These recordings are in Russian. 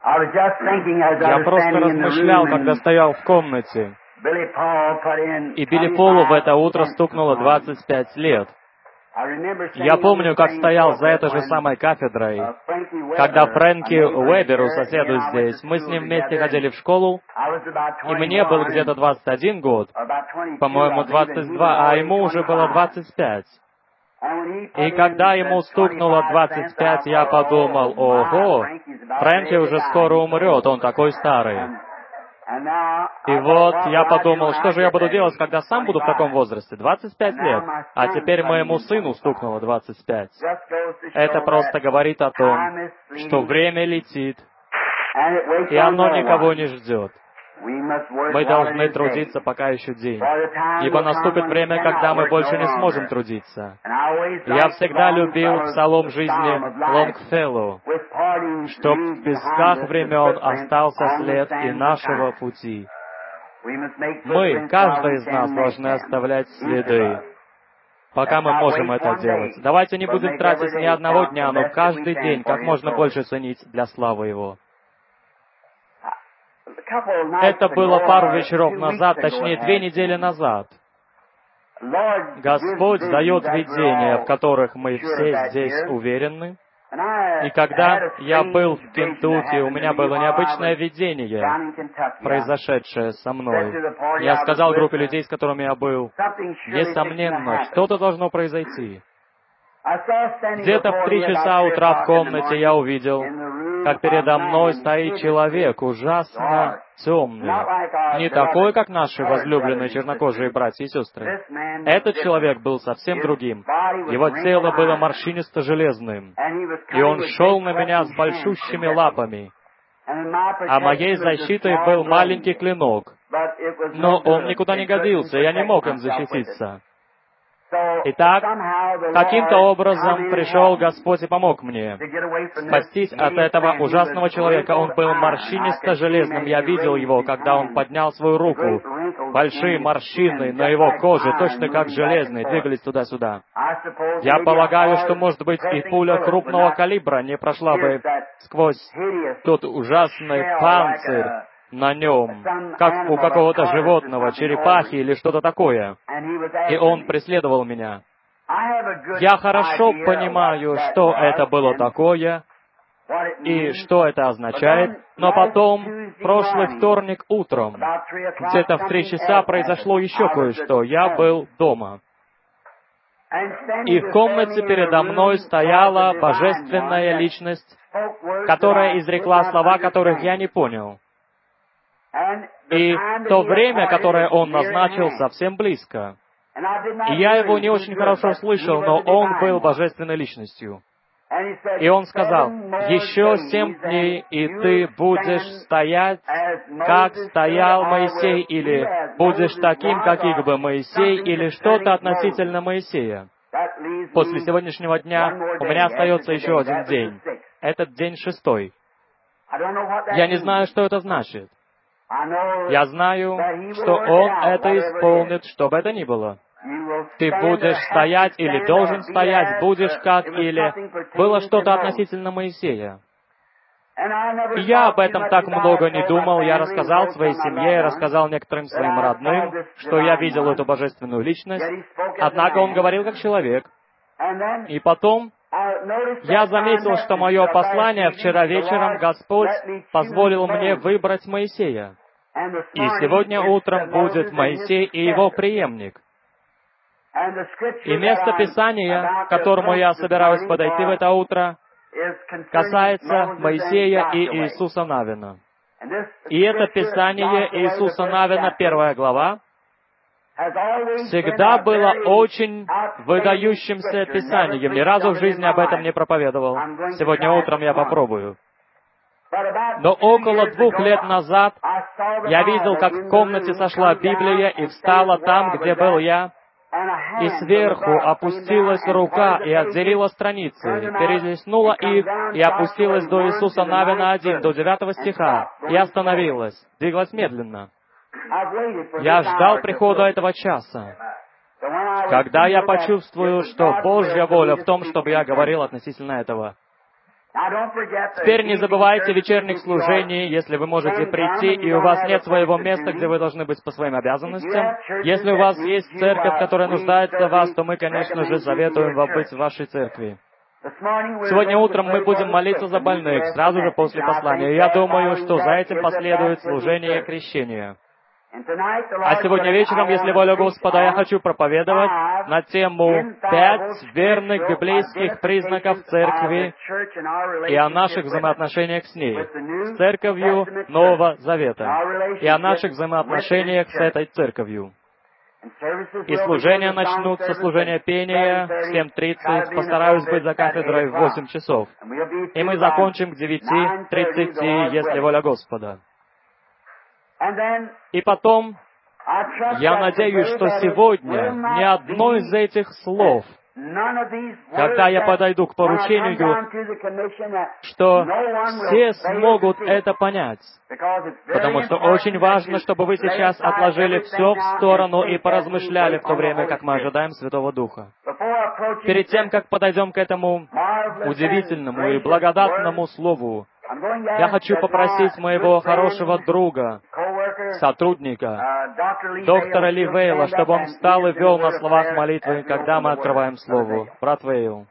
Я просто размышлял, когда стоял в комнате, и Билли Полу в это утро стукнуло 25 лет. Я помню, как стоял за этой же самой кафедрой, когда Фрэнки Уэберу, соседу здесь, мы с ним вместе ходили в школу, и мне был где-то 21 год, по-моему, 22, а ему уже было 25. И когда ему стукнуло 25, я подумал, ого, Фрэнки уже скоро умрет, он такой старый. И вот я подумал, что же я буду делать, когда сам буду в таком возрасте? 25 лет. А теперь моему сыну стукнуло 25. Это просто говорит о том, что время летит, и оно никого не ждет. Мы должны трудиться, пока еще день, ибо наступит время, когда мы больше не сможем трудиться. Я всегда любил псалом жизни Лонгфеллоу, «Чтоб в песках времен остался след и нашего пути». Мы, каждый из нас, должны оставлять следы, пока мы можем это делать. Давайте не будем тратить ни одного дня, но каждый день как можно больше ценить для славы Его. Это было пару вечеров назад, точнее 2 недели назад. Господь дает видения, в которых мы все здесь уверены. И когда я был в Кентукки, у меня было необычное видение, произошедшее со мной. Я сказал группе людей, с которыми я был, несомненно, что-то должно произойти. Где-то в 3 часа утра в комнате я увидел, как передо мной стоит человек, ужасно темный. Не такой, как наши возлюбленные чернокожие братья и сестры. Этот человек был совсем другим. Его тело было морщинисто-железным. И он шел на меня с большущими лапами. А моей защитой был маленький клинок. Но он никуда не годился, я не мог им защититься. Итак, каким-то образом пришел Господь и помог мне спастись от этого ужасного человека. Он был морщинисто-железным. Я видел его, когда он поднял свою руку. Большие морщины на его коже, точно как железные, двигались туда-сюда. Я полагаю, что, может быть, и пуля крупного калибра не прошла бы сквозь тот ужасный панцирь на нем, как у какого-то животного, черепахи или что-то такое. И он преследовал меня. Я хорошо понимаю, что это было такое и что это означает, но потом, прошлый вторник утром, где-то в 3 часа произошло еще кое-что. Я был дома. И в комнате передо мной стояла божественная личность, которая изрекла слова, которых я не понял. И то время, которое он назначил, совсем близко. И я его не очень хорошо слышал, но он был божественной личностью. И он сказал, «Еще 7 дней, и ты будешь стоять, как стоял Моисей, или будешь таким, каким бы Моисей, или что-то относительно Моисея». После сегодняшнего дня у меня остается еще 1 день. Этот день 6-й. Я не знаю, что это значит. Я знаю, что Он это исполнит, что бы это ни было. Ты будешь стоять или должен стоять, будешь как или... Было что-то относительно Моисея. И я об этом так много не думал. Я рассказал своей семье, я рассказал некоторым своим родным, что я видел эту божественную личность. Однако он говорил как человек. И потом я заметил, что мое послание вчера вечером Господь позволил мне выбрать Моисея. И сегодня утром будет Моисей и его преемник. И место Писания, к которому я собираюсь подойти в это утро, касается Моисея и Иисуса Навина. И это Писание Иисуса Навина, 1 глава, всегда было очень выдающимся Писанием. Ни разу в жизни об этом не проповедовал. Сегодня утром я попробую. Но около 2 лет назад я видел, как в комнате сошла Библия и встала там, где был я, и сверху опустилась рука и отделила страницы, перелистнула их и опустилась до Иисуса Навина 1, до 9 стиха, и остановилась, двигалась медленно. Я ждал прихода этого часа, когда я почувствую, что Божья воля в том, чтобы я говорил относительно этого. Теперь не забывайте вечерних служений, если вы можете прийти, и у вас нет своего места, где вы должны быть по своим обязанностям. Если у вас есть церковь, которая нуждается в вас, то мы, конечно же, советуем вам быть в вашей церкви. Сегодня утром мы будем молиться за больных, сразу же после послания. И я думаю, что за этим последует служение крещения. А сегодня вечером, если воля Господа, я хочу проповедовать на тему 5 верных библейских признаков церкви и о наших взаимоотношениях с ней, с церковью Нового Завета, и о наших взаимоотношениях с этой церковью. И служения начнутся, служение пения в 7:30, постараюсь быть за кафедрой в 8 часов. И мы закончим к 9:30, если воля Господа. И потом, я надеюсь, что сегодня ни одно из этих слов, когда я подойду к поручению, что все смогут это понять. Потому что очень важно, чтобы вы сейчас отложили все в сторону и поразмышляли в то время, как мы ожидаем Святого Духа. Перед тем, как подойдем к этому удивительному и благодатному Слову, я хочу попросить моего хорошего друга, сотрудника, доктора Ли Вейла, чтобы он встал и вел на словах молитвы, когда мы открываем Слово. Брат Вейл.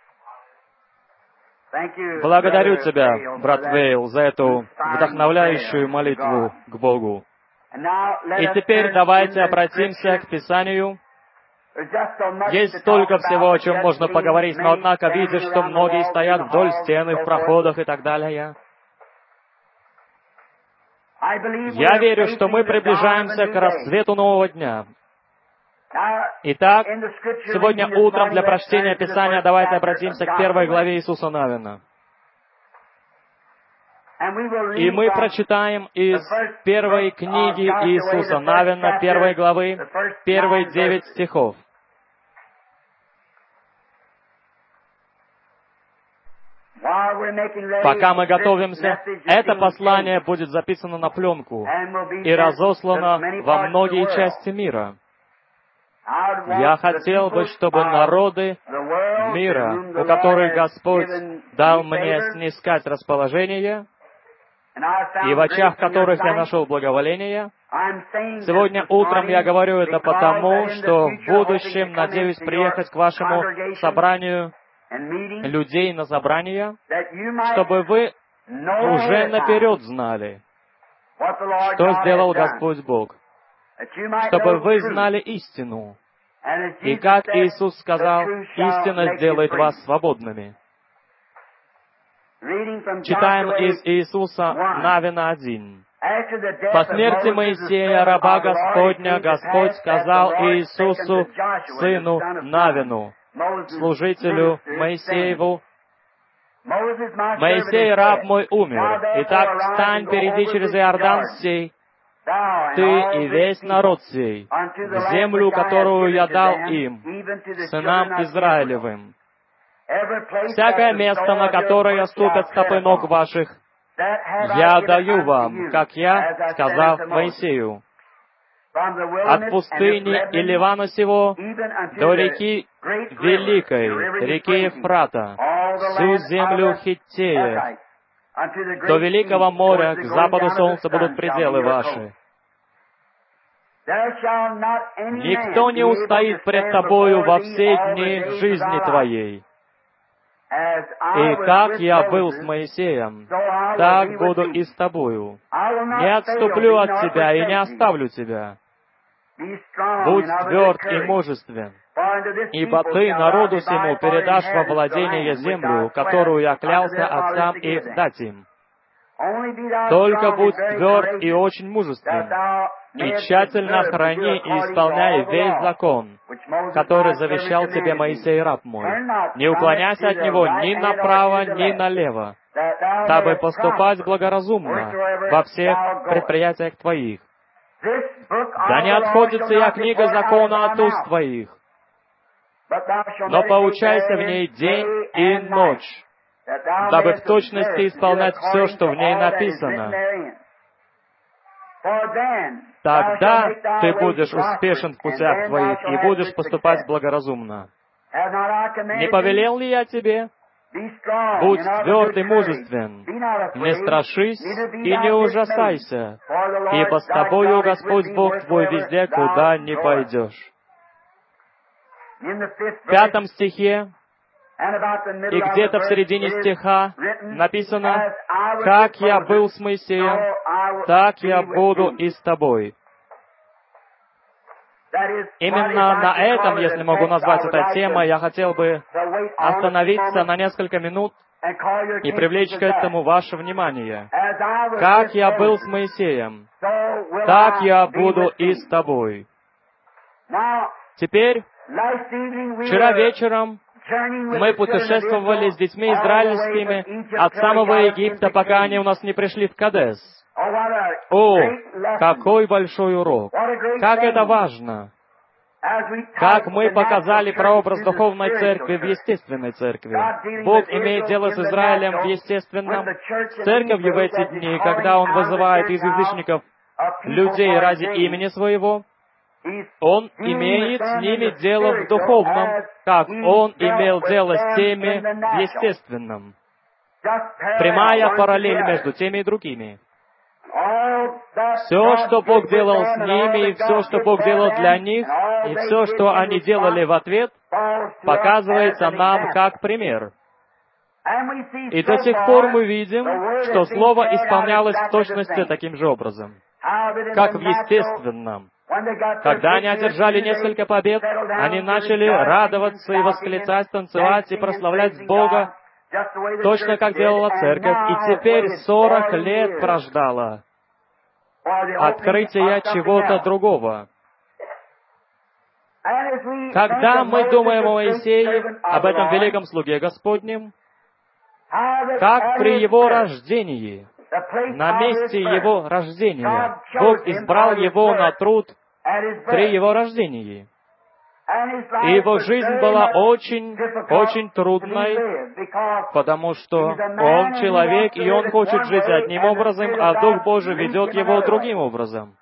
Благодарю тебя, брат Вейл, за эту вдохновляющую молитву к Богу. И теперь давайте обратимся к Писанию. Есть столько всего, о чем можно поговорить, но однако видишь, что многие стоят вдоль стены, в проходах и так далее. Я верю, что мы приближаемся к рассвету нового дня. Итак, сегодня утром для прочтения Писания давайте обратимся к 1 главе Иисуса Навина. И мы прочитаем из первой книги Иисуса Навина, 1 главы, первые 9 стихов. Пока мы готовимся, это послание будет записано на пленку и разослано во многие части мира. Я хотел бы, чтобы народы мира, у которых Господь дал мне снискать расположение, и в очах которых я нашел благоволение, сегодня утром я говорю это потому, что в будущем надеюсь приехать к вашему собранию людей на собрание, чтобы вы уже наперед знали, что сделал Господь Бог, чтобы вы знали истину. И как Иисус сказал, истина сделает вас свободными. Читаем из Иисуса Навина 1. «По смерти Моисея, раба Господня, Господь сказал Иисусу, сыну Навину, служителю Моисееву: Моисей, раб мой, умер. Итак, встань, перейди через Иордан сей, ты и весь народ сей, в землю, которую я дал им, сынам Израилевым. Всякое место, на которое ступят стопы ног ваших, я даю вам, как я сказал Моисею. От пустыни и Ливана сего до реки Великой, реки Ефрата, всю землю Хиттеев, до Великого моря, к западу солнца будут пределы ваши. Никто не устоит пред тобою во все дни жизни твоей. И как я был с Моисеем, так буду и с тобою. Не отступлю от тебя и не оставлю тебя. Будь тверд и мужествен, ибо ты народу сему передашь во владение землю, которую я клялся отцам их дать им. Только будь тверд и очень мужествен, и тщательно храни и исполняй весь закон, который завещал тебе Моисей, раб мой. Не уклоняйся от него ни направо, ни налево, дабы поступать благоразумно во всех предприятиях твоих. Да не отходит сия книга закона от уст твоих, но поучайся в ней день и ночь, дабы в точности исполнять все, что в ней написано. Тогда ты будешь успешен в путях твоих и будешь поступать благоразумно. Не повелел ли я тебе? Будь тверд и мужествен, не страшись и не ужасайся, ибо с тобою Господь Бог твой везде, куда ни пойдешь». В 5 стихе и где-то в середине стиха написано: «Как я был с Моисеем, так я буду и с тобой». Именно на этом, если могу назвать это темой, я хотел бы остановиться на несколько минут и привлечь к этому ваше внимание. «Как я был с Моисеем, так я буду и с тобой». Теперь, вчера вечером мы путешествовали с детьми израильскими от самого Египта, пока они у нас не пришли в Кадес. О, какой большой урок! Как это важно! Как мы показали прообраз духовной церкви в естественной церкви. Бог имеет дело с Израилем в естественном. Церковью в эти дни, когда Он вызывает из язычников людей ради имени Своего, Он имеет с ними дело в духовном, как Он имел дело с теми в естественном. Прямая параллель между теми и другими. Все, что Бог делал с ними, и все, что Бог делал для них, и все, что они делали в ответ, показывается нам как пример. И до сих пор мы видим, что Слово исполнялось в точности таким же образом, как в естественном. Когда они одержали несколько побед, они начали радоваться и восклицать, танцевать и прославлять Бога, точно как делала церковь, и теперь 40 лет прождала открытия чего-то другого. Когда мы думаем о Моисее, об этом великом слуге Господнем, как при его рождении, на месте его рождения, Бог избрал его на труд при его рождении. И его жизнь была очень трудной, потому что он человек, и он хочет жить одним образом, а Дух Божий ведет его другим образом.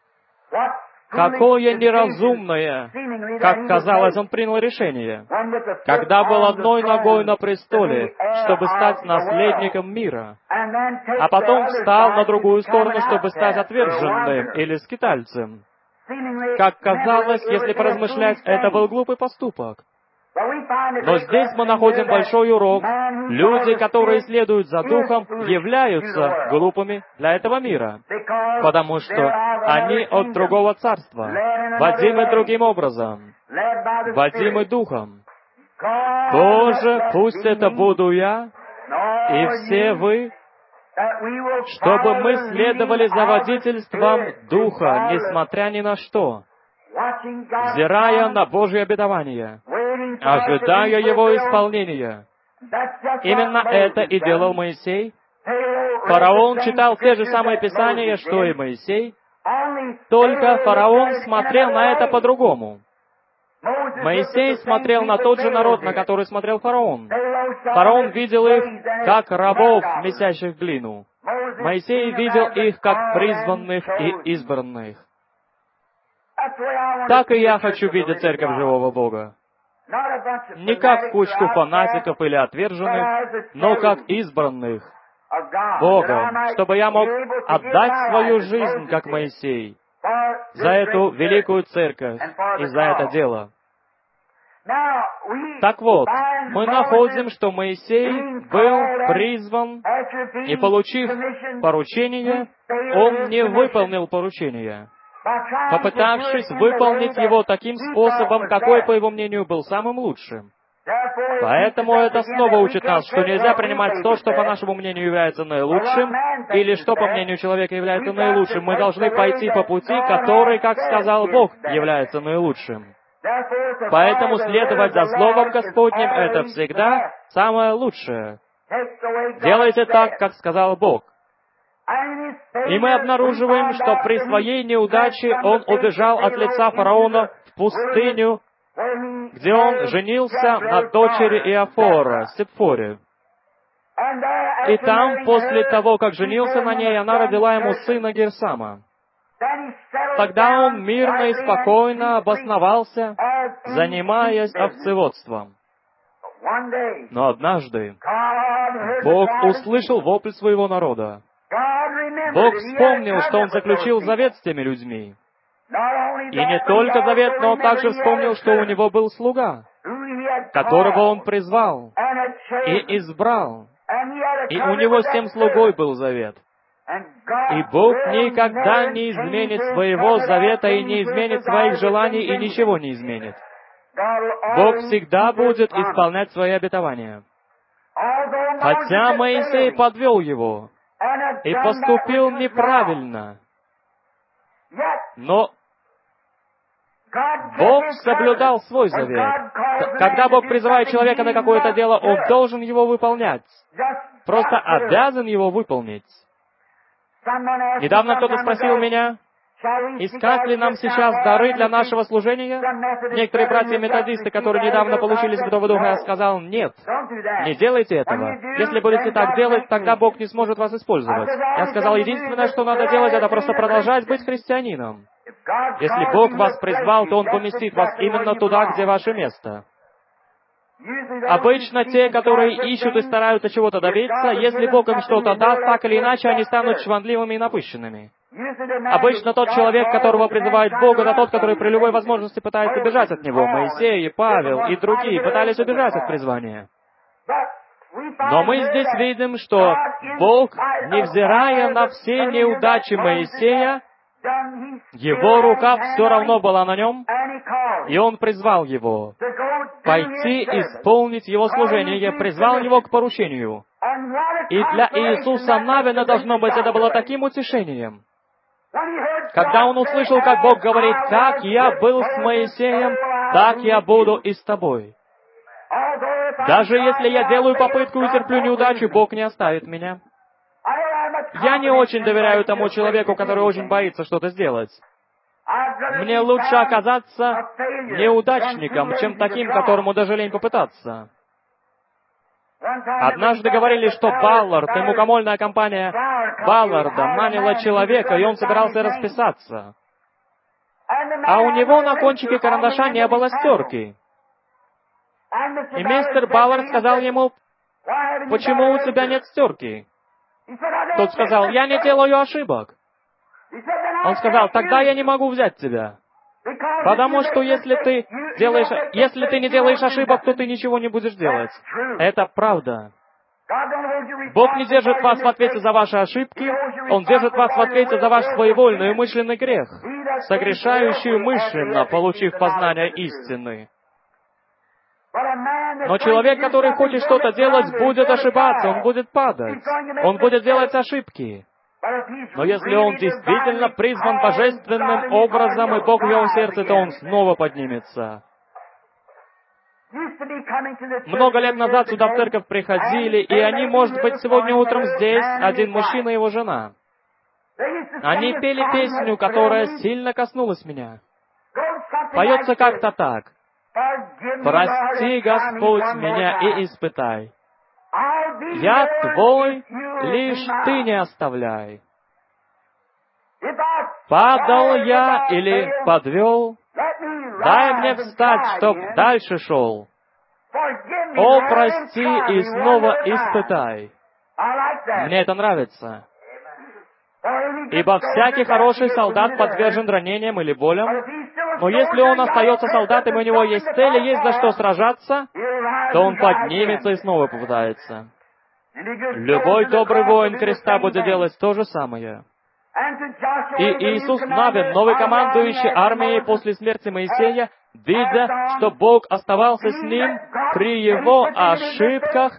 Какое неразумное, как казалось, он принял решение, когда был одной ногой на престоле, чтобы стать наследником мира, а потом встал на другую сторону, чтобы стать отверженным или скитальцем. Как казалось, если поразмышлять, это был глупый поступок. Но здесь мы находим большой урок. Люди, которые следуют за Духом, являются глупыми для этого мира, потому что они от другого царства, водимы другим образом, водимы Духом. Боже, пусть это буду я и все вы, чтобы мы следовали за водительством Духа, несмотря ни на что, взирая на Божье обетование, ожидая Его исполнения. Именно это и делал Моисей. Фараон читал те же самые Писания, что и Моисей, только фараон смотрел на это по-другому. Моисей смотрел на тот же народ, на который смотрел фараон. Фараон видел их как рабов, месящих глину. Моисей видел их как призванных и избранных. Так и я хочу видеть церковь живого Бога. Не как кучку фанатиков или отверженных, но как избранных Богом, чтобы я мог отдать свою жизнь, как Моисей, за эту великую церковь и за это дело. Так вот, мы находим, что Моисей был призван, и, получив поручение, он не выполнил поручение, попытавшись выполнить его таким способом, какой, по его мнению, был самым лучшим. Поэтому это снова учит нас, что нельзя принимать то, что, по нашему мнению, является наилучшим, или что, по мнению человека, является наилучшим. Мы должны пойти по пути, который, как сказал Бог, является наилучшим. Поэтому следовать за Словом Господним — это всегда самое лучшее. Делайте так, как сказал Бог. И мы обнаруживаем, что при своей неудаче он убежал от лица фараона в пустыню, где он женился на дочери Иофора, Сепфоре. И там, после того, как женился на ней, она родила ему сына Герсама. Тогда он мирно и спокойно обосновался, занимаясь овцеводством. Но однажды Бог услышал вопль своего народа. Бог вспомнил, что Он заключил завет с теми людьми. И не только завет, но Он также вспомнил, что у Него был слуга, которого Он призвал и избрал. И у Него с тем слугой был завет. И Бог никогда не изменит своего завета и не изменит своих желаний и ничего не изменит. Бог всегда будет исполнять свои обетования. Хотя Моисей подвел его и поступил неправильно, но Бог соблюдал свой завет. Когда Бог призывает человека на какое-то дело, Он должен его выполнять. Просто обязан его выполнить. Недавно кто-то спросил меня, искать ли нам сейчас дары для нашего служения? Некоторые братья-методисты, которые недавно получили Святого Духа, я сказал, нет, не делайте этого. Если будете так делать, тогда Бог не сможет вас использовать. Я сказал, единственное, что надо делать, это просто продолжать быть христианином. Если Бог вас призвал, то Он поместит вас именно туда, где ваше место. Обычно те, которые ищут и стараются чего-то добиться, если Бог им что-то даст, так или иначе, они станут чванливыми и напыщенными. Обычно тот человек, которого призывает Бог, это тот, который при любой возможности пытается убежать от Него. Моисей, и Павел и другие пытались убежать от призвания. Но мы здесь видим, что Бог, невзирая на все неудачи Моисея, его рука все равно была на нем, и Он призвал его пойти исполнить его служение, призвал его к поручению. И для Иисуса Навина, должно быть, это было таким утешением. Когда он услышал, как Бог говорит, «Как я был с Моисеем, так я буду и с тобой». Даже если я делаю попытку и терплю неудачу, Бог не оставит меня. Я не очень доверяю тому человеку, который очень боится что-то сделать. Мне лучше оказаться неудачником, чем таким, которому даже лень попытаться. Однажды говорили, что Баллард и мукомольная компания Балларда наняла человека, и он собирался расписаться. А у него на кончике карандаша не было стерки. И мистер Баллард сказал ему, «Почему у тебя нет стерки?» Тот сказал, «Я не делаю ошибок». Он сказал, «Тогда я не могу взять тебя. Потому что если ты не делаешь ошибок, то ты ничего не будешь делать». Это правда. Бог не держит вас в ответе за ваши ошибки, Он держит вас в ответе за ваш своевольный и умышленный грех, согрешающий умышленно, получив познание истины. Но человек, который хочет что-то делать, будет ошибаться, он будет падать, он будет делать ошибки. Но если он действительно призван божественным образом, и Бог в его сердце, то он снова поднимется. Много лет назад сюда в церковь приходили, и они, может быть, сегодня утром здесь, один мужчина и его жена. Они пели песню, которая сильно коснулась меня. Поется как-то так. «Прости, Господь, меня и испытай. Я Твой, лишь Ты не оставляй. Падал я или подвел, дай мне встать, чтоб дальше шел. О, прости и снова испытай». Мне это нравится. Ибо всякий хороший солдат подвержен ранениям или болям, но если он остается солдатом, и у него есть цель и есть за что сражаться, то он поднимется и снова попытается. Любой добрый воин креста будет делать то же самое. И Иисус Навин, новый командующий армией после смерти Моисея, видя, что Бог оставался с ним при его ошибках,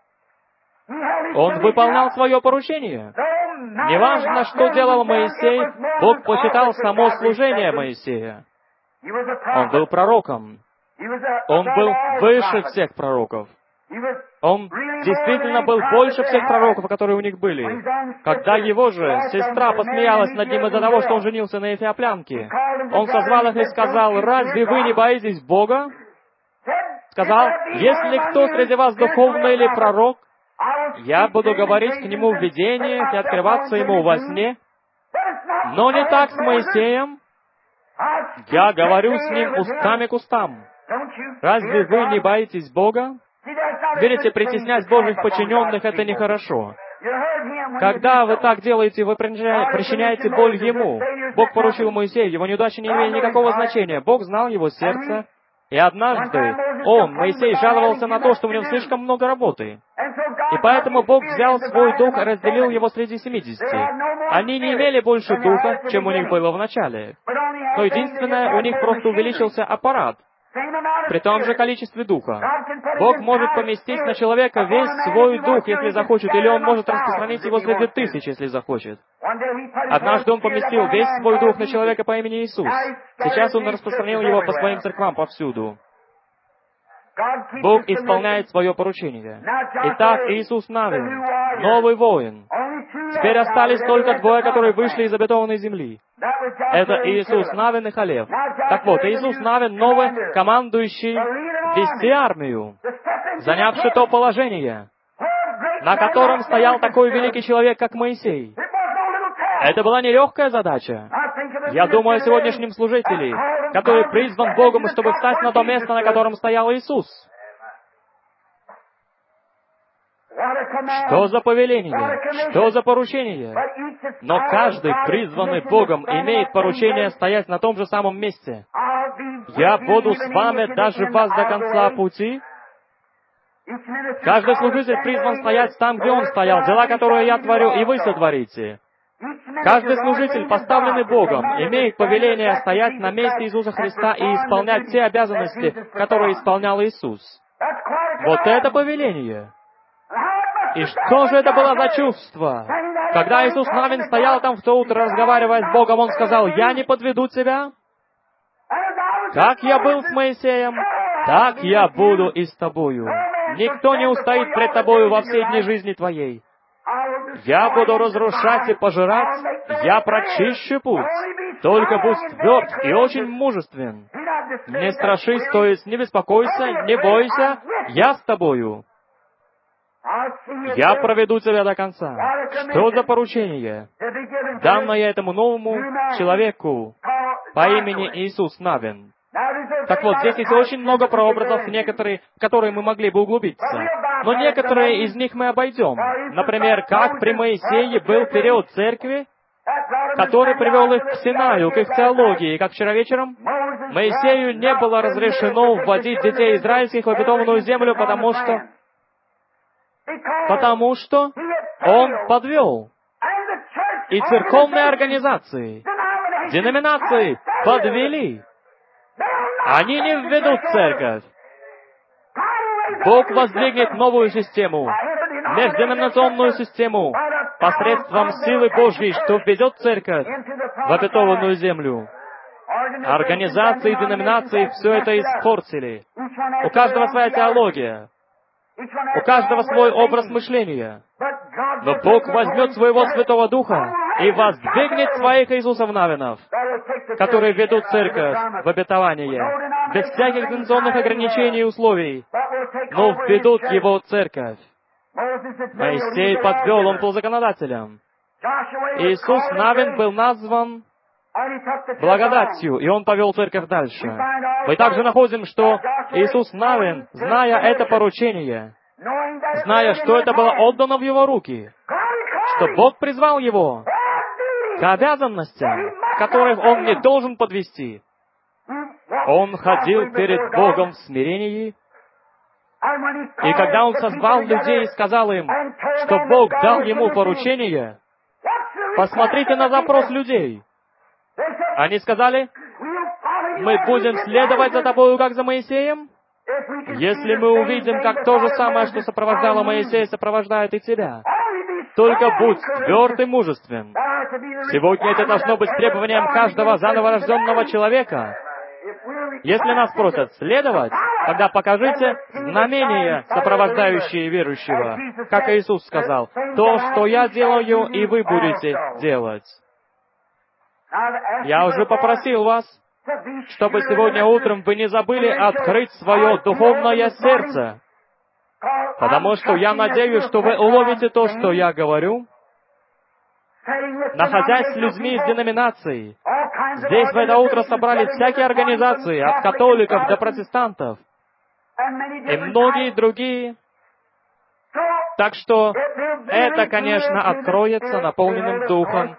он выполнял свое поручение. Неважно, что делал Моисей, Бог почитал само служение Моисея. Он был пророком. Он был выше всех пророков. Он действительно был больше всех пророков, которые у них были. Когда его же сестра посмеялась над ним из-за того, что он женился на эфиоплянке, он созвал их и сказал, «Разве вы не боитесь Бога?» Сказал, «Если кто среди вас духовный или пророк, я буду говорить к нему в видениях и открываться ему во сне, но не так с Моисеем. Я говорю с ним устами к устам. Разве вы не боитесь Бога?» Видите, притеснять Божьих подчиненных — это нехорошо. Когда вы так делаете, вы причиняете боль Ему. Бог поручил Моисею, его неудачи не имели никакого значения. Бог знал его сердце. И однажды Моисей, жаловался на то, что у него слишком много работы. И поэтому Бог взял свой дух и разделил его среди 70. Они не имели больше духа, чем у них было в начале. Но единственное, у них просто увеличился аппарат. При том же количестве духа. Бог может поместить на человека весь свой дух, если захочет, или Он может распространить его среди тысяч, если захочет. Однажды Он поместил весь свой дух на человека по имени Иисус. Сейчас Он распространил его по своим церквам повсюду. Бог исполняет свое поручение. Итак, Иисус Навин, новый воин. Теперь остались только двое, которые вышли из обетованной земли. Это Иисус Навин и Халев. Так вот, Иисус Навин, новый командующий вести армию, занявший то положение, на котором стоял такой великий человек, как Моисей. Это была нелегкая задача. Я думаю о сегодняшнем служителе, который призван Богом, чтобы встать на то место, на котором стоял Иисус. Что за повеление? Что за поручение? Но каждый, призванный Богом, имеет поручение стоять на том же самом месте. Я буду с вами даже вас до конца пути. Каждый служитель призван стоять там, где он стоял, дела, которые я творю, и вы сотворите. Каждый служитель, поставленный Богом, имеет повеление стоять на месте Иисуса Христа и исполнять те обязанности, которые исполнял Иисус. Вот это повеление. И что же это было за чувство? Когда Иисус Навин стоял там в то утро, разговаривая с Богом, Он сказал: «Я не подведу тебя. Как я был с Моисеем, так я буду и с тобою. Никто не устоит пред тобою во все дни жизни твоей. Я буду разрушать и пожирать, я прочищу путь. Только будь тверд и очень мужествен. Не страшись, то есть не беспокойся, не бойся, я с тобою. Я проведу тебя до конца». Что за поручение, данное этому новому человеку по имени Иисус Навин? Так вот, здесь есть очень много прообразов, которые мы могли бы углубиться. Но некоторые из них мы обойдем. Например, как при Моисее был период церкви, который привел их к Синаю, к их теологии. Как вчера вечером, Моисею не было разрешено вводить детей израильских в обетованную землю, потому что он подвел. И церковные организации, деноминации подвели. Они не введут церковь. Бог воздвигнет новую систему, межденоминационную систему, посредством силы Божьей, что введет церковь в обетованную землю. Организации и деноминации все это испортили. У каждого своя теология. У каждого свой образ мышления. Но Бог возьмет своего Святого Духа и воздвигнет своих Иисусов Навинов, которые ведут церковь в обетование, без всяких дистанционных ограничений и условий, но введут его церковь. Моисей подвел, он был законодателем. Иисус Навин был назван благодатью, и он повел церковь дальше. Мы также находим, что Иисус Навин, зная это поручение, зная, что это было отдано в его руки, что Бог призвал его к обязанностям, которых он не должен подвести, он ходил перед Богом в смирении, и когда он созвал людей и сказал им, что Бог дал ему поручение, посмотрите на запрос людей. Они сказали: «Мы будем следовать за тобою, как за Моисеем, если мы увидим, как то же самое, что сопровождало Моисея, сопровождает и тебя. Только будь тверд и мужествен». Сегодня это должно быть требованием каждого заново рожденного человека. Если нас просят следовать, тогда покажите знамения, сопровождающие верующего. Как Иисус сказал: «То, что я делаю, и вы будете делать». Я уже попросил вас, чтобы сегодня утром вы не забыли открыть свое духовное сердце, потому что я надеюсь, что вы уловите то, что я говорю, находясь с людьми из деноминаций. Здесь в это утро собрались всякие организации, от католиков до протестантов. и многие другие. Так что это, конечно, откроется наполненным Духом.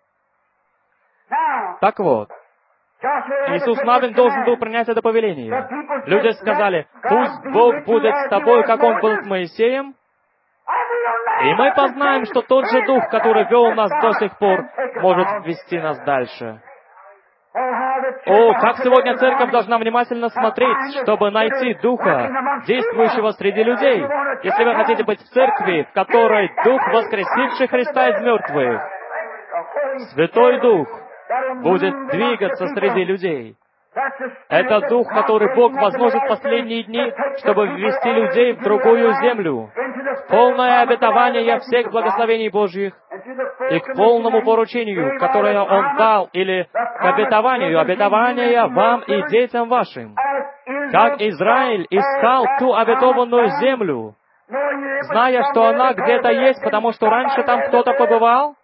Так вот, Иисус Навин должен был принять это повеление. Люди сказали: «Пусть Бог будет с тобой, как Он был с Моисеем, и мы познаем, что тот же Дух, который вел нас до сих пор, может ввести нас дальше». О, как сегодня церковь должна внимательно смотреть, чтобы найти Духа, действующего среди людей. Если вы хотите быть в церкви, в которой Дух, воскресивший Христа из мертвых, Святой Дух, будет двигаться среди людей. Это Дух, который Бог возложит в последние дни, чтобы ввести людей в другую землю, в полное обетование всех благословений Божьих и к полному поручению, которое Он дал, или к обетованию, обетования вам и детям вашим. Как Израиль искал ту обетованную землю, зная, что она где-то есть, потому что раньше там кто-то побывал,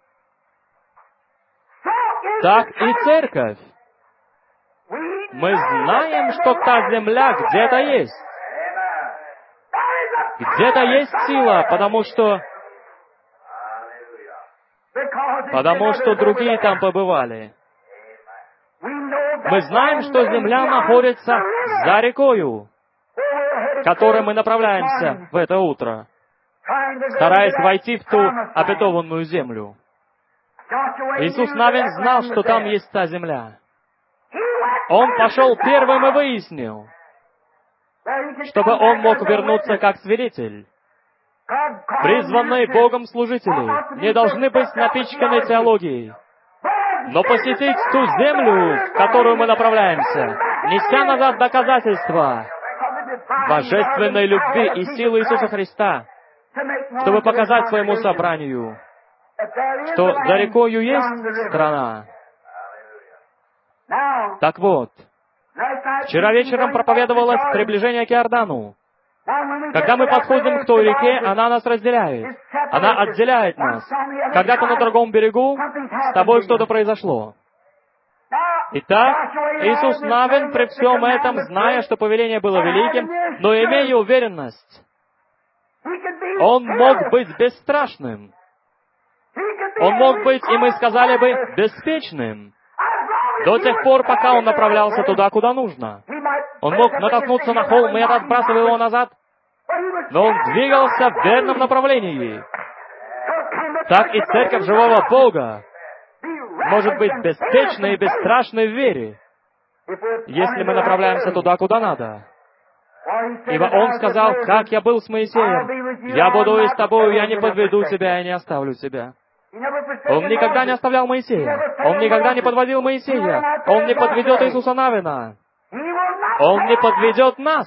так и церковь. Мы знаем, что та земля где-то есть. Где-то есть сила, потому что другие там побывали. Мы знаем, что земля находится за рекою, к которой мы направляемся в это утро, стараясь войти в ту обетованную землю. Иисус Навин знал, что там есть та земля. Он пошел первым и выяснил, чтобы он мог вернуться как свидетель. Призванные Богом служители не должны быть напичканы теологией, но посетить ту землю, в которую мы направляемся, неся назад доказательства божественной любви и силы Иисуса Христа, чтобы показать своему собранию, что за рекою есть страна. Так вот, вчера вечером проповедовалось приближение к Иордану. Когда мы подходим к той реке, она нас разделяет. Она отделяет нас. Когда-то на другом берегу с тобой что-то произошло. Итак, Иисус Навин при всем этом, зная, что повеление было великим, но имея уверенность, он мог быть бесстрашным. Он мог быть, и мы сказали бы, беспечным. До тех пор, пока он направлялся туда, куда нужно. Он мог натолкнуться на холм и отбрасывал его назад, но он двигался в верном направлении. Так и церковь живого Бога может быть беспечной и бесстрашной в вере, если мы направляемся туда, куда надо. Ибо Он сказал: «Как я был с Моисеем, я буду и с тобою, я не подведу тебя и не оставлю тебя». Он никогда не оставлял Моисея. Он никогда не подводил Моисея. Он не подведет Иисуса Навина. Он не подведет нас.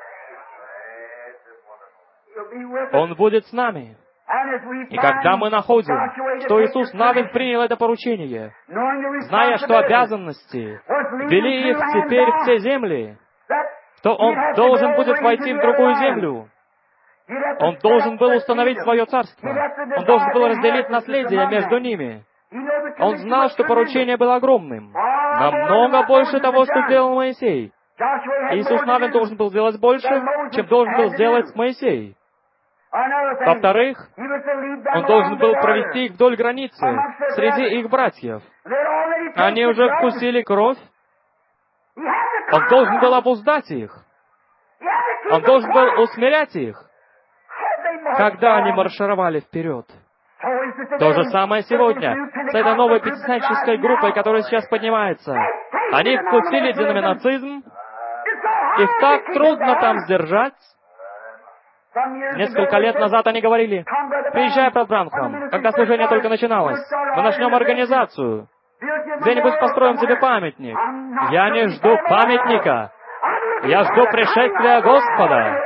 Он будет с нами. И когда мы находим, что Иисус Навин принял это поручение, зная, что обязанности вели их теперь в те земли, то он должен будет войти в другую землю. Он должен был установить свое царство. Он должен был разделить наследие между ними. Он знал, что поручение было огромным. Намного больше того, что сделал Моисей. Иисус Навин должен был сделать больше, чем должен был сделать Моисей. Во-вторых, он должен был провести их вдоль границы, среди их братьев. Они уже вкусили кровь. Он должен был обуздать их. Он должен был усмирять их, когда они маршировали вперед. То же самое сегодня с этой новой пятидесятнической группой, которая сейчас поднимается. Они вкусили деноминацизм. Их так трудно там сдержать. Несколько лет назад они говорили: «Приезжай, брат Бранхам, когда служение только начиналось. Мы начнем организацию. Где-нибудь построим тебе памятник». Я не жду памятника. Я жду пришествия Господа.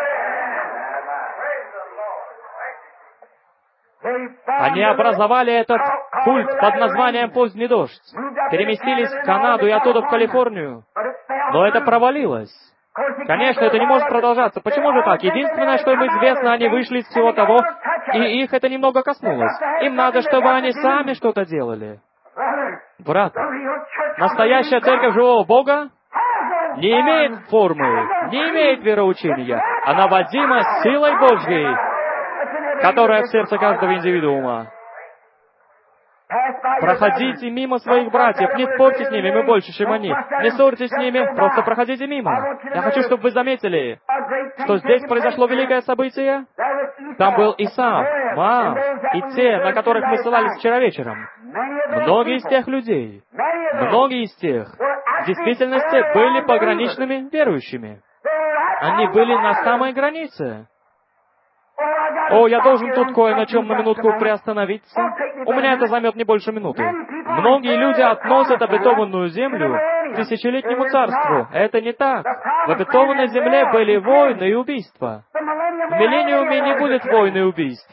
Они образовали этот культ под названием «Поздний дождь», переместились в Канаду и оттуда в Калифорнию. Но это провалилось. Конечно, это не может продолжаться. Почему же так? Единственное, что им известно, они вышли из всего того, и их это немного коснулось. Им надо, чтобы они сами что-то делали. Брат, настоящая церковь живого Бога не имеет формы, не имеет вероучения. Она водима силой Божьей, которая в сердце каждого индивидуума. Проходите мимо своих братьев, не спорьте с ними, мы больше, чем они. Не ссорьтесь с ними, просто проходите мимо. Я хочу, чтобы вы заметили, что здесь произошло великое событие. Там был Исав, Моав и те, на которых мы ссылались вчера вечером. Многие из тех людей, многие из тех, в действительности были пограничными верующими. Они были на самой границе. О, я должен тут кое на чем на минутку приостановиться. У меня это займет не больше минуты. Многие люди относят обетованную землю к тысячелетнему царству. Это не так. В обетованной земле были войны и убийства. В миллениуме не будет войн и убийств.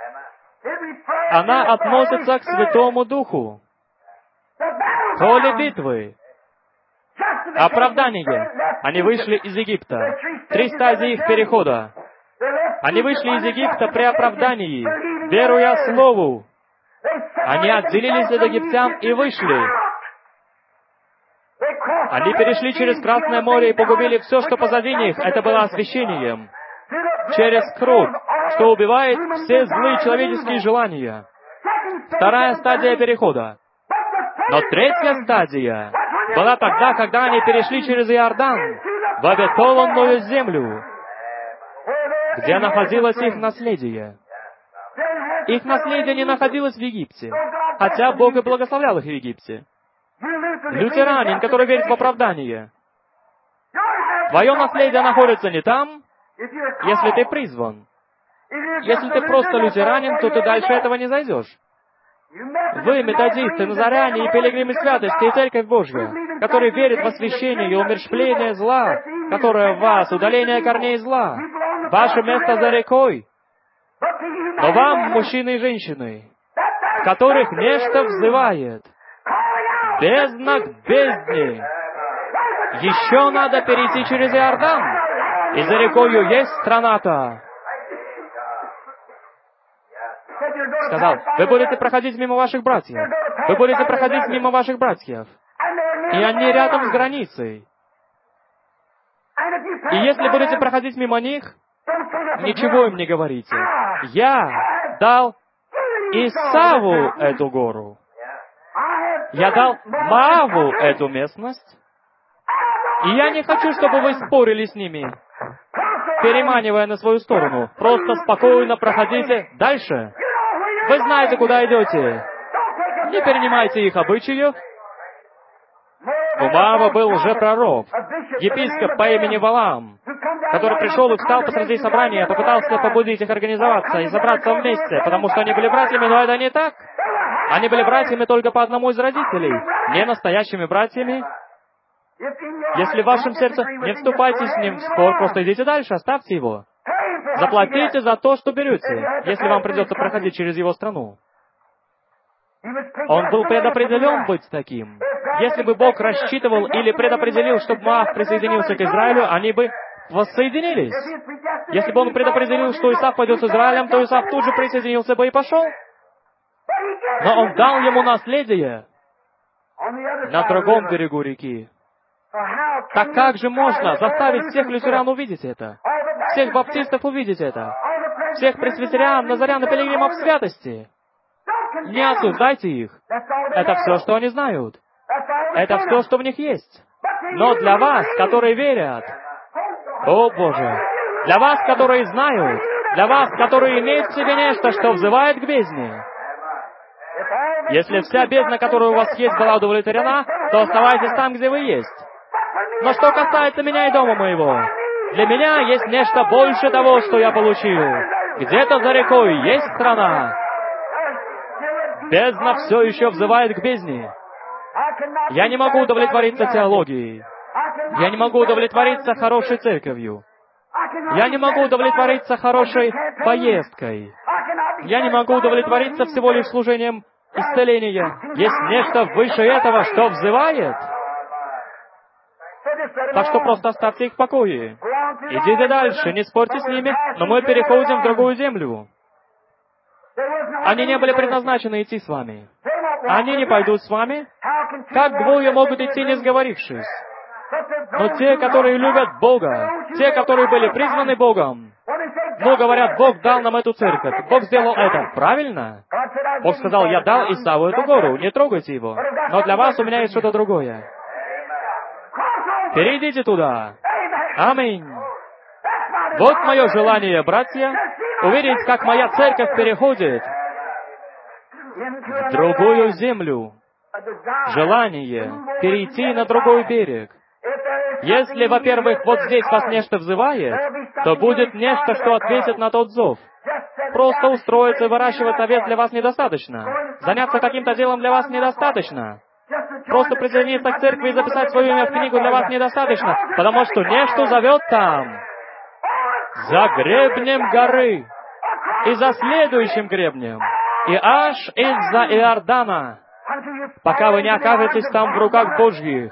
Она относится к Святому Духу. Поле битвы. Оправдание. Они вышли из Египта. 3 стадии их перехода. Они вышли из Египта при оправдании, веруя Слову. Они отделились от египтян и вышли. Они перешли через Красное море и погубили все, что позади них. Это было освящением. Через кровь, что убивает все злые человеческие желания. 2 стадия перехода. Но 3 стадия была тогда, когда они перешли через Иордан в обетованную землю, где находилось их наследие. Их наследие не находилось в Египте, хотя Бог и благословлял их в Египте. Лютеранин, который верит в оправдание. Твое наследие находится не там, если ты призван. Если ты просто лютеранин, то ты дальше этого не зайдешь. Вы, методисты, назаряне и пилигримы святости и Церковь Божья, которые верят в освящение и умерщвление зла, которое в вас, удаление корней зла. Ваше место за рекой. Но вам, мужчины и женщины, которых нечто взывает, бездна к бездне, еще надо перейти через Иордан, и за рекою есть страна-то. Сказал, вы будете проходить мимо ваших братьев. Вы будете проходить мимо ваших братьев. И они рядом с границей. И если будете проходить мимо них, ничего им не говорите. Я дал Исаву эту гору. Я дал Моаву эту местность. И я не хочу, чтобы вы спорили с ними, переманивая на свою сторону. Просто спокойно проходите дальше. Вы знаете, куда идете. Не перенимайте их обычаев. У Моава был лжепророк, епископ по имени Валаам, который пришел и встал посреди собрания, попытался побудить их организоваться и собраться вместе, потому что они были братьями, но это не так. Они были братьями только по одному из родителей, не настоящими братьями. Если в вашем сердце, не вступайте с ним в спор, просто идите дальше, оставьте его. Заплатите за то, что берете, если вам придется проходить через его страну. Он был предопределен быть таким. Если бы Бог рассчитывал или предопределил, чтобы Моав присоединился к Израилю, они бы воссоединились. Если бы он предопределил, что Исав пойдет с Израилем, то Исав тут же присоединился бы и пошел. Но он дал ему наследие на другом берегу реки. Так как же можно заставить всех лютеран увидеть это? Всех баптистов увидеть это? Всех пресвитериан, назарян и пилигримов святости? Не осуждайте их. Это все, что они знают. Это все, что в них есть. Но для вас, которые верят, о Боже, для вас, которые знают, для вас, которые имеют в себе нечто, что взывает к бездне, если вся бездна, которая у вас есть, была удовлетворена, то оставайтесь там, где вы есть. Но что касается меня и дома моего, для меня есть нечто больше того, что я получил. Где-то за рекой есть страна. Бездна все еще взывает к бездне. Я не могу удовлетвориться теологией. Я не могу удовлетвориться хорошей церковью. Я не могу удовлетвориться хорошей поездкой. Я не могу удовлетвориться всего лишь служением исцеления. Есть нечто выше этого, что взывает. Так что просто оставьте их в покое. Идите дальше, не спорьте с ними, но мы переходим в другую землю. Они не были предназначены идти с вами. Они не пойдут с вами. Как двое могут идти, не сговорившись? Но те, которые любят Бога, те, которые были призваны Богом, ну, говорят, Бог дал нам эту церковь, Бог сделал это. Правильно? Бог сказал, я дал Исаву эту гору, не трогайте его. Но для вас у меня есть что-то другое. Перейдите туда. Аминь. Вот мое желание, братья, увидеть, как моя церковь переходит в другую землю. Желание перейти на другой берег. Если, во-первых, вот здесь вас нечто взывает, то будет нечто, что ответит на тот зов. Просто устроиться и выращивать овец для вас недостаточно. Заняться каким-то делом для вас недостаточно. Просто присоединиться к церкви и записать свое имя в книгу для вас недостаточно, потому что нечто зовет там, за гребнем горы, и за следующим гребнем, и аж из-за Иордана, пока вы не окажетесь там в руках Божьих.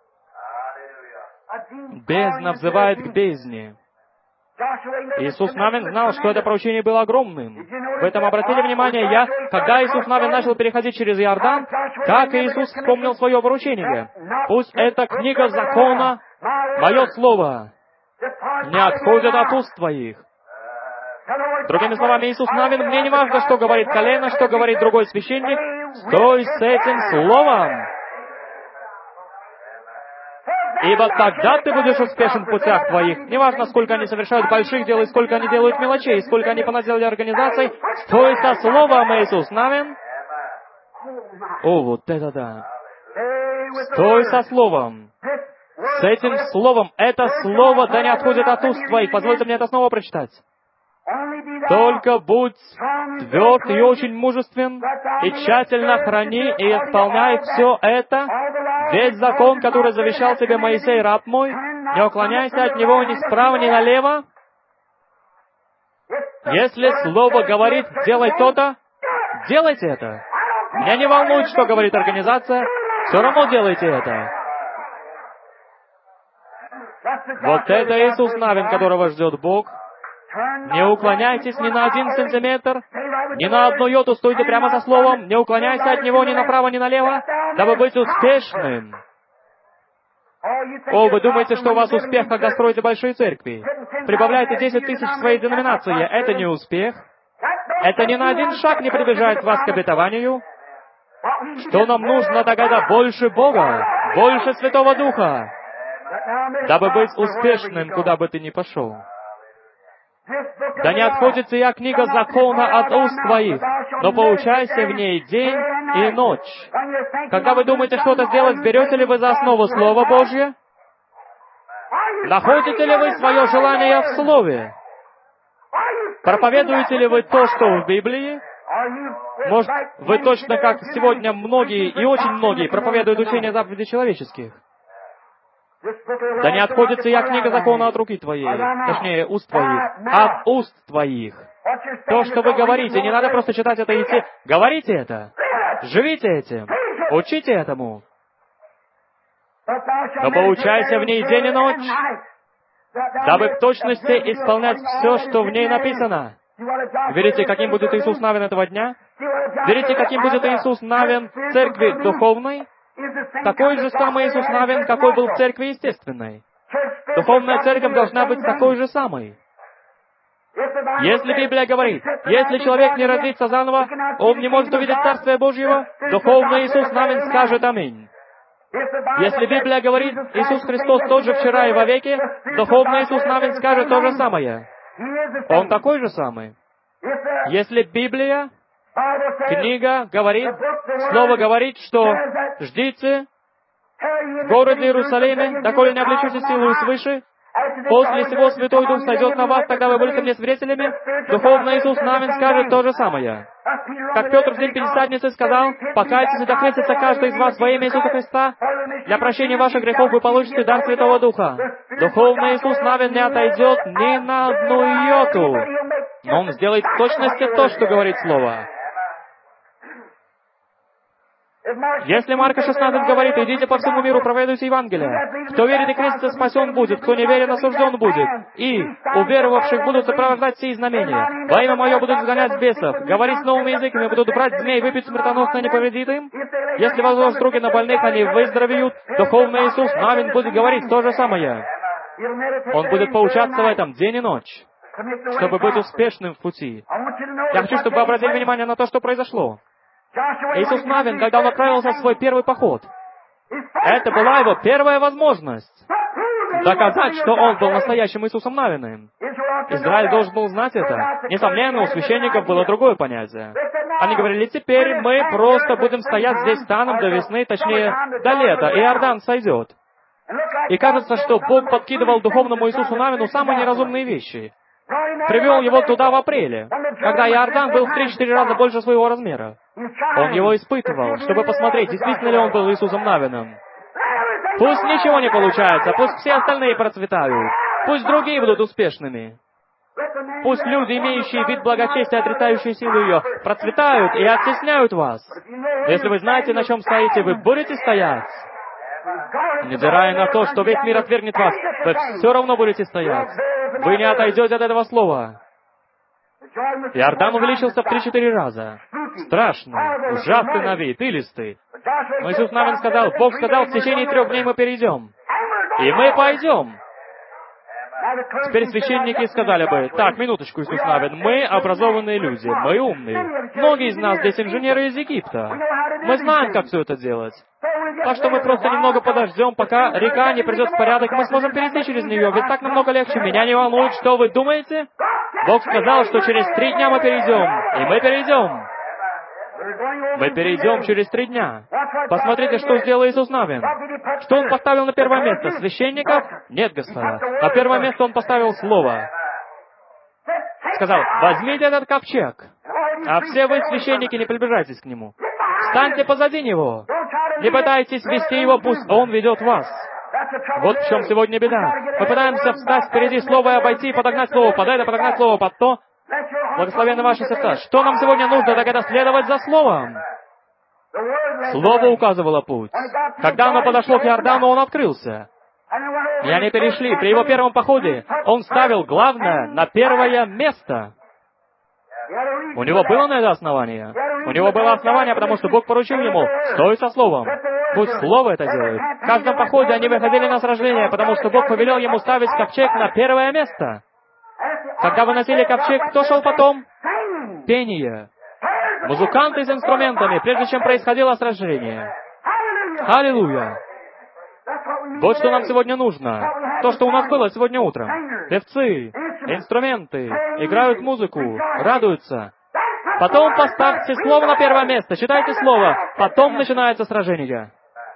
Бездна взывает к бездне. Иисус Навин знал, что это поручение было огромным. В этом обратили внимание, когда Иисус Навин начал переходить через Иордан, как Иисус вспомнил свое поручение. Пусть эта книга закона, мое слово, не отходит от уст твоих. Другими словами, Иисус Навин, мне не важно, что говорит колено, что говорит другой священник, стой с этим словом. Ибо тогда ты будешь успешен в путях твоих. Неважно, сколько они совершают больших дел, и сколько они делают мелочей, и сколько они понаделали организаций. Стой со словом, Иисус Навин. О, вот это да. Стой со словом. С этим словом. Это слово да не отходит от уст твоих. Позвольте мне это снова прочитать. Только будь тверд и очень мужествен, и тщательно храни и исполняй все это, весь закон, который завещал тебе Моисей, раб мой, не уклоняйся от него ни справа, ни налево. Если слово говорит, делай то-то, делайте это. Меня не волнует, что говорит организация, все равно делайте это. Вот это Иисус Навин, которого ждет Бог. Не уклоняйтесь ни на 1 сантиметр, ни на одну йоту, стойте прямо со словом, не уклоняйся от него ни направо, ни налево, дабы быть успешным. О, вы думаете, что у вас успех, когда строите большие церкви? Прибавляйте 10 тысяч в своей деноминации. Это не успех. Это ни на один шаг не приближает вас к обетованию. Что нам нужно тогда? Больше Бога, больше Святого Духа, дабы быть успешным, куда бы ты ни пошел. Да не отходит сия книга закона от уст твоих, но поучайся в ней день и ночь. Когда вы думаете что-то сделать, берете ли вы за основу Слово Божье? Находите ли вы свое желание в Слове? Проповедуете ли вы то, что в Библии? Может, вы точно как сегодня многие и очень многие проповедуют учение заповедей человеческих? Да не отходит сия книга закона от руки твоей, точнее, уст твоих, от уст твоих. То, что вы говорите, не надо просто читать это и идти. Говорите это. Живите этим. Учите этому. Но поучайся в ней день и ночь, дабы в точности исполнять все, что в ней написано. Видите, каким будет Иисус Навин этого дня? Видите, каким будет Иисус Навин в церкви духовной? Такой же самый Иисус Навин, какой был в церкви естественной. Духовная церковь должна быть такой же самой. Если Библия говорит, если человек не родится заново, он не может увидеть Царствие Божьего, духовный Иисус Навин скажет аминь. Если Библия говорит, Иисус Христос тот же вчера и вовеки, духовный Иисус Навин скажет то же самое. Он такой же самый. Если Библия, книга говорит, Слово говорит, что ждите в городе Иерусалиме, доколе не облечете силу свыше, после сего Святой Дух сойдет на вас, тогда вы будете мне свидетелями, духовный Иисус Навин скажет то же самое. Как Петр в день Пятидесятницы сказал, покайтесь и докрестится каждый из вас во имя Иисуса Христа, для прощения ваших грехов вы получите дар Святого Духа. Духовный Иисус Навин не отойдет ни на одну йоту, но Он сделает в точности то, что говорит Слово. Если Марка 16 говорит, идите по всему миру, проповедуйте Евангелие. Кто верит и крестится, спасен будет, кто не верит, осужден будет. И уверовавших будут сопровождать сии знамения. Во имя Мое будут изгонять бесов, говорить с новыми языками, будут брать змей, выпить смертоносное, не повредит им. Если возложат руки на больных, они выздоровеют. Духовный Иисус Навин будет говорить то же самое. Он будет поучаться в этом день и ночь, чтобы быть успешным в пути. Я хочу, чтобы вы обратили внимание на то, что произошло. Иисус Навин, когда он отправился в свой первый поход, это была его первая возможность доказать, что он был настоящим Иисусом Навиным. Израиль должен был знать это. Несомненно, у священников было другое понятие. Они говорили, теперь мы просто будем стоять здесь станом до весны, точнее, до лета, и Иордан сойдет. И кажется, что Бог подкидывал духовному Иисусу Навину самые неразумные вещи. Привел его туда в апреле, когда Иордан был в 3-4 раза больше своего размера. Он его испытывал, чтобы посмотреть, действительно ли он был Иисусом Навином. Пусть ничего не получается, пусть все остальные процветают, пусть другие будут успешными. Пусть люди, имеющие вид благочестия, отрицающие силу ее, процветают и оттесняют вас. Если вы знаете, на чем стоите, вы будете стоять. Невзирая на то, что весь мир отвергнет вас, вы все равно будете стоять. Вы не отойдете от этого слова. Иордан увеличился в 3-4 раза. Страшный, ужасный на вид, илистый. Но Иисус Навин сказал, Бог сказал, в течение 3 дней мы перейдем. И мы пойдем. Теперь священники сказали бы, так, минуточку, Иисус Навин, мы образованные люди, мы умные. Многие из нас здесь инженеры из Египта. Мы знаем, как все это делать. Так что мы просто немного подождем, пока река не придет в порядок, мы сможем перейти через нее, ведь так намного легче. Меня не волнует, что вы думаете. Бог сказал, что через 3 дня мы перейдем, и мы перейдем. Мы перейдем через 3 дня. Посмотрите, что сделал Иисус Навин. Что Он поставил на первое место? Священников? Нет, Господа. На первое место Он поставил Слово. Сказал, возьмите этот ковчег, а все вы, священники, не приближайтесь к нему. Встаньте позади него. Не пытайтесь вести его, пусть он ведет вас. Вот в чем сегодня беда. Мы пытаемся встать впереди слова и обойти, подогнать слово под это, подогнать слово под то. Благословенны ваши сердца. Что нам сегодня нужно, так это следовать за Словом. Слово указывало путь. Когда оно подошло к Иордану, он открылся. И они перешли. При его первом походе он ставил главное на первое место. У него было на это основание? У него было основание, потому что Бог поручил ему, стой со Словом. Пусть Слово это делает. В каждом походе они выходили на сражение, потому что Бог повелел ему ставить ковчег на первое место. Когда выносили ковчег, кто шел потом? Пение. Музыканты с инструментами, прежде чем происходило сражение. Аллилуйя! Вот что нам сегодня нужно. То, что у нас было сегодня утром. Певцы, инструменты, играют музыку, радуются. Потом поставьте слово на первое место, читайте слово. Потом начинается сражение.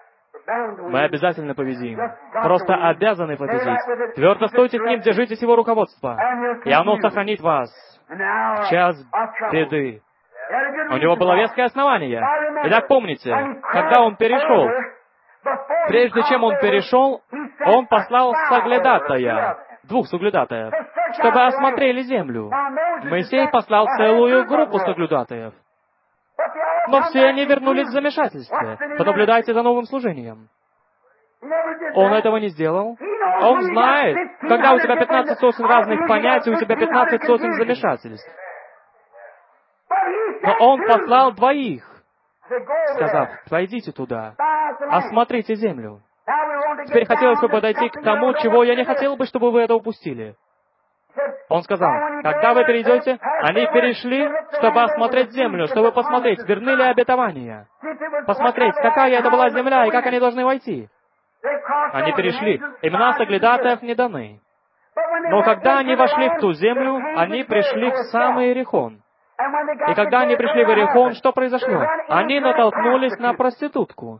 Мы обязательно победим. Просто обязаны победить. Твердо стойте с ним, держитесь его руководства. И оно сохранит вас в час беды. У него было веское основание. Итак, помните, когда он перешел, прежде чем он перешел, он послал соглядатая, 2 соглядатаев, чтобы осмотрели землю. Моисей послал целую группу соглядатаев. Но все они вернулись в замешательстве. Понаблюдайте за новым служением. Он этого не сделал. Он знает, когда у тебя 15 сотен разных понятий, у тебя 15 сотен замешательств. Но он послал 2, сказав, пойдите туда, осмотрите землю. Теперь хотелось бы подойти к тому, чего я не хотел бы, чтобы вы это упустили. Он сказал, когда вы перейдете, они перешли, чтобы осмотреть землю, чтобы посмотреть, верны ли обетования. Посмотреть, какая это была земля и как они должны войти. Они перешли. Имена соглядатаев не даны. Но когда они вошли в ту землю, они пришли в самый Иерихон. И когда они пришли в Иерихон, что произошло? Они натолкнулись на проститутку.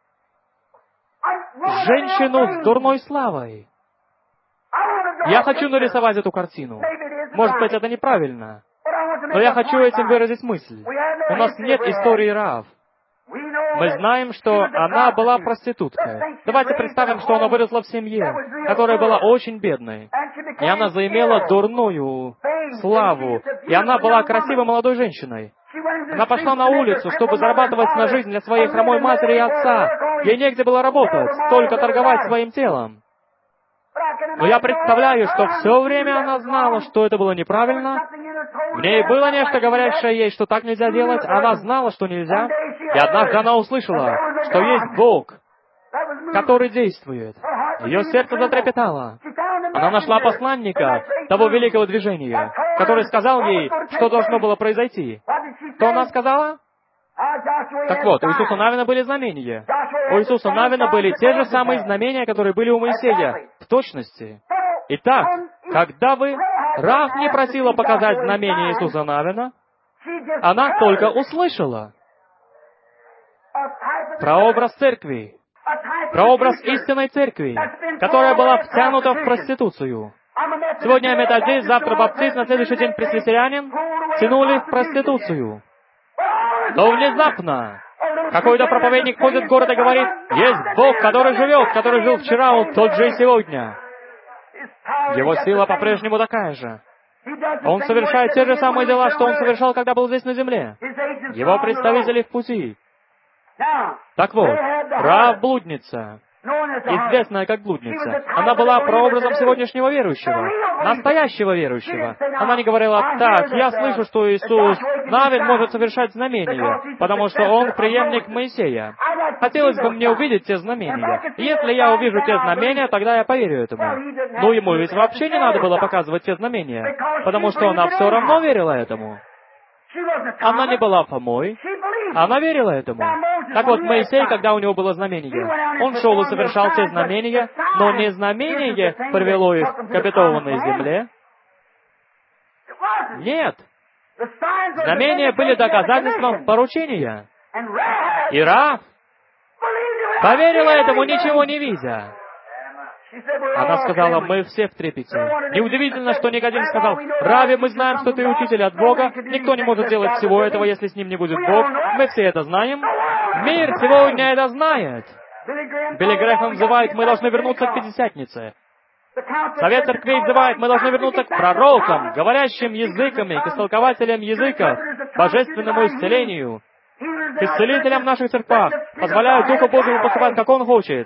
Женщину с дурной славой. Я хочу нарисовать эту картину. Может быть, это неправильно. Но я хочу этим выразить мысль. У нас нет истории Раав. Мы знаем, что она была проституткой. Давайте представим, что она выросла в семье, которая была очень бедной. И она заимела дурную славу. И она была красивой молодой женщиной. Она пошла на улицу, чтобы зарабатывать на жизнь для своей хромой матери и отца. Ей негде было работать, только торговать своим телом. Но я представляю, что все время она знала, что это было неправильно. В ней было нечто, говорящее ей, что так нельзя делать. Она знала, что нельзя. И однажды она услышала, что есть Бог, который действует. Ее сердце затрепетало. Она нашла посланника того великого движения, который сказал ей, что должно было произойти. Что она сказала? Так вот, у Иисуса Навина были знамения. У Иисуса Навина были те же самые знамения, которые были у Моисея, в точности. Итак, когда Рахаб не просила показать знамение Иисуса Навина, она только услышала прообраз церкви, прообраз истинной церкви, которая была втянута в проституцию. Сегодня я методист, завтра баптист, на следующий день пресвитерианин, тянули в проституцию. Но внезапно какой-то проповедник ходит в город и говорит, есть Бог, который живет, который жил вчера, Он тот же и сегодня. Его сила по-прежнему такая же. Он совершает те же самые дела, что Он совершал, когда был здесь на земле. Его представители в пути. Так вот, Рахаб блудница, известная как блудница, она была прообразом сегодняшнего верующего, настоящего верующего. Она не говорила, так, я слышу, что Иисус Навин может совершать знамения, потому что он преемник Моисея. Хотелось бы мне увидеть те знамения. Если я увижу те знамения, тогда я поверю этому. Но ему ведь вообще не надо было показывать те знамения, потому что она все равно верила этому. Она не была Фомой, она верила этому. Так вот, Моисей, когда у него было знамение, он шел и совершал те знамения, но не знамение привело их к обетованной земле. Нет. Знамения были доказательством поручения. И Рахаб поверила этому, ничего не видя. Она сказала, мы все в трепете. Неудивительно, что Никодим сказал, Рави, мы знаем, что ты учитель от Бога, никто не может делать всего этого, если с ним не будет Бог. Мы все это знаем. Мир сегодня это знает. Билли Грэхэм взывает, мы должны вернуться к Пятидесятнице. Совет церквей взывает, мы должны вернуться к пророкам, говорящим языками, к истолкователям языков, божественному исцелению, к исцелителям в наших церквах, позволяют Духу Божьему поступать, как Он хочет.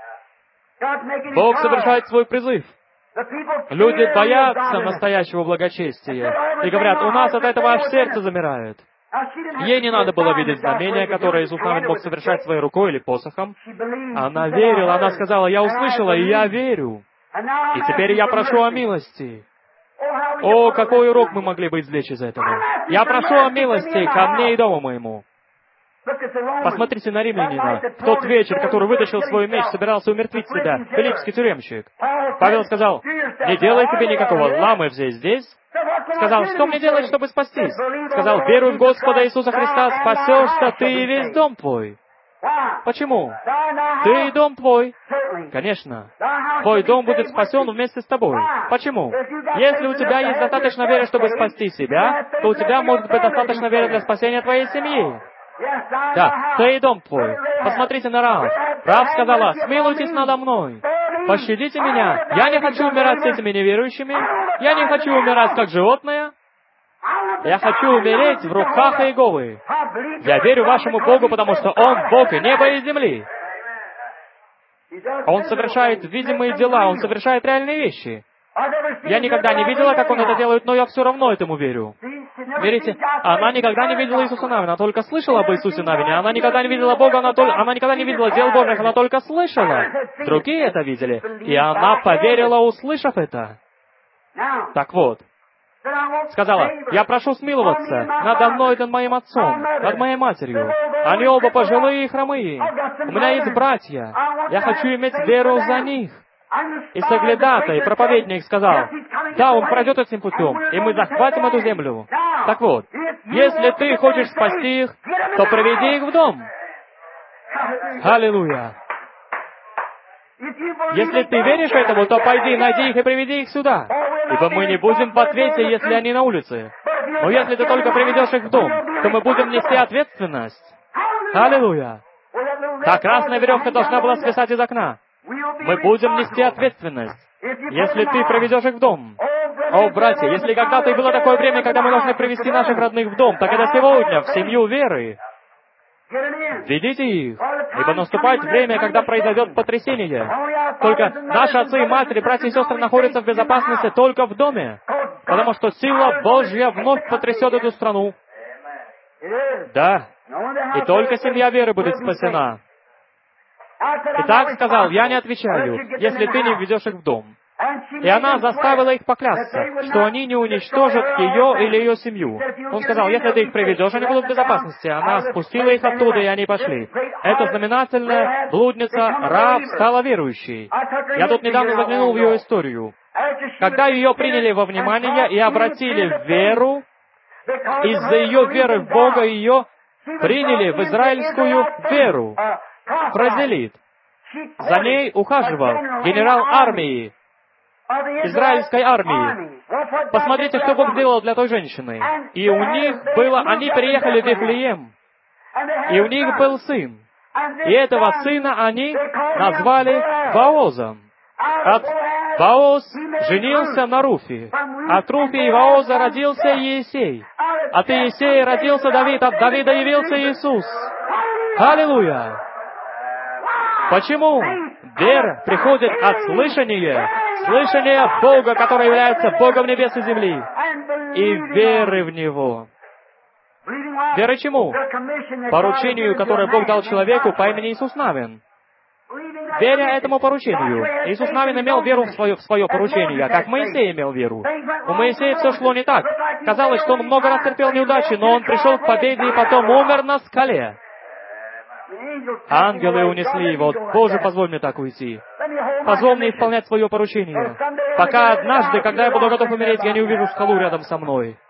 Бог совершает свой призыв. Люди боятся настоящего благочестия и говорят, у нас от этого аж сердце замирает. Ей не надо было видеть знамения, которые Иисус Навин мог совершать своей рукой или посохом. Она верила, она сказала, я услышала, и я верю. И теперь я прошу о милости. О, какой урок мы могли бы извлечь из этого. Я прошу о милости ко мне и дому моему. Посмотрите на римлянина. В тот вечер, который вытащил свой меч, собирался умертвить себя, филиппский тюремщик. Павел сказал, не делай себе никакого ламы здесь. Сказал, что мне делать, чтобы спастись? Сказал, веруй в Господа Иисуса Христа, спасешься ты и весь дом твой. Почему? Ты и дом твой. Конечно. Твой дом будет спасен вместе с тобой. Почему? Если у тебя есть достаточно веры, чтобы спасти себя, то у тебя может быть достаточно веры для спасения твоей семьи. Да, ты и дом твой. Посмотрите на Рахаб. Рахаб сказала, смилуйтесь надо мной. Пощадите меня. Я не хочу умирать с этими неверующими. Я не хочу умирать как животное. Я хочу умереть в руках Иеговы. Я верю вашему Богу, потому что Он Бог и неба и земли. Он совершает видимые дела, Он совершает реальные вещи. Я никогда не видела, как Он это делает, но я все равно этому верю. Верите? Она никогда не видела Иисуса Навина, она только слышала об Иисусе Навине. Она никогда не видела Бога, она никогда не видела дел Божьих, она только слышала. Другие это видели. И она поверила, услышав это. Так вот. Сказала, я прошу смиловаться надо мной и над моим отцом, над моей матерью. Они оба пожилые и хромые. У меня есть братья. Я хочу иметь веру за них. И соглядатай, проповедник, сказал, да, он пройдет этим путем, и мы захватим эту землю. Так вот, если ты хочешь спасти их, то приведи их в дом. Аллилуйя. Если ты веришь этому, то пойди, найди их и приведи их сюда. Ибо мы не будем в ответе, если они на улице. Но если ты только приведешь их в дом, то мы будем нести ответственность. Аллилуйя. Та красная веревка должна была свисать из окна. Мы будем нести ответственность, если ты приведешь их в дом. О, братья, если когда-то и было такое время, когда мы должны привести наших родных в дом, так это сегодня, в семью веры. Ведите их, ибо наступает время, когда произойдет потрясение. Только наши отцы и матери, братья и сестры находятся в безопасности только в доме, потому что сила Божья вновь потрясет эту страну. Да, и только семья веры будет спасена. Итак, сказал, я не отвечаю, если ты не введешь их в дом. И она заставила их поклясться, что они не уничтожат ее или ее семью. Он сказал, если ты их приведешь, они будут в безопасности. Она спустила их оттуда, и они пошли. Это знаменательная блудница Раав стала верующей. Я тут недавно заглянул в ее историю. Когда ее приняли во внимание и обратили в веру, из-за ее веры в Бога ее приняли в израильскую веру. Прозелит. За ней ухаживал генерал армии, израильской армии. Посмотрите, что Бог сделал для той женщины. И у них было... Они переехали в Вифлеем. И у них был сын. И этого сына они назвали Воозом. Вооз женился на Руфе. От Руфи и Вооза родился Иисей. От Иисея родился Давид. От Давида явился Иисус. Аллилуйя! Почему? Вера приходит от слышания Бога, который является Богом небес и земли, и веры в Него. Вера чему? Поручению, которое Бог дал человеку по имени Иисус Навин. Веря этому поручению. Иисус Навин имел веру в свое поручение, как Моисей имел веру. У Моисея все шло не так. Казалось, что он много раз терпел неудачи, но он пришел к победе и потом умер на скале. Ангелы унесли его. Боже, позволь мне так уйти. Позволь мне исполнять свое поручение. Пока однажды, когда я буду готов умереть, я не увижу скалу рядом со мной.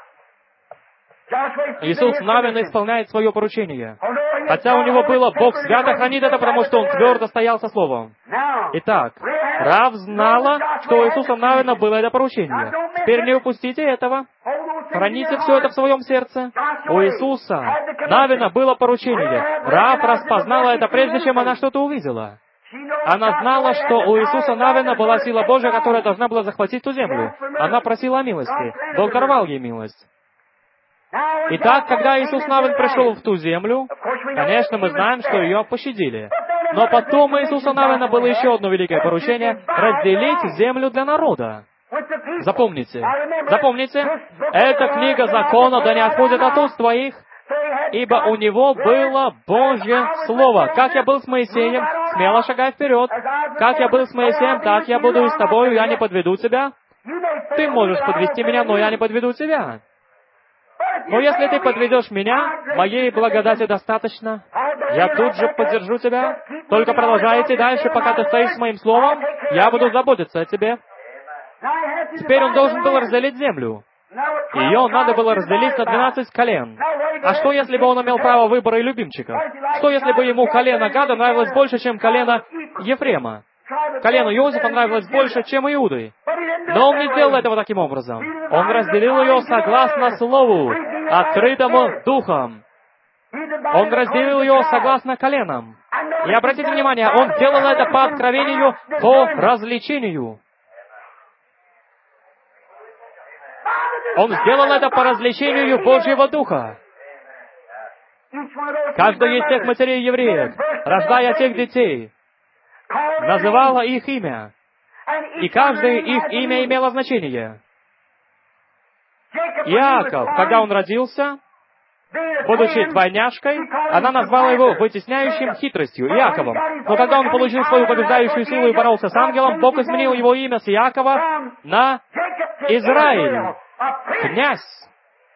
Иисус Навин исполняет свое поручение. Хотя у него было «Бог свято хранит это», потому что он твердо стоял со Словом. Итак, Раав знала, что у Иисуса Навина было это поручение. Теперь не упустите этого. Храните все это в своем сердце. У Иисуса Навина было поручение. Раав распознала это, прежде чем она что-то увидела. Она знала, что у Иисуса Навина была сила Божья, которая должна была захватить ту землю. Она просила о милости. Бог даровал ей милость. Итак, когда Иисус Навин пришел в ту землю, конечно, мы знаем, что ее пощадили. Но потом у Иисуса Навина было еще одно великое поручение — разделить землю для народа. Запомните, эта книга закона да не отходит от уст твоих, ибо у него было Божье Слово. Как я был с Моисеем, смело шагай вперед. Как я был с Моисеем, так я буду и с тобою, я не подведу тебя. Ты можешь подвести меня, но я не подведу тебя. Но если ты подведешь меня, моей благодати достаточно. Я тут же поддержу тебя. Только продолжай идти дальше, пока ты стоишь с моим словом. Я буду заботиться о тебе. Теперь он должен был разделить землю. Ее надо было разделить на 12 колен. А что, если бы он имел право выбора и любимчика? Что, если бы ему колено Гада нравилось больше, чем колено Ефрема? Колено Иосифа нравилось больше, чем Иуды. Но он не сделал этого таким образом. Он разделил ее согласно Слову, открытому Духом. Он разделил ее согласно коленам. И обратите внимание, он делал это по откровению, по развлечению. Он сделал это по развлечению Божьего Духа. Каждая из тех матерей евреев, рождая тех детей, называла их имя. И каждое их имя имело значение. Иаков, когда он родился, будучи двойняшкой, она назвала его вытесняющим хитростью, Иаковом. Но когда он получил свою побеждающую силу и боролся с ангелом, Бог изменил его имя с Иакова на Израиль, князь.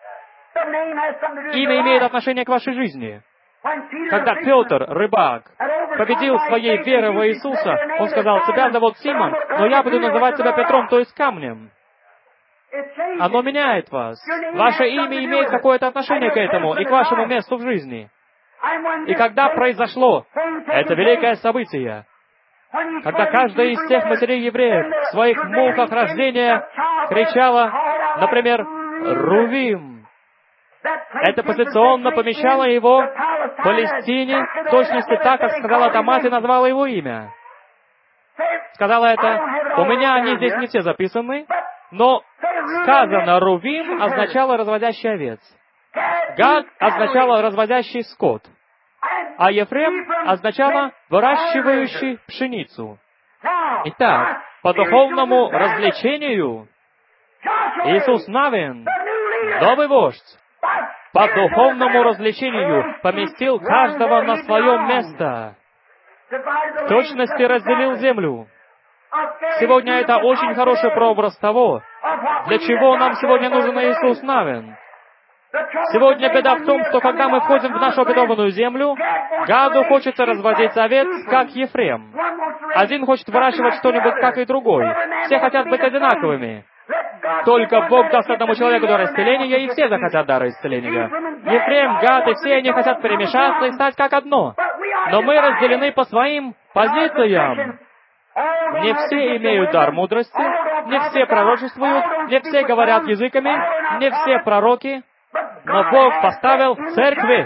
Имя имеет отношение к вашей жизни. Когда Петр, рыбак, победил своей верой в Иисуса, он сказал: «Тебя зовут Симон, но я буду называть тебя Петром, то есть камнем». Оно меняет вас. Ваше имя имеет какое-то отношение к этому и к вашему месту в жизни. И когда произошло это великое событие, когда каждая из тех матерей евреев в своих муках рождения кричала, например, «Рувим», Это позиционно помещало его в Палестине, в точности так, как сказала Тамас и назвала его имя. Сказала это, у меня они здесь не все записаны, но сказано, Рувим означало разводящий овец. Гад означало разводящий скот. А Ефрем означало выращивающий пшеницу. Итак, по духовному развлечению Иисус Навин, новый вождь, по духовному развлечению поместил каждого на свое место. В точности разделил землю. Сегодня это очень хороший прообраз того, для чего нам сегодня нужен Иисус Навин. Сегодня беда в том, что когда мы входим в нашу обетованную землю, гаду хочется разводить овец, как Ефрем. Один хочет выращивать что-нибудь, как и другой. Все хотят быть одинаковыми. Только Бог даст одному человеку дар исцеления, и все захотят дара исцеления. Ефрем, Гад и все они хотят перемешаться и стать как одно. Но мы разделены по своим позициям. Не все имеют дар мудрости, не все пророчествуют, не все говорят языками, не все пророки, но Бог поставил в церкви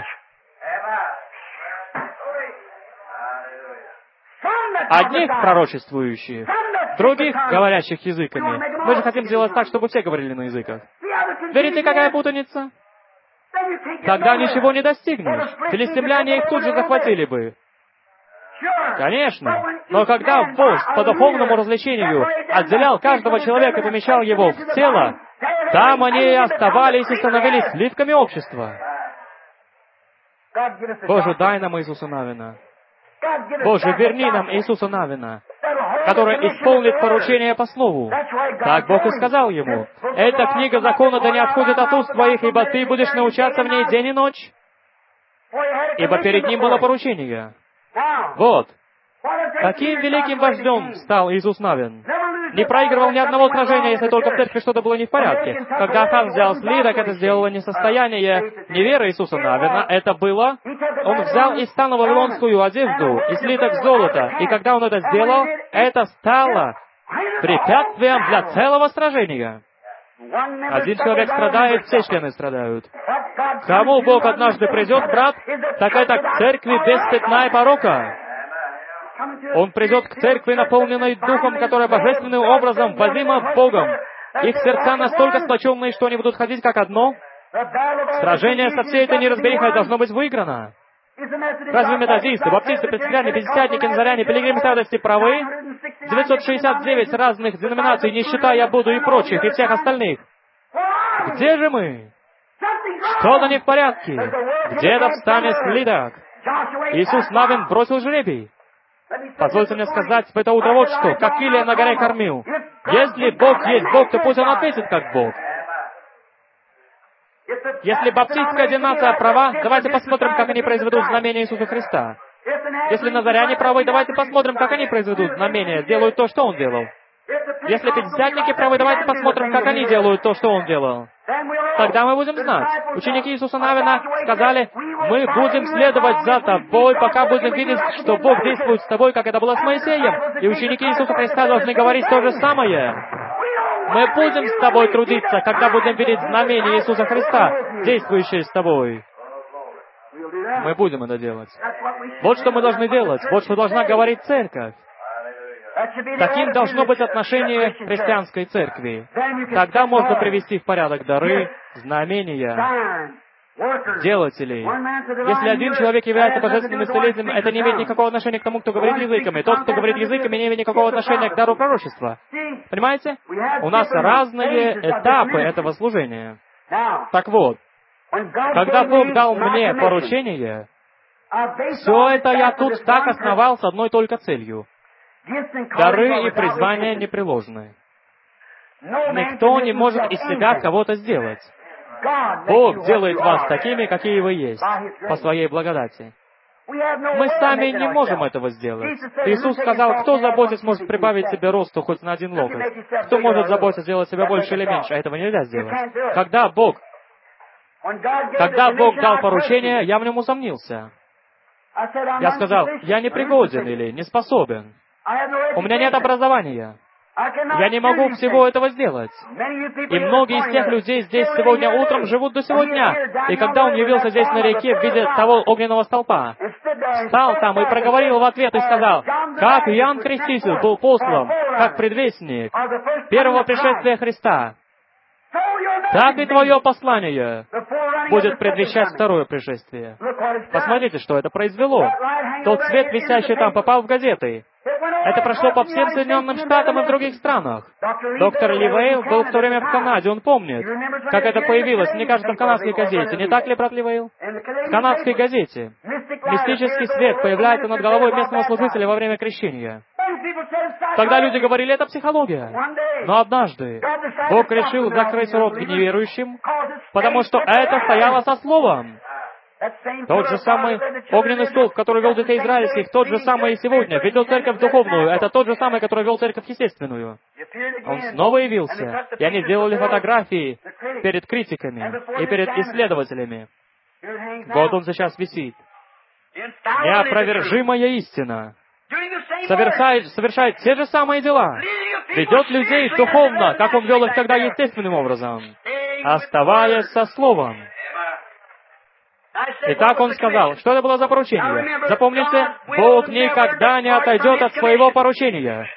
одних пророчествующих, других говорящих языками. Мы же хотим сделать так, чтобы все говорили на языках. Видите, какая путаница? Тогда ничего не достигнешь. Филистимляне их тут же захватили бы. Конечно. Но когда вождь по духовному развлечению отделял каждого человека и помещал его в тело, там они и оставались и становились сливками общества. Боже, дай нам Иисуса Навина. Боже, верни нам Иисуса Навина, который исполнит поручение по слову. Так Бог и сказал ему: «Эта книга закона да не отходит от уст твоих, ибо ты будешь научаться в ней день и ночь». Ибо перед ним было поручение. Вот. Каким великим вождем стал Иисус Навин? Не проигрывал ни одного сражения, если только в церкви что-то было не в порядке. Когда Ахан взял слиток, это сделало не состояние неверы Иисуса Навина, это было... Он взял и стал на вавилонскую одежду и слиток золота, и когда он это сделал, это стало препятствием для целого сражения. Один человек страдает, все члены страдают. Кому Бог однажды придет, брат, так это к церкви без пятна и порока. Он придет к церкви, наполненной Духом, которая божественным образом возима Богом. Их сердца настолько сплоченные, что они будут ходить как одно. Сражение со всей этой неразберихой должно быть выиграно. Разве методисты, баптисты, пресвитериане, пятидесятники, назаряне, пилигримы святости правы? 969 разных деноминаций, не считая Будду и прочих, и всех остальных. Где же мы? Что-то не в порядке. Где-то встанет слиток. Иисус Навин бросил жребий. Позвольте мне сказать в это утро вот что, как Илия на горе кормил. Если Бог есть Бог, то пусть Он ответит как Бог. Если баптистская деноминация права, давайте посмотрим, как они произведут знамение Иисуса Христа. Если назаряне правы, давайте посмотрим, как они произведут знамение, сделают то, что Он делал. Если пятидесятники правы, давайте посмотрим, как они делают то, что Он делал. Тогда мы будем знать. Ученики Иисуса Навина сказали: «Мы будем следовать за Тобой, пока будем видеть, что Бог действует с Тобой, как это было с Моисеем». И ученики Иисуса Христа должны говорить то же самое. Мы будем с Тобой трудиться, когда будем видеть знамение Иисуса Христа, действующее с Тобой. Мы будем это делать. Вот что мы должны делать. Вот что должна говорить церковь. Таким должно быть отношение христианской церкви. Тогда можно привести в порядок дары, знамения, делателей. Если один человек является божественным исцелителем, это не имеет никакого отношения к тому, кто говорит языками. Тот, кто говорит языками, не имеет никакого отношения к дару пророчества. Понимаете? У нас разные этапы этого служения. Так вот, когда Бог дал мне поручение, все это я тут так основал с одной только целью. Дары и призвания непреложны. Никто не может из себя кого-то сделать. Бог делает вас такими, какие вы есть, по своей благодати. Мы сами не можем этого сделать. Иисус сказал: кто, заботясь, может прибавить себе росту хоть на 1 локоть? Кто может заботиться, сделать себя больше или меньше? Этого нельзя сделать. Когда Бог дал поручение, я в нем усомнился. Я сказал: я не пригоден или не способен. У меня нет образования. Я не могу всего этого сделать. И многие из тех людей здесь сегодня утром живут до сегодня. И когда он явился здесь на реке в виде того огненного столпа, встал там и проговорил в ответ и сказал, как Иоанн Креститель был послан, как предвестник первого пришествия Христа, так и твое послание будет предвещать второе пришествие. Посмотрите, что это произвело. Тот свет, висящий там, попал в газеты. Это прошло по всем Соединенным Штатам и в других странах. Доктор Ливейл был в то время в Канаде, он помнит, как это появилось, мне кажется, в канадской газете. Не так ли, брат Ливейл? В канадской газете. Мистический свет появляется над головой местного служителя во время крещения. Тогда люди говорили, это психология. Но однажды Бог решил закрыть рот неверующим, потому что это стояло со Словом. Тот же самый огненный столб, который вел детей израильских, тот же самый и сегодня. Ведет церковь духовную, это тот же самый, который вел церковь естественную. Он снова явился, и они сделали фотографии перед критиками и перед исследователями. Вот он сейчас висит. Неопровержимая истина. Совершает те же самые дела. Ведет людей духовно, как он вел их тогда естественным образом, оставаясь со Словом. Итак, он сказал, что это было за поручение? Запомните, Бог никогда не отойдет от своего поручения.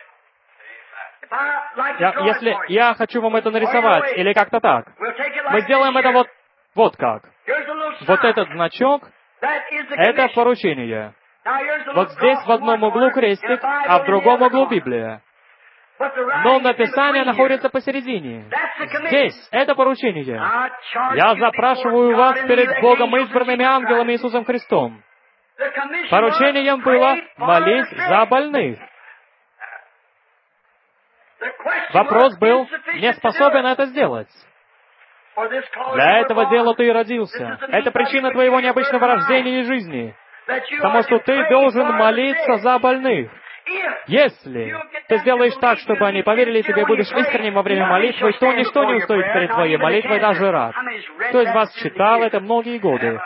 Если я хочу вам это нарисовать, или как-то так, мы сделаем это вот как. Вот этот значок, это поручение. Вот здесь в одном углу крестик, а в другом углу Библия. Но написание находится посередине. Здесь это поручение. Я запрашиваю вас перед Богом и избранными ангелами Иисусом Христом. Поручением было молить за больных. Вопрос был, не способен это сделать. Для этого дела ты и родился. Это причина твоего необычного рождения и жизни. Потому что ты должен молиться за больных. Если ты сделаешь так, чтобы они поверили тебе и будешь искренним во время молитвы, то ничто не устоит перед твоей молитвой, даже рад. Кто из вас читал это многие годы?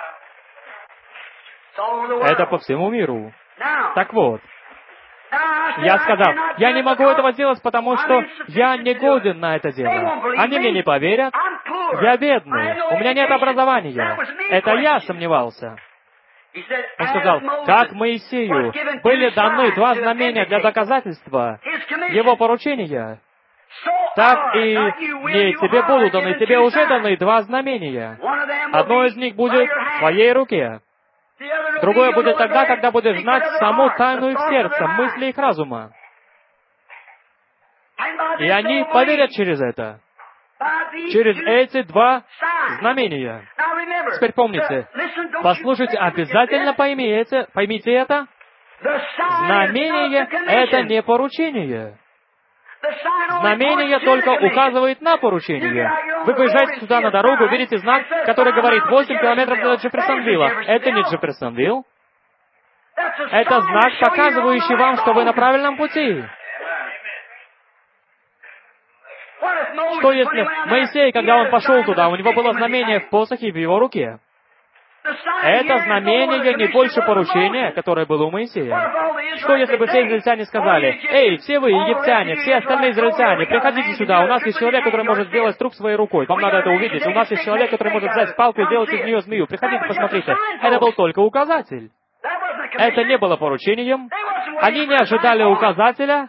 Это по всему миру. Так вот, я сказал, я не могу этого сделать, потому что я не годен на это дело. Они мне не поверят. Я бедный. У меня нет образования. Это я сомневался. Он сказал, как Моисею были даны два знамения для доказательства его поручения, так и мне тебе будут даны. Тебе уже даны два знамения. Одно из них будет в твоей руке. Другое будет тогда, когда будешь знать саму тайну их сердца, мысли их разума. И они поверят через это. Через эти два знамения. Теперь помните, послушайте, обязательно поймите это. Знамение — это не поручение. Знамение только указывает на поручение. Вы выезжаете сюда на дорогу, видите знак, который говорит 8 километров до Джефферсонвилла. Это не Джефферсонвилл. Это знак, показывающий вам, что вы на правильном пути. Что если Моисей, когда он пошел туда, у него было знамение в посохе в его руке? Это знамение не больше поручения, которое было у Моисея. Что если бы все израильтяне сказали, «Эй, все вы, египтяне, все остальные израильтяне, приходите сюда, у нас есть человек, который может сделать струк своей рукой, вам надо это увидеть, у нас есть человек, который может взять палку и сделать из нее змею, приходите, посмотрите». Это был только указатель. Это не было поручением. Они не ожидали указателя.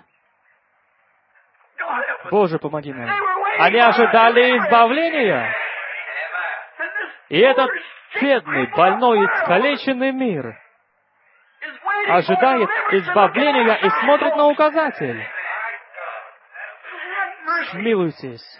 Боже, помоги нам. Они ожидали избавления. И этот бедный, больной, искалеченный мир ожидает избавления и смотрит на указатель. Смилуйтесь.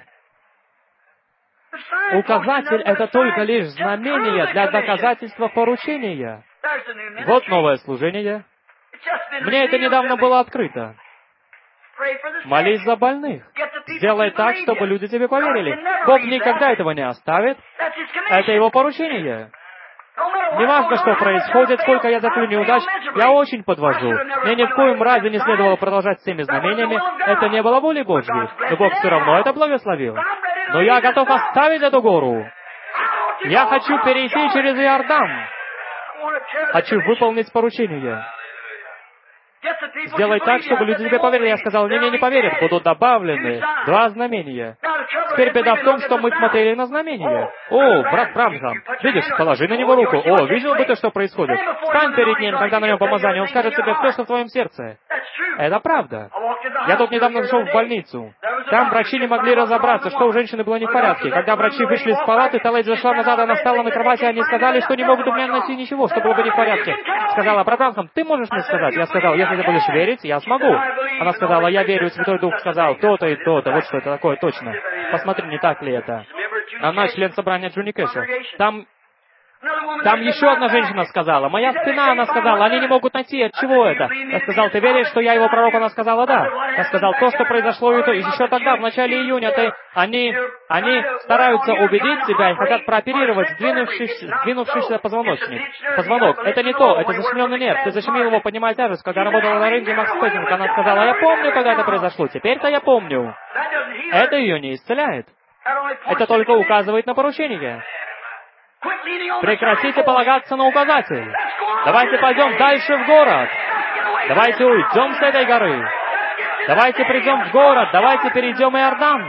Указатель — это только лишь знамение для доказательства поручения. Вот новое служение. Мне это недавно было открыто. Молись за больных. Сделай так, чтобы люди тебе поверили. Бог никогда этого не оставит. Это Его поручение. Неважно, что происходит, сколько я заклю неудач, я очень подвожу. Мне ни в коем разе не следовало продолжать с теми знамениями. Это не было волей Божьей. Но Бог все равно это благословил. Но я готов оставить эту гору. Я хочу перейти через Иордан. Хочу выполнить поручение. Сделай так, чтобы люди тебе поверили. Я сказал, не поверят, будут добавлены 2 знамения. Теперь беда в том, что мы смотрели на знамения. О, брат Бранхам, видишь, положи на него руку. О, видел бы ты, что происходит? Стань перед ним, когда на нем помазание, он скажет тебе все, что в твоем сердце. Это правда. Я тут недавно зашел в больницу. Там врачи не могли разобраться, что у женщины было не в порядке. Когда врачи вышли из палаты, Талейд зашла назад, она встала на кровати, они сказали, что не могут у меня найти ничего, что было бы не в порядке. Сказала, брат Бранхам, ты можешь мне сказать? Я сказал, если ты будешь верить, я смогу. Она сказала, я верю, Святой Дух сказал то-то и то-то. Вот что это такое, точно. Посмотри, не так ли это. Она член собрания Джуни Кэша. Там еще одна женщина сказала, моя спина, она сказала, они не могут найти, от чего это? Я сказал, ты веришь, что я его пророк? Она сказала, да. Я сказал, то, что произошло еще тогда, в начале июня, они стараются убедить тебя и хотят прооперировать сдвинувшийся позвонок. Это не то, это защемленный нерв. Ты защемил его, поднимая тяжесть. Когда работала на рынке Макс Петтинг, она сказала, я помню, когда это произошло, теперь-то я помню. Это ее не исцеляет. Это только указывает на поручение. Прекратите полагаться на указатель. Давайте пойдем дальше в город. Давайте уйдем с этой горы. Давайте придем в город. Давайте перейдем Иордан.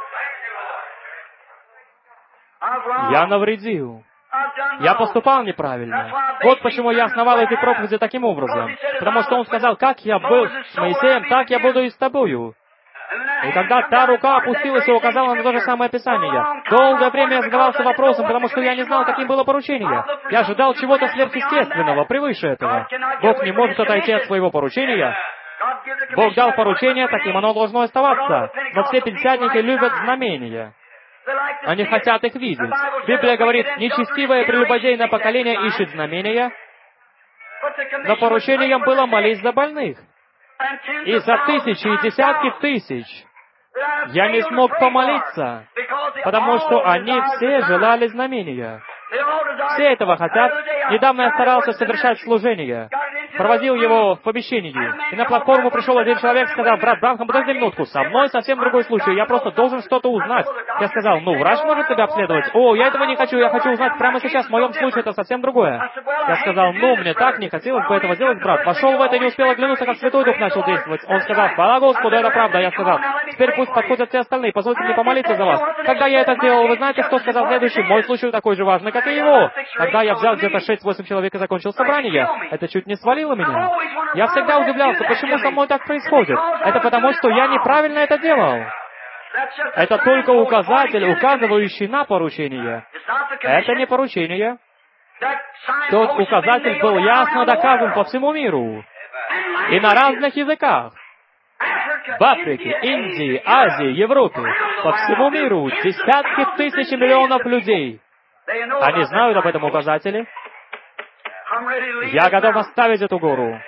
Я навредил. Я поступал неправильно. Вот почему я основал эти проповеди таким образом. Потому что он сказал, как я был с Моисеем, так я буду и с тобою. И когда та рука опустилась и указала на то же самое Писание, долгое время я задавался вопросом, потому что я не знал, каким было поручение. Я ожидал чего-то сверхъестественного, превыше этого. Бог не может отойти от своего поручения. Бог дал поручение, таким оно должно оставаться. Но все пятидесятники любят знамения. Они хотят их видеть. Библия говорит, нечестивое прелюбодейное поколение ищет знамения, но поручением было молить за больных. И за тысячи и десятки тысяч я не смог помолиться, потому что они все желали знамения. Все этого хотят. Недавно я старался совершать служение. Проводил его в помещении. И на платформу пришел один человек, сказал, брат Бранхам, подожди минутку, со мной совсем другой случай, я просто должен что-то узнать. Я сказал, врач может тебя обследовать? О, я этого не хочу, я хочу узнать прямо сейчас, в моем случае это совсем другое. Я сказал, мне так не хотелось бы этого делать, брат. Вошел в это и не успел оглянуться, как Святой Дух начал действовать. Он сказал, хвала Господу, это правда. Я сказал, теперь пусть подходят все остальные, позвольте мне помолиться за вас. Когда я это сделал, вы знаете, кто сказал следующий? Мой случай такой же важный, как и его. Когда я взял где-то 6-8 человек и закончил собрание, это чуть не свалило меня. Я всегда удивлялся, почему со мной так происходит. Это потому, что я неправильно это делал. Это только указатель, указывающий на поручение. Это не поручение. Тот указатель был ясно доказан по всему миру. И на разных языках. В Африке, Индии, Азии, Европе, по всему миру десятки тысяч и миллионов людей. Они знают об этом указателе. Я готов оставить эту гору.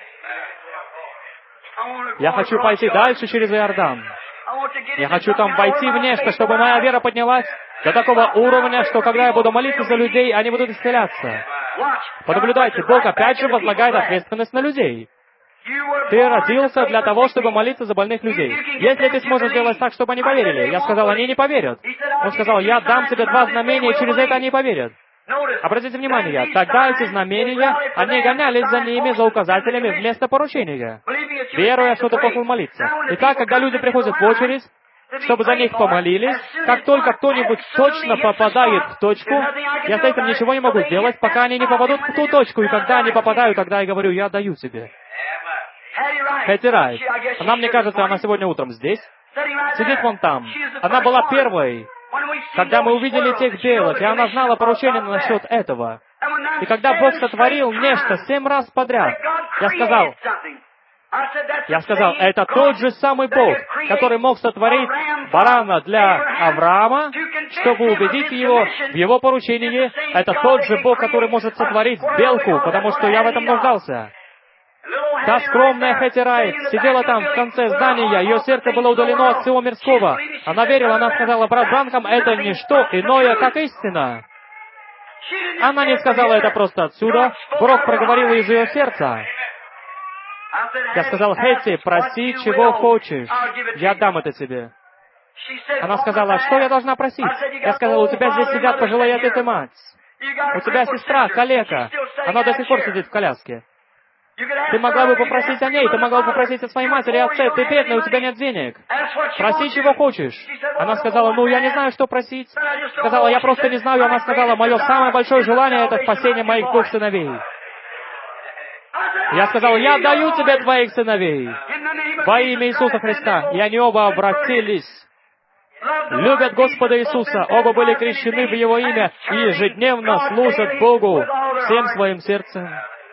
Я хочу пойти дальше через Иордан. Я хочу там войти в нечто, чтобы моя вера поднялась до такого уровня, что когда я буду молиться за людей, они будут исцеляться. Понаблюдайте, Бог опять же возлагает ответственность на людей. Ты родился для того, чтобы молиться за больных людей. Если ты сможешь сделать так, чтобы они поверили. Я сказал, они не поверят. Он сказал, я дам тебе 2 знамения, и через это они поверят. Обратите внимание, тогда эти знамения, они гонялись за ними, за указателями, вместо поручения, веруя, что ты послал молиться. Итак, когда люди приходят в очередь, чтобы за них помолились, как только кто-нибудь точно попадает в точку, я с этим ничего не могу сделать, пока они не попадут в ту точку, и когда они попадают, тогда я говорю, я даю тебе. Хэти Райт. Она, мне кажется, она сегодня утром здесь. Сидит вон там. Она была первой, когда мы увидели тех белых, и она знала поручение насчет этого. И когда Бог сотворил нечто 7 раз подряд, я сказал, это тот же самый Бог, который мог сотворить барана для Авраама, чтобы убедить его в его поручении. Это тот же Бог, который может сотворить белку, потому что я в этом нуждался. Та скромная Хэти Райт сидела там в конце здания, ее сердце было удалено от всего мирского. Она верила, она сказала, брат Бранхам, это не что иное, как истина. Она не сказала это просто отсюда, Бог проговорил из ее сердца. Я сказал, Хэти, проси, чего хочешь, я дам это тебе. Она сказала, что я должна просить? Я сказал, у тебя здесь сидят пожилые отец и мать. У тебя сестра, калека. Она до сих пор сидит в коляске. Ты могла бы попросить о ней, ты могла бы попросить о своей матери и отце. Ты бедная, у тебя нет денег. Проси, чего хочешь. Она сказала, я не знаю, что просить. Сказала, я просто не знаю. Она сказала, мое самое большое желание — это спасение моих 2 сыновей. Я сказал, я даю тебе твоих сыновей во имя Иисуса Христа. И они оба обратились, любят Господа Иисуса, оба были крещены в Его имя и ежедневно служат Богу всем своим сердцем.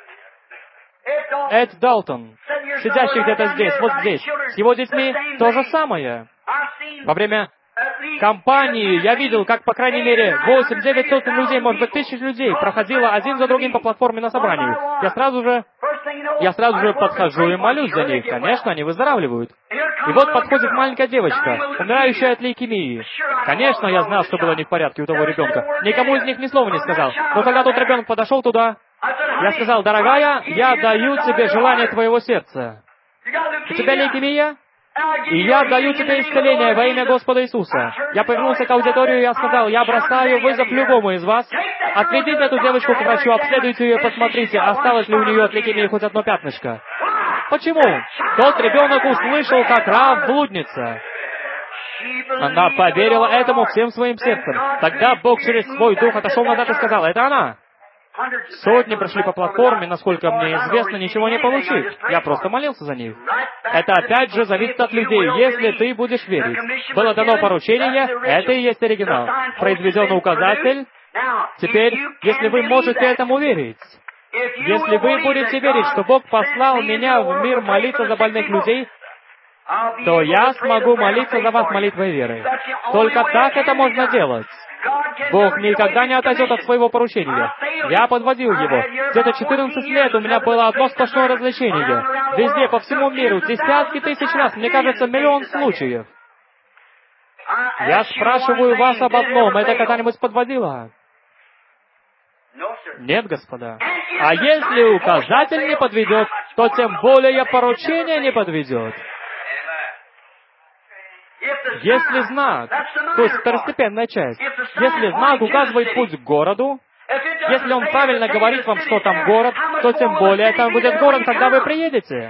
Эд Далтон, сидящий где-то здесь, вот здесь, с его детьми то же самое. Во время кампании я видел, как, по крайней мере, 8-9 сотен людей, может быть, 1000 людей проходило один за другим по платформе на собрании. Я сразу же подхожу и молюсь за них. Конечно, они выздоравливают. И вот подходит маленькая девочка, умирающая от лейкемии. Конечно, я знал, что было не в порядке у того ребенка. Никому из них ни слова не сказал. Но когда тот ребенок подошел туда, я сказал, дорогая, я даю тебе желание твоего сердца. У тебя лейкемия? И я даю тебе исцеление во имя Господа Иисуса. Я повернулся к аудитории и я сказал, я бросаю вызов любому из вас. Отведите эту девочку к врачу, обследуйте ее, посмотрите, осталось ли у нее от лейкемии хоть одно пятнышко. Почему? Тот ребенок услышал, как Раав блудница. Она поверила этому всем своим сердцем. Тогда Бог через свой дух отошел назад и сказал, это она. Сотни прошли по платформе, насколько мне известно, ничего не получив. Я просто молился за них. Это опять же зависит от людей, если ты будешь верить. Было дано поручение, это и есть оригинал. Произведен указатель. Теперь, если вы можете этому верить, если вы будете верить, что Бог послал меня в мир молиться за больных людей, то я смогу молиться за вас молитвой веры. Только так это можно делать. Бог никогда не отойдет от своего поручения. Я подводил его. Где-то 14 лет у меня было одно сплошное развлечение. Везде, по всему миру, десятки тысяч раз, мне кажется, миллион случаев. Я спрашиваю вас об одном. Это когда-нибудь подводило? Нет, господа. А если указатель не подведет, то тем более поручение не подведет. Если знак, то есть второстепенная часть, если знак указывает путь к городу, если он правильно говорит вам, что там город, то тем более там будет город, когда вы приедете.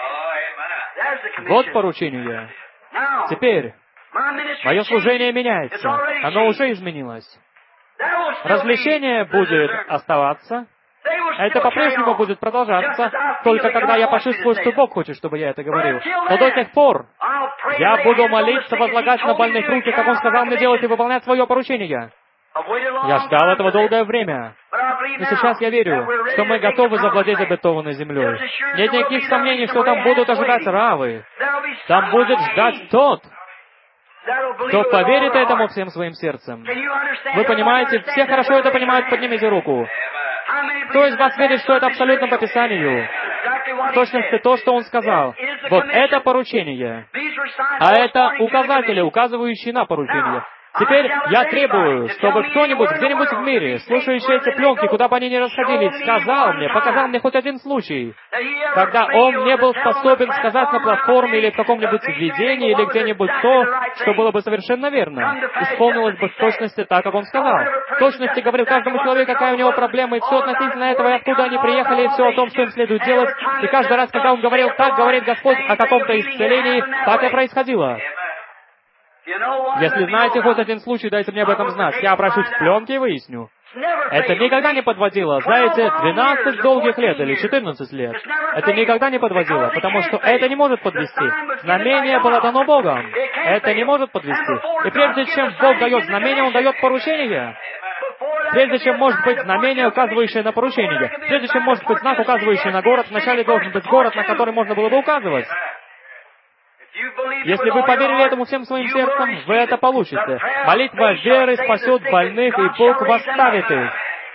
Вот поручение. Теперь, мое служение меняется. Оно уже изменилось. Развлечение будет оставаться. Это по-прежнему будет продолжаться, только когда я почувствую, что Бог хочет, чтобы я это говорил. Но до тех пор я буду молиться, возлагать на больных руки, как Он сказал мне делать, и выполнять свое поручение. Я ждал этого долгое время. Но сейчас я верю, что мы готовы завладеть обетованной землей. Нет никаких сомнений, что там будут ожидать равы. Там будет ждать тот, кто поверит этому всем своим сердцем. Вы понимаете? Все хорошо это понимают, поднимите руку. Кто из вас верит, что это абсолютно по Писанию? В точности то, что он сказал. Вот это поручение. А это указатели, указывающие на поручение. Теперь я требую, чтобы кто-нибудь где-нибудь в мире, слушающий эти пленки, куда бы они ни расходились, сказал мне, показал мне хоть один случай, когда он не был способен сказать на платформе или в каком-нибудь видении, или где-нибудь то, что было бы совершенно верно, исполнилось бы в точности так, как он сказал. В точности говорил каждому человеку, какая у него проблема, и все относительно этого, и откуда они приехали, и все о том, что им следует делать. И каждый раз, когда он говорил так, говорит Господь о каком-то исцелении, так и происходило. Если знаете хоть один случай, дайте мне об этом знать. Я обращусь к пленке и выясню. Это никогда не подводило. За эти 12 долгих лет или 14 лет. Это никогда не подводило, потому что это не может подвести. Знамение было дано Богом. Это не может подвести. И прежде чем Бог дает знамение, Он дает поручение. Прежде чем может быть знамение, указывающее на поручение. Прежде чем может быть знак, указывающий на город, вначале должен быть город, на который можно было бы указывать. Если вы поверили этому всем своим сердцем, вы это получите. Молитва веры спасет больных, и Бог восставит их.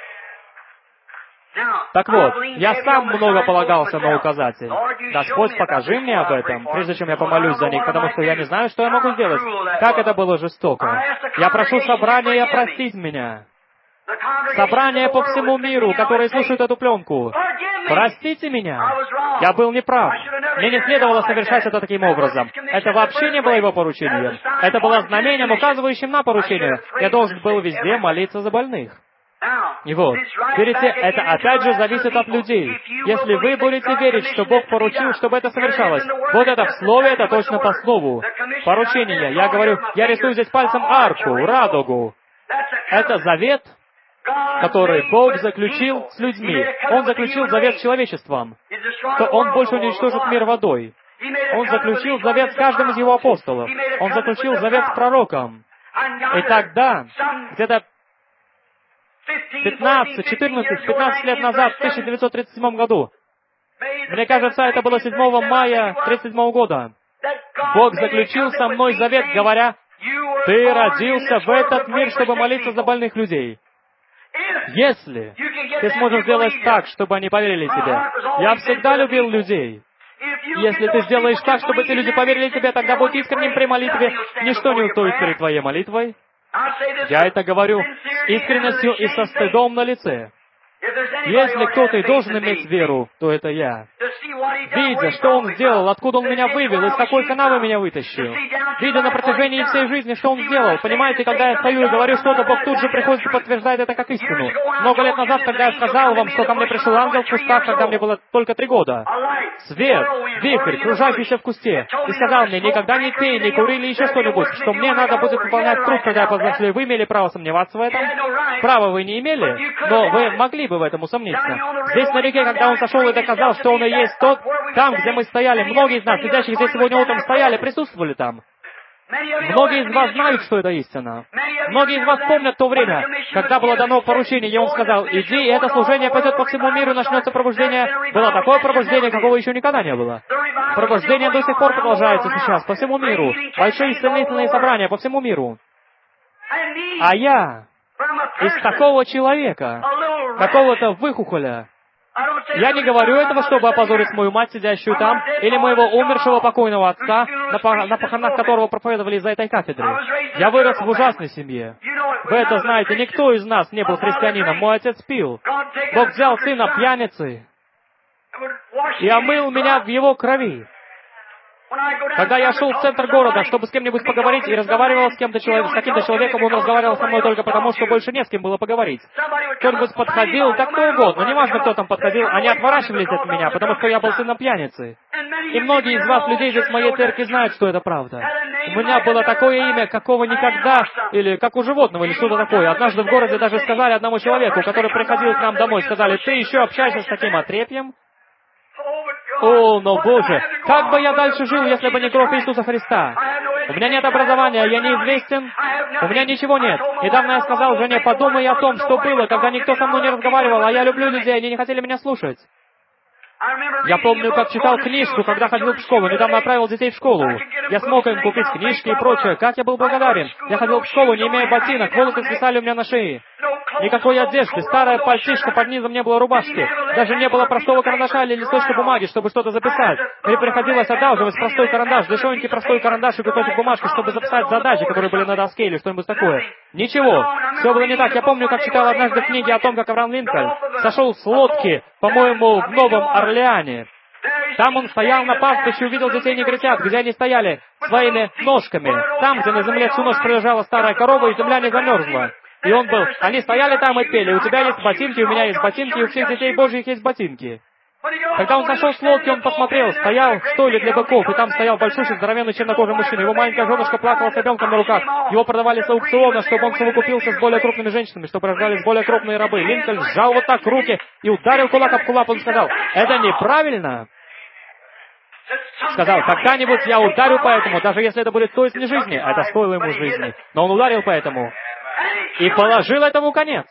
Так вот, я сам много полагался на указатель. Господь, покажи мне об этом, прежде чем я помолюсь за них, потому что я не знаю, что я могу сделать. Как это было жестоко. Я прошу собрания простить меня. Собрания по всему миру, которые слушают эту пленку. Простите меня. Я был неправ. Мне не следовало совершать это таким образом. Это вообще не было его поручением. Это было знамением, указывающим на поручение. Я должен был везде молиться за больных. И вот, видите, это опять же зависит от людей. Если вы будете верить, что Бог поручил, чтобы это совершалось, вот это в Слове, это точно по Слову. Поручение. Я говорю, я рисую здесь пальцем арку, радугу. Это завет, который Бог заключил с людьми. Он заключил завет с человечеством, что Он больше уничтожит мир водой. Он заключил завет с каждым из Его апостолов. Он заключил завет с пророком. И тогда, где-то 15 лет назад, в 1937 году, мне кажется, это было 7 мая 1937 года, Бог заключил со мной завет, говоря, «Ты родился в этот мир, чтобы молиться за больных людей». Если ты сможешь сделать так, чтобы они поверили тебе. Я всегда любил людей. Если ты сделаешь так, чтобы эти люди поверили тебе, тогда будь искренним при молитве. Ничто не устоит перед твоей молитвой. Я это говорю с искренностью и со стыдом на лице. Если кто-то и должен иметь веру, то это я. Видя, что Он сделал, откуда Он меня вывел, из какой канавы меня вытащил. Видя на протяжении всей жизни, что Он сделал. Понимаете, когда я стою и говорю что-то, Бог тут же приходит и подтверждает это как истину. Много лет назад, когда я сказал вам, что ко мне пришел ангел в кустах, когда мне было только 3 года. Свет, вихрь, кружащийся в кусте. И сказал мне, никогда не пей, не кури или еще что-нибудь, что мне надо будет выполнять труд, когда я позашлю. Вы имели право сомневаться в этом? Права вы не имели, но вы могли бы в этом усомниться. Здесь на реке, когда Он сошел и доказал, что Он и есть тот, там, где мы стояли, многие из нас, сидящих здесь сегодня утром, стояли, присутствовали там. Многие из вас знают, что это истина. Многие из вас помнят то время, когда было дано поручение, и Он сказал, иди, и это служение пойдет по всему миру, начнется пробуждение. Было такое пробуждение, какого еще никогда не было. Пробуждение до сих пор продолжается сейчас, по всему миру. Большие исцелительные собрания по всему миру. А я из такого человека, какого-то выхухоля, я не говорю этого, чтобы опозорить мою мать, сидящую там, или моего умершего покойного отца, на похоронах которого проповедовали из-за этой кафедры. Я вырос в ужасной семье. Вы это знаете, никто из нас не был христианином. Мой отец пил. Бог взял сына пьяницы и омыл меня в его крови. Когда я шел в центр города, чтобы с кем-нибудь поговорить, и разговаривал с каким-то человеком, он разговаривал со мной только потому, что больше не с кем было поговорить. Кто-нибудь подходил, так кто угодно, неважно, кто там подходил, они отворачивались от меня, потому что я был сыном пьяницы. И многие из вас, людей здесь в моей церкви, знают, что это правда. У меня было такое имя, какого никогда, или как у животного, или что-то такое. Однажды в городе даже сказали одному человеку, который приходил к нам домой, сказали, ты еще общаешься с таким отрепьем? О, но Боже, как бы я дальше жил, если бы не кровь Иисуса Христа? У меня нет образования, я неизвестен, у меня ничего нет. Недавно я сказал жене, подумай о том, что было, когда никто со мной не разговаривал, а я люблю людей, они не хотели меня слушать. Я помню, как читал книжку, когда ходил в школу. Недавно отправил детей в школу. Я смог им купить книжки и прочее. Как я был благодарен. Я ходил в школу, не имея ботинок, волосы свисали у меня на шее. Никакой одежды, старая пальтишка, под низом не было рубашки. Даже не было простого карандаша или листочка бумаги, чтобы что-то записать. Мне приходилось одалживать простой карандаш, дешевенький простой карандаш и кусочек бумажки, чтобы записать задачи, которые были на доске или что-нибудь такое. Ничего. Все было не так. Я помню, как читал однажды книги о том, как Авраам Линкольн сошел с лодки, по-моему, в Новом Орлеане. Там он стоял на пастбище и увидел детей негритят, где они стояли своими ножками. Там, где на земле всю ночь пролежала старая корова, и земля не замерзла. И он был, они стояли там и пели, у тебя есть ботинки, у меня есть ботинки, у всех детей Божьих есть ботинки. Когда он сошел с лодки, он посмотрел, стоял стойлик для быков, и там стоял большущий, здоровенный чернокожий мужчина. Его маленькая женушка плакала с ребенком на руках. Его продавали с аукциона, чтобы он совокупился с более крупными женщинами, чтобы рождались более крупные рабы. Линкольн сжал вот так руки и ударил кулак об кулак. Он сказал, это неправильно. Сказал, когда-нибудь я ударю по этому, даже если это будет стоить мне жизни. Это стоило ему жизни. Но он ударил по этому. И положил этому конец.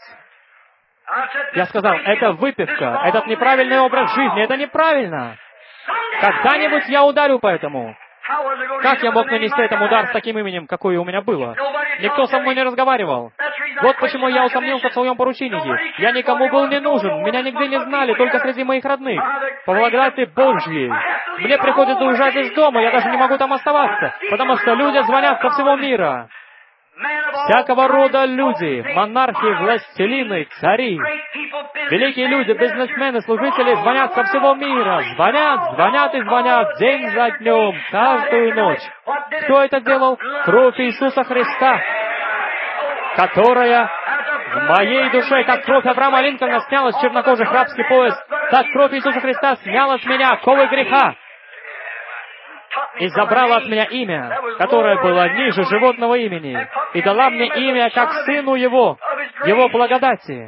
Я сказал, это выпивка, этот неправильный образ жизни, это неправильно. Когда-нибудь я ударю по этому. Как я мог нанести этому удар с таким именем, какое у меня было? Никто со мной не разговаривал. Вот почему я усомнился в своем поручении. Я никому был не нужен, меня нигде не знали, только среди моих родных. По благодати Божьей. Мне приходится уезжать из дома, я даже не могу там оставаться, потому что люди звонят со всего мира. Всякого рода люди, монархи, властелины, цари, великие люди, бизнесмены, служители звонят со всего мира. Звонят и звонят день за днем, каждую ночь. Кто это делал? Кровь Иисуса Христа, которая В моей душе, как кровь Авраама Линкольна сняла с чернокожих рабский пояс, так кровь Иисуса Христа сняла с меня оковы греха и забрала от меня имя, которое было ниже животного имени, и дала мне имя, как сыну Его благодати.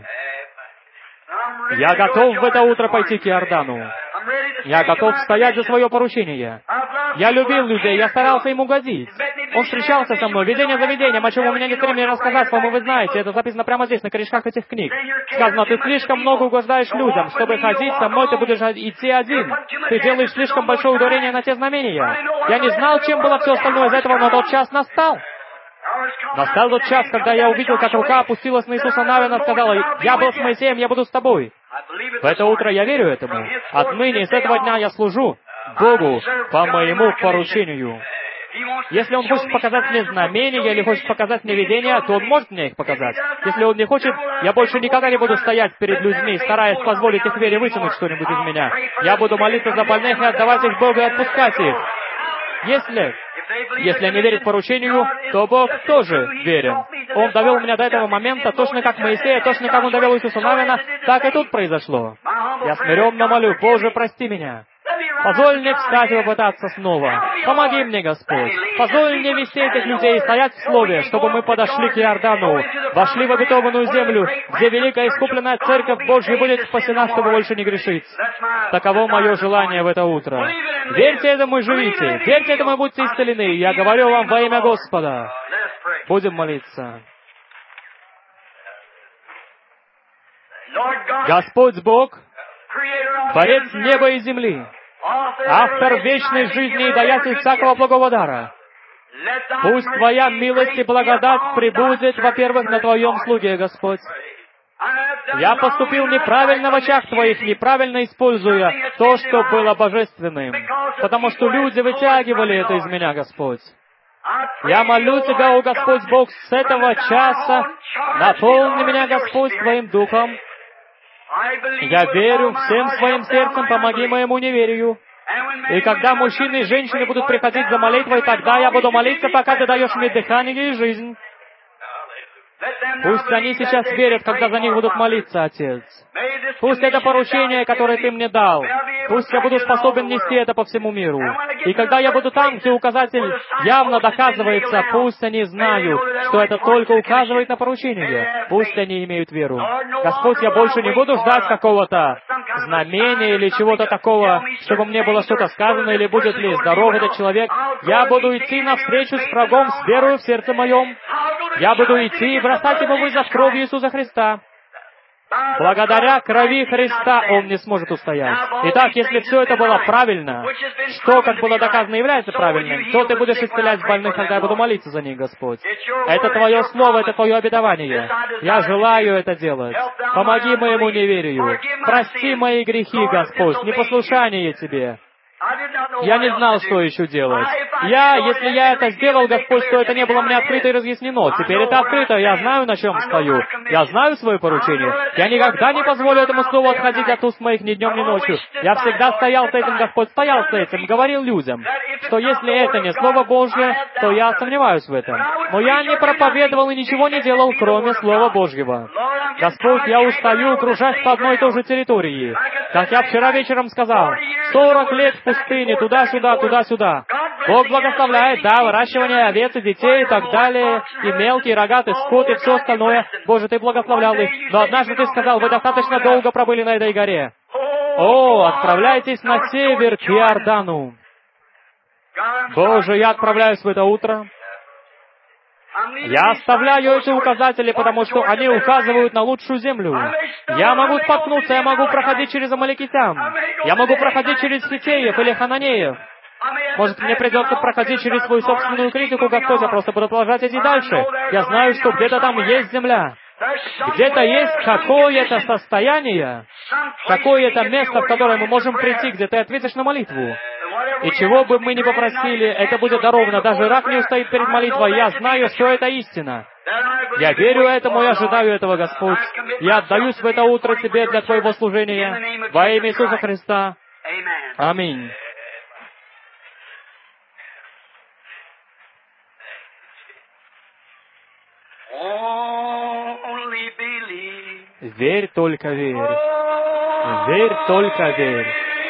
Я готов в это утро пойти к Иордану. Я готов стоять за свое поручение. Я любил людей, я старался им угодить. Он встречался со мной, видение за видением, о чем у меня нет времени рассказать вам, и вы знаете, это записано прямо здесь, на корешках этих книг. Сказано, ты слишком много угождаешь людям, чтобы ходить со мной, ты будешь идти один. Ты делаешь слишком большое ударение на те знамения. Я не знал, чем было все остальное из этого, но тот час настал. Настал тот час, когда я увидел, как рука опустилась на Иисуса Навина, сказала, «Я был с Моисеем, я буду с тобой». В это утро я верю этому. Отныне, с этого дня я служу Богу по моему поручению. Если Он хочет показать мне знамения или хочет показать мне видения, то Он может мне их показать. Если Он не хочет, я больше никогда не буду стоять перед людьми, стараясь позволить их вере вытянуть что-нибудь из меня. Я буду молиться за больных и отдавать их Богу и отпускать их. Если они верят поручению, то Бог тоже верен. Он довел меня до этого момента, точно как Моисея, точно как Он довел Иисуса Навина, так и тут произошло. Я смиренно молю, Боже, прости меня. Позволь мне встать и попытаться снова. Помоги мне, Господь. Позволь мне вести этих людей и стоять в Слове, чтобы мы подошли к Иордану, вошли в обетованную землю, где великая искупленная Церковь Божья будет спасена, чтобы больше не грешить. Таково мое желание в это утро. Верьте этому и живите. Верьте этому и будьте исцелены. Я говорю вам во имя Господа. Будем молиться. Господь Бог, Творец неба и земли, Автор вечной жизни и даятель всякого благого дара, пусть Твоя милость и благодать пребудет, во-первых, на Твоем слуге, Господь. Я поступил неправильно в очах Твоих, неправильно используя то, что было божественным, потому что люди вытягивали это из меня, Господь. Я молю Тебя, о Господь Бог, с этого часа наполни меня, Господь, Твоим Духом. Я верю всем своим сердцем, помоги моему неверию. И когда мужчины и женщины будут приходить за молитвой, тогда я буду молиться, пока Ты даешь мне дыхание и жизнь. Пусть они сейчас верят, когда за них будут молиться, Отец. Пусть это поручение, которое Ты мне дал, пусть я буду способен нести это по всему миру. И когда я буду там, где указатель явно доказывается, пусть они знают, что это только указывает на поручение. Пусть они имеют веру. Господь, я больше не буду ждать какого-то знамения или чего-то такого, чтобы мне было что-то сказано, или будет ли здоров этот человек. Я буду идти навстречу с врагом с верою в сердце моем. Я буду идти и бросать ему вызов кровью Иисуса Христа. Благодаря крови Христа он не сможет устоять. Итак, если все это было правильно, что, как было доказано, является правильным, то Ты будешь исцелять больных, когда я буду молиться за них, Господь. Это Твое Слово, это Твое обетование. Я желаю это делать. Помоги моему неверию. Прости мои грехи, Господь, непослушание Тебе. Я не знал, что еще делать. Если я это сделал, Господь, то это не было мне открыто и разъяснено. Теперь это открыто, я знаю, на чем стою. Я знаю свое поручение. Я никогда не позволю этому слову отходить от уст моих ни днем, ни ночью. Я всегда стоял с этим, Господь, стоял с этим, говорил людям, что если это не Слово Божье, то я сомневаюсь в этом. Но я не проповедовал и ничего не делал, кроме Слова Божьего. Господь, я устаю кружать по одной и той же территории. Как я вчера вечером сказал, 40 лет в пустыне, туда-сюда, туда-сюда. Бог благословляет, да, выращивание овец и детей и так далее, и мелкий, рогатый скот и все остальное. Боже, Ты благословлял их. Но однажды Ты сказал, вы достаточно долго пробыли на этой горе. О, отправляйтесь на север, к Иордану. Боже, я отправляюсь в это утро. Я оставляю эти указатели, потому что они указывают на лучшую землю. Я могу споткнуться, я могу проходить через амаликитян. Я могу проходить через хиттеев или хананеев. Может, мне придется проходить через свою собственную критику, Господь, я просто буду продолжать идти дальше. Я знаю, что где-то там есть земля. Где-то есть какое-то состояние, какое-то место, в которое мы можем прийти, где Ты ответишь на молитву. И чего бы мы ни попросили, это будет даровано. Даже рак не устоит перед молитвой. Я знаю, что это истина. Я верю этому и ожидаю этого, Господь. Я отдаюсь в это утро Тебе для Твоего служения. Во имя Иисуса Христа. Аминь. Only believe. Верь, только верь. Верь, только верь.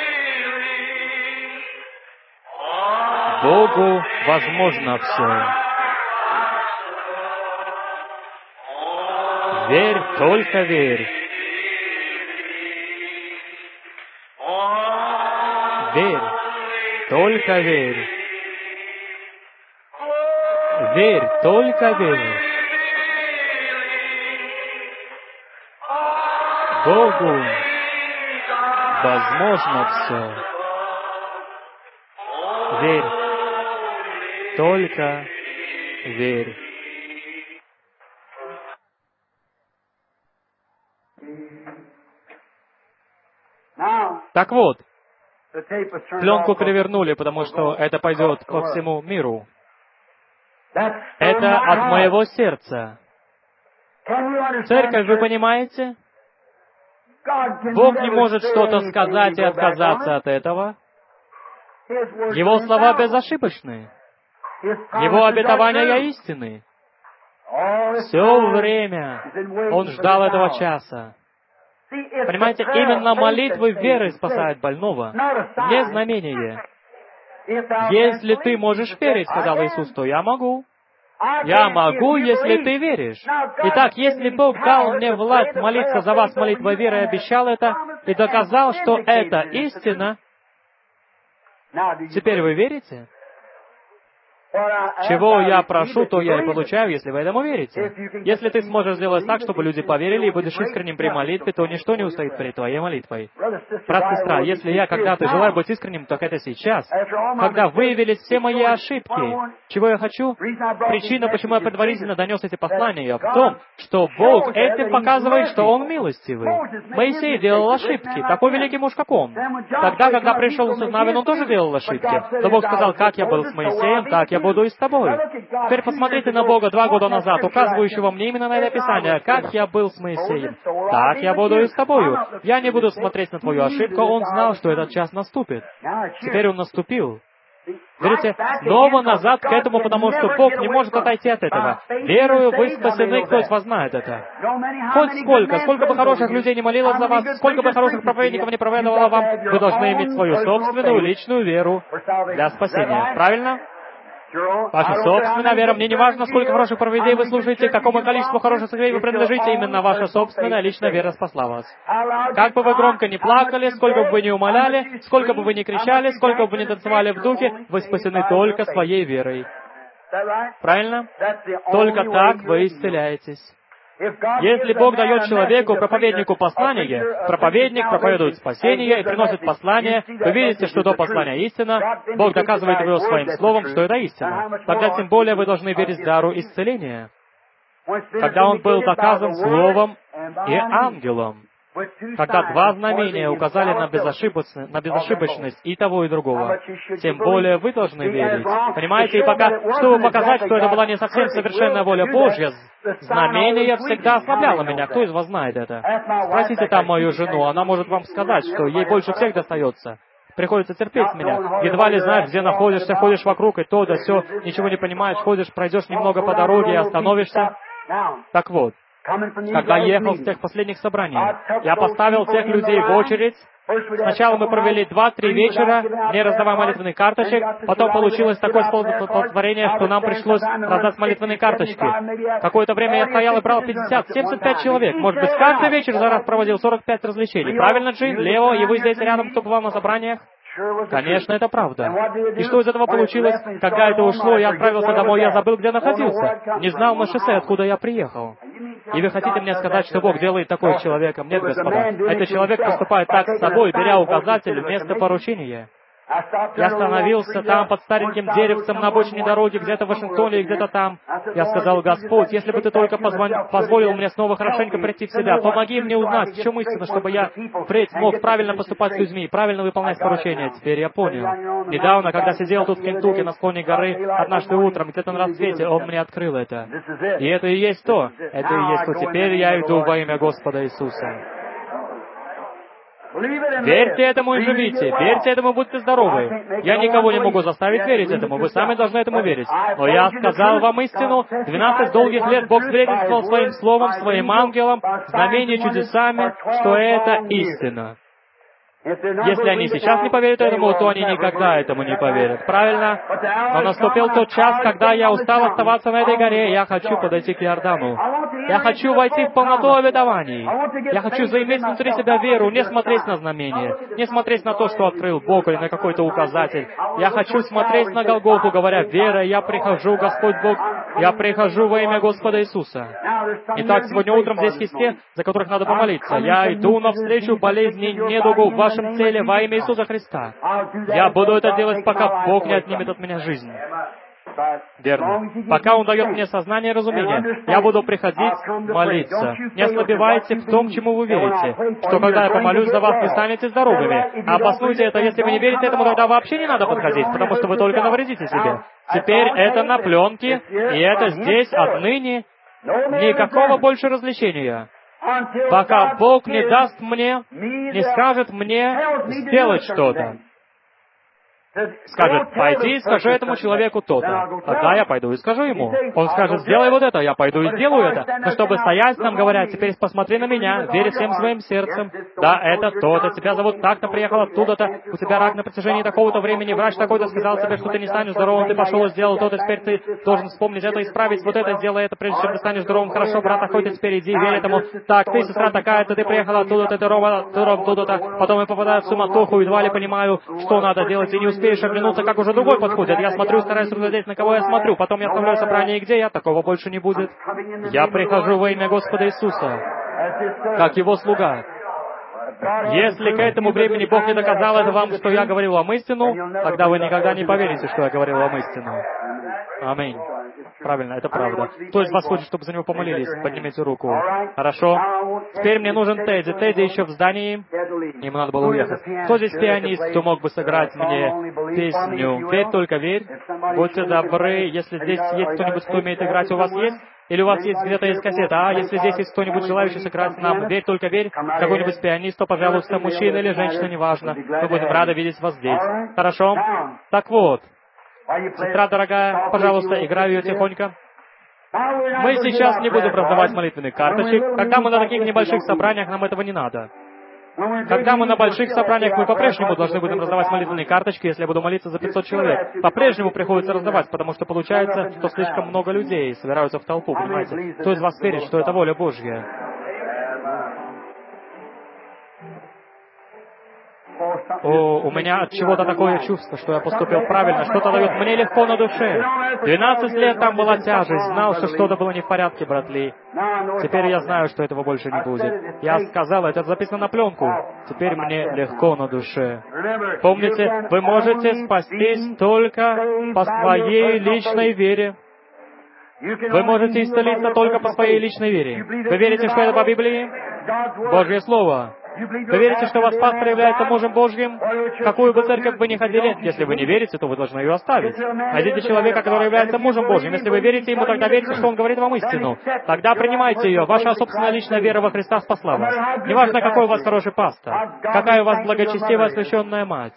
Богу возможно все. Верь, только верь. Верь, только верь. Верь, только верь. Богу возможно все. Верь, только верь. Так вот, пленку перевернули, потому что это пойдет по всему миру. Это от моего сердца. Церковь, вы понимаете? Бог не может что-то сказать и отказаться от этого. Его слова безошибочны. Его обетования истинны. Все время Он ждал этого часа. Понимаете, именно молитвы веры спасают больного, не знамение. Если ты можешь верить, сказал Иисус, то я могу. Я могу, если ты веришь. Итак, если Бог дал мне власть молиться за вас молитвой веры и обещал это, и доказал, что это истина, теперь вы верите? Чего я прошу, то я и получаю, если вы этому верите. Если ты сможешь сделать так, чтобы люди поверили, и будешь искренним при молитве, то ничто не устоит перед твоей молитвой. Брат, сестра, если я когда-то желаю быть искренним, так это сейчас, когда выявились все мои ошибки. Чего я хочу? Причина, почему я предварительно донес эти послания, в том, что Бог этим показывает, что Он милостивый. Моисей делал ошибки, такой великий муж, как он. Тогда, когда пришел Иисус Навин, он тоже делал ошибки. Но Бог сказал, как я был с Моисеем, так я буду и с тобой. Теперь посмотрите на Бога 2 года назад, указывающего мне именно на это Писание, как я был с Моисеем, так я буду и с тобою. Я не буду смотреть на твою ошибку, он знал, что этот час наступит. Теперь он наступил. Видите, снова назад к этому, потому что Бог не может отойти от этого. Верую, вы спасены, кто из вас знает это. Хоть сколько бы хороших людей не молилось за вас, сколько бы хороших проповедников не проповедовало вам, вы должны иметь свою собственную личную веру для спасения. Правильно? Ваша собственная вера. Мне не важно, сколько хороших проповедей вы слушаете, какому количеству хороших сыновей вы принадлежите, именно ваша собственная личная вера спасла вас. Как бы вы громко не плакали, сколько бы вы не умоляли, сколько бы вы не кричали, сколько бы вы не танцевали в духе, вы спасены только своей верой. Правильно? Только так вы исцеляетесь. Если Бог дает человеку, проповеднику, послание, проповедник проповедует спасение и приносит послание, вы видите, что то послание истина, Бог доказывает его своим словом, что это истина. Тогда тем более вы должны верить в дару исцеления. Когда он был доказан словом и ангелом, когда 2 знамения указали на безошибочность и того, и другого, тем более вы должны верить. Понимаете, и пока, чтобы показать, что это была не совсем совершенная воля Божья, знамение всегда ослабляло меня. Кто из вас знает это? Спросите там мою жену, она может вам сказать, что ей больше всех достается. Приходится терпеть меня. Едва ли знаешь, где находишься, ходишь вокруг, и то, да сё, ничего не понимаешь, ходишь, пройдешь немного по дороге и остановишься. Так вот, когда ехал с тех последних собраний, я поставил тех людей в очередь. Сначала мы провели 2-3 вечера, не раздавая молитвенных карточек. Потом получилось такое столпотворение, что нам пришлось раздать молитвенные карточки. Какое-то время я стоял и брал 50-75 человек. Может быть, каждый вечер за раз проводил 45 развлечений. Правильно, Джин? Лео, и вы здесь рядом, кто бывал на собраниях? Конечно, это правда. И что из этого получилось? Когда это ушло, я отправился домой, я забыл, где находился. Не знал на шоссе, откуда я приехал. И вы хотите мне сказать, что Бог делает такое с человеком? Нет, господа. Этот человек поступает так с собой, беря указатель вместо поручения. Я остановился там под стареньким деревцем на обочине дороги, где-то в Вашингтоне и где-то там. Я сказал, Господь, если бы Ты только позволил мне снова хорошенько прийти в себя, помоги мне узнать, в чем истина, чтобы я впредь мог правильно поступать с людьми, правильно выполнять поручения. Теперь я понял. Недавно, когда сидел тут в Кентукки на склоне горы, однажды утром, где-то на рассвете, Он мне открыл это. И это и есть то. Это и есть то. Теперь я иду во имя Господа Иисуса. Верьте этому и живите. Верьте этому и будьте здоровы. Я никого не могу заставить верить этому. Вы сами должны этому верить. Но я сказал вам истину. 12 долгих лет Бог свидетельствовал своим словом, своим ангелам, знамениями, чудесами, что это истина. Если они сейчас не поверят этому, то они никогда этому не поверят. Правильно? Но наступил тот час, когда я устал оставаться на этой горе, и я хочу подойти к Иордану. Я хочу войти в полноту обетований. Я хочу заиметь внутри себя веру, не смотреть на знамения, не смотреть на то, что открыл Бог или на какой-то указатель. Я хочу смотреть на Голгофу, говоря: «Вера, я прихожу, Господь Бог, я прихожу во имя Господа Иисуса». Итак, сегодня утром здесь есть те, за которых надо помолиться. Я иду навстречу болезни, недугу в вашем теле во имя Иисуса Христа. Я буду это делать, пока Бог не отнимет от меня жизнь. Верно. Пока Он дает мне сознание и разумение, я буду приходить молиться. Не ослабевайте в том, чему вы верите, что когда я помолюсь за вас, вы станете здоровыми. А обоснуйте это, если вы не верите этому, тогда вообще не надо подходить, потому что вы только навредите себе. Теперь это на пленке, и это здесь отныне. Никакого больше развлечения. Пока Бог не даст мне, не скажет мне сделать что-то. Скажет: «Пойди и скажи этому человеку то-то». Тогда я пойду и скажу ему. Он скажет: «Сделай вот это», я пойду и сделаю это. Но чтобы стоять там, говоря: «Теперь посмотри на меня, верь всем своим сердцем. Да, это то-то, тебя зовут так-то, приехал оттуда-то, у тебя рак на протяжении такого-то времени, врач такой-то сказал тебе, что ты не станешь здоровым, ты пошел и сделал то-то, теперь ты должен вспомнить это, исправить вот это, сделай это, прежде чем ты станешь здоровым. Хорошо, брат такой-то, теперь иди, верь этому. Так, ты, сестра такая-то, ты приехала оттуда-то, ты оттуда-то». Потом я попадаю в суматоху, едва ли понимаю, что надо делать, и не успеешь оглянуться, как уже другой подходит. Я смотрю, стараюсь разглядеть, на кого я смотрю. Потом я оставляю собрание, и где я? Такого больше не будет. Я прихожу во имя Господа Иисуса, как Его слуга. Если к этому времени Бог не доказал это вам, что я говорил вам истину, тогда вы никогда не поверите, что я говорил вам истину. Аминь. Правильно, это правда. Кто из вас хочет, чтобы за него помолились? Поднимите руку. Хорошо. Теперь мне нужен Тедди. Тедди еще в здании. Ему надо было уехать. Кто здесь пианист, кто мог бы сыграть мне песню «Верь, только верь»? Будьте добры. Если здесь есть кто-нибудь, кто умеет играть, у вас есть? Или у вас есть где-то есть кассета? Если здесь есть кто-нибудь, желающий сыграть нам «Верь, только верь», какой-нибудь пианист, то, пожалуйста, мужчина или женщина, неважно. Мы будем рады видеть вас здесь. Хорошо? Так вот. Сестра дорогая, пожалуйста, играй ее тихонько. Мы сейчас не будем раздавать молитвенных карточек. Когда мы на таких небольших собраниях, нам этого не надо. Когда мы на больших собраниях, мы по-прежнему должны будем раздавать молитвенные карточки, если я буду молиться за 500 человек. По-прежнему приходится раздавать, потому что получается, что слишком много людей собираются в толпу, понимаете? Кто из вас верит, что это воля Божья? О, у меня от чего-то такое чувство, что я поступил правильно, что-то дает мне легко на душе. 12 лет там была тяжесть, знал, что что-то было не в порядке, брат Ли. Теперь я знаю, что этого больше не будет. Я сказал, это записано на пленку. Теперь мне легко на душе. Помните, вы можете спастись только по своей личной вере. Вы можете исцелиться только по своей личной вере. Вы верите, что это по Библии? Божье Слово. Вы верите, что ваш пастор является мужем Божьим? В какую бы церковь вы ни ходили, если вы не верите, то вы должны ее оставить. Найдите человека, который является мужем Божьим. Если вы верите ему, тогда верьте, что он говорит вам истину. Тогда принимайте ее. Ваша собственная личная вера во Христа спасла вас. Неважно, какой у вас хороший пастор, какая у вас благочестивая освященная мать,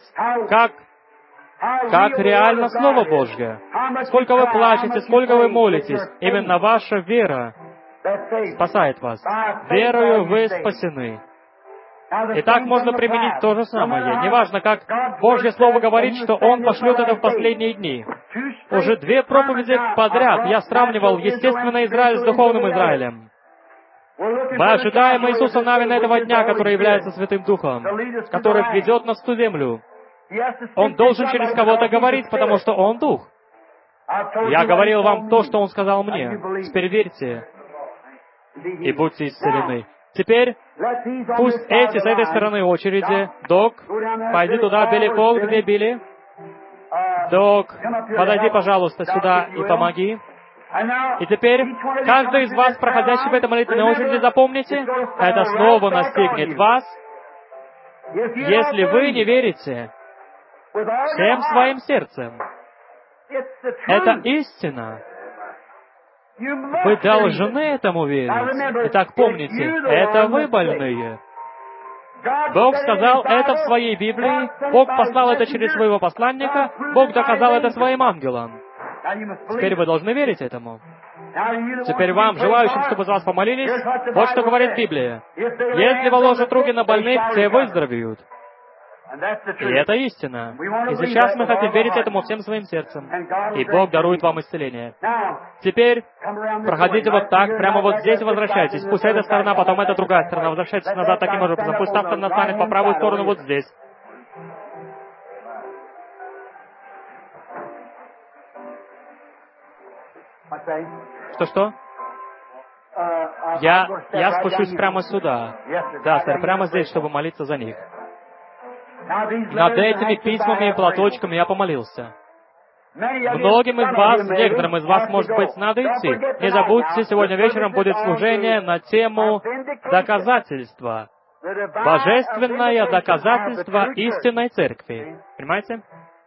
как реально Слово Божье. Сколько вы плачете, сколько вы молитесь, именно ваша вера спасает вас. Верою вы спасены. Итак, можно применить то же самое. Неважно, как Божье Слово говорит, что Он пошлет это в последние дни. Уже 2 проповеди подряд я сравнивал естественный Израиль с духовным Израилем. Мы ожидаем Иисуса Навина этого дня, который является Святым Духом, который ведет нас в ту землю. Он должен через кого-то говорить, потому что Он Дух. Я говорил вам то, что Он сказал мне. Теперь верьте и будьте исцелены. Теперь пусть эти с этой стороны очереди. Док, пойди туда, Билли Пол, где Билли? Док, подойди, пожалуйста, сюда и помоги. И теперь каждый из вас, проходящий в этой молитвенной очереди, запомните, это снова настигнет вас, если вы не верите всем своим сердцем. Это истина. Вы должны этому верить. Итак, помните, это вы больные. Бог сказал это в Своей Библии, Бог послал это через Своего посланника, Бог доказал это Своим ангелам. Теперь вы должны верить этому. Теперь вам, желающим, чтобы за вас помолились, вот что говорит Библия. Если возложат руки на больных, те выздоровеют. И это истина. И сейчас мы хотим верить этому всем своим сердцем. И Бог дарует вам исцеление. Теперь проходите вот так, прямо вот здесь и возвращайтесь. Пусть эта сторона, потом эта другая сторона. Возвращайтесь назад таким образом. Пусть та сторона станет по правую сторону вот здесь. Что? Я спущусь прямо сюда. Да, сэр, прямо здесь, чтобы молиться за них. Над этими письмами и платочками я помолился. Многим из вас, некоторым из вас, может быть, надо идти. Не забудьте, сегодня вечером будет служение на тему доказательства. Божественное доказательство истинной церкви. Понимаете?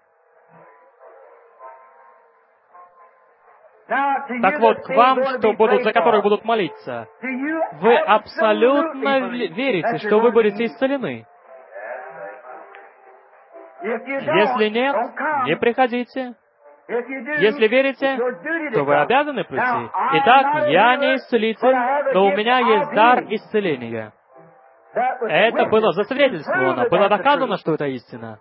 Так вот, к вам, за которых будут молиться, вы абсолютно верите, что вы будете исцелены? Если нет, не приходите. Если верите, то вы обязаны прийти. Итак, я не исцелитель, но у меня есть дар исцеления. Это было засвидетельствовано, было доказано, что это истина.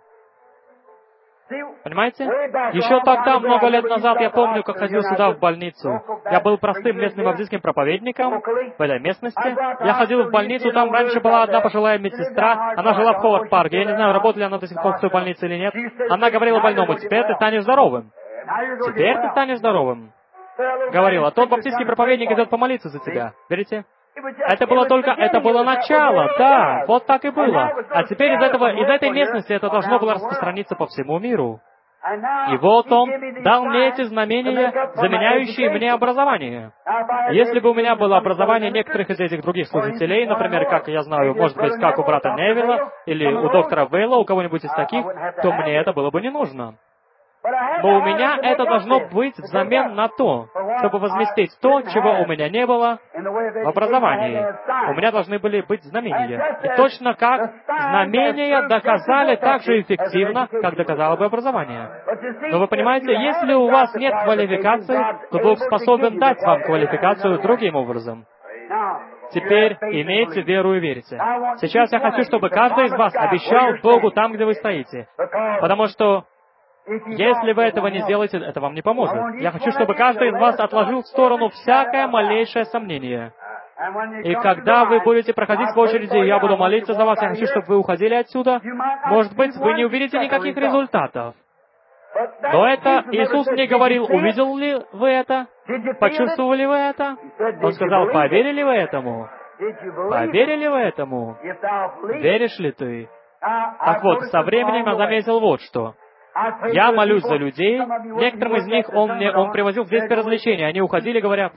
Понимаете? Еще тогда, много лет назад, я помню, как ходил сюда, в больницу. Я был простым местным баптистским проповедником в этой местности. Я ходил в больницу, там раньше была одна пожилая медсестра, она жила в Ховард-парке. Я не знаю, работает ли она до сих пор в той больнице или нет. Она говорила больному: «Теперь ты станешь здоровым». «Теперь ты станешь здоровым», говорила. Тот баптистский проповедник идет помолиться за тебя. Верите? Это было начало, да, вот так и было. А теперь из этой местности это должно было распространиться по всему миру. И вот Он дал мне эти знамения, заменяющие мне образование. Если бы у меня было образование некоторых из этих других служителей, например, как я знаю, может быть, как у брата Невилла, или у доктора Вейла, у кого-нибудь из таких, то мне это было бы не нужно. Но у меня это должно быть взамен на то, чтобы возместить то, чего у меня не было в образовании. У меня должны были быть знамения. И точно как знамения доказали так же эффективно, как доказало бы образование. Но вы понимаете, если у вас нет квалификации, то Бог способен дать вам квалификацию другим образом. Теперь имейте веру и верите. Сейчас я хочу, чтобы каждый из вас обещал Богу там, где вы стоите. Потому что если вы этого не сделаете, это вам не поможет. Я хочу, чтобы каждый из вас отложил в сторону всякое малейшее сомнение. И когда вы будете проходить в очереди, я буду молиться за вас, я хочу, чтобы вы уходили отсюда. Может быть, вы не увидите никаких результатов. Но это Иисус мне говорил: увидел ли вы это? Почувствовали вы это? Он сказал: поверили вы этому? Поверили вы этому? Веришь ли ты? Так вот, со временем я заметил вот что. Я молюсь за людей. Некоторым из них он привозил в детское развлечение. Они уходили, говоря: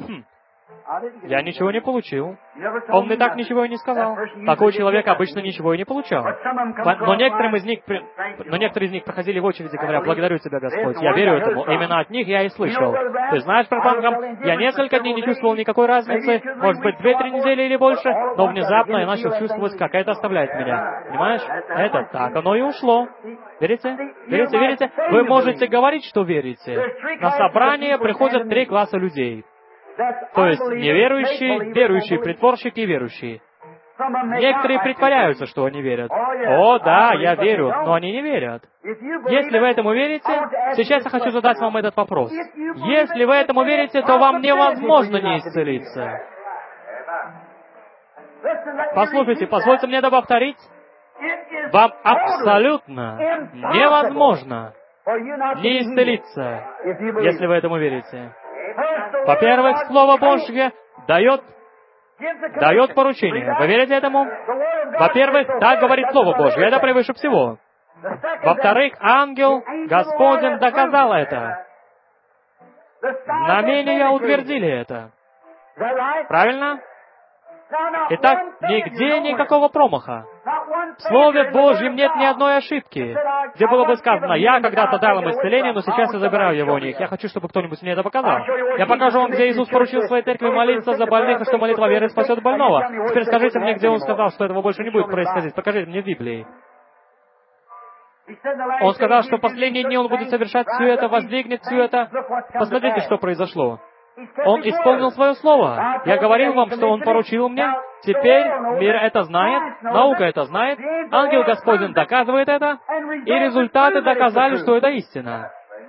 я ничего не получил. Он мне так ничего и не сказал. Такой человек обычно ничего и не получал. Но некоторые из них проходили в очереди, говоря: благодарю Тебя, Господь, я верю этому. Именно от них я и слышал. Ты знаешь, брат Бранхам, я несколько дней не чувствовал никакой разницы, может быть, 2-3 недели или больше, но внезапно я начал чувствовать, как это оставляет меня. Понимаешь? Это так оно и ушло. Верите? Верите? Верите? Вы можете говорить, что верите. На собрание приходят 3 класса людей. То есть неверующие, верующие, притворщики и верующие. Некоторые притворяются, что они верят. О, да, я верю, но они не верят. Если вы этому верите, сейчас я хочу задать вам этот вопрос. Если вы этому верите, то вам невозможно не исцелиться. Послушайте, позвольте мне это повторить. Вам абсолютно невозможно не исцелиться, если вы этому верите. Во-первых, Слово Божье дает поручение. Вы верите этому? Во-первых, так говорит Слово Божье. Это превыше всего. Во-вторых, ангел Господень доказал это. Знамения утвердили это. Правильно? Итак, нигде никакого промаха. В Слове Божьем нет ни одной ошибки, где было бы сказано: «Я когда-то дал им исцеление, но сейчас я забираю его у них». Я хочу, чтобы кто-нибудь мне это показал. Я покажу вам, где Иисус поручил своей церкви молиться за больных, и что молитва веры спасет больного. Теперь скажите мне, где Он сказал, что этого больше не будет происходить. Покажите мне в Библии. Он сказал, что в последние дни Он будет совершать все это, воздвигнет все это. Посмотрите, что произошло. Он исполнил свое слово. Я говорил вам, что Он поручил мне. Теперь мир это знает, наука это знает, ангел Господень доказывает это, и результаты доказали, что это истина.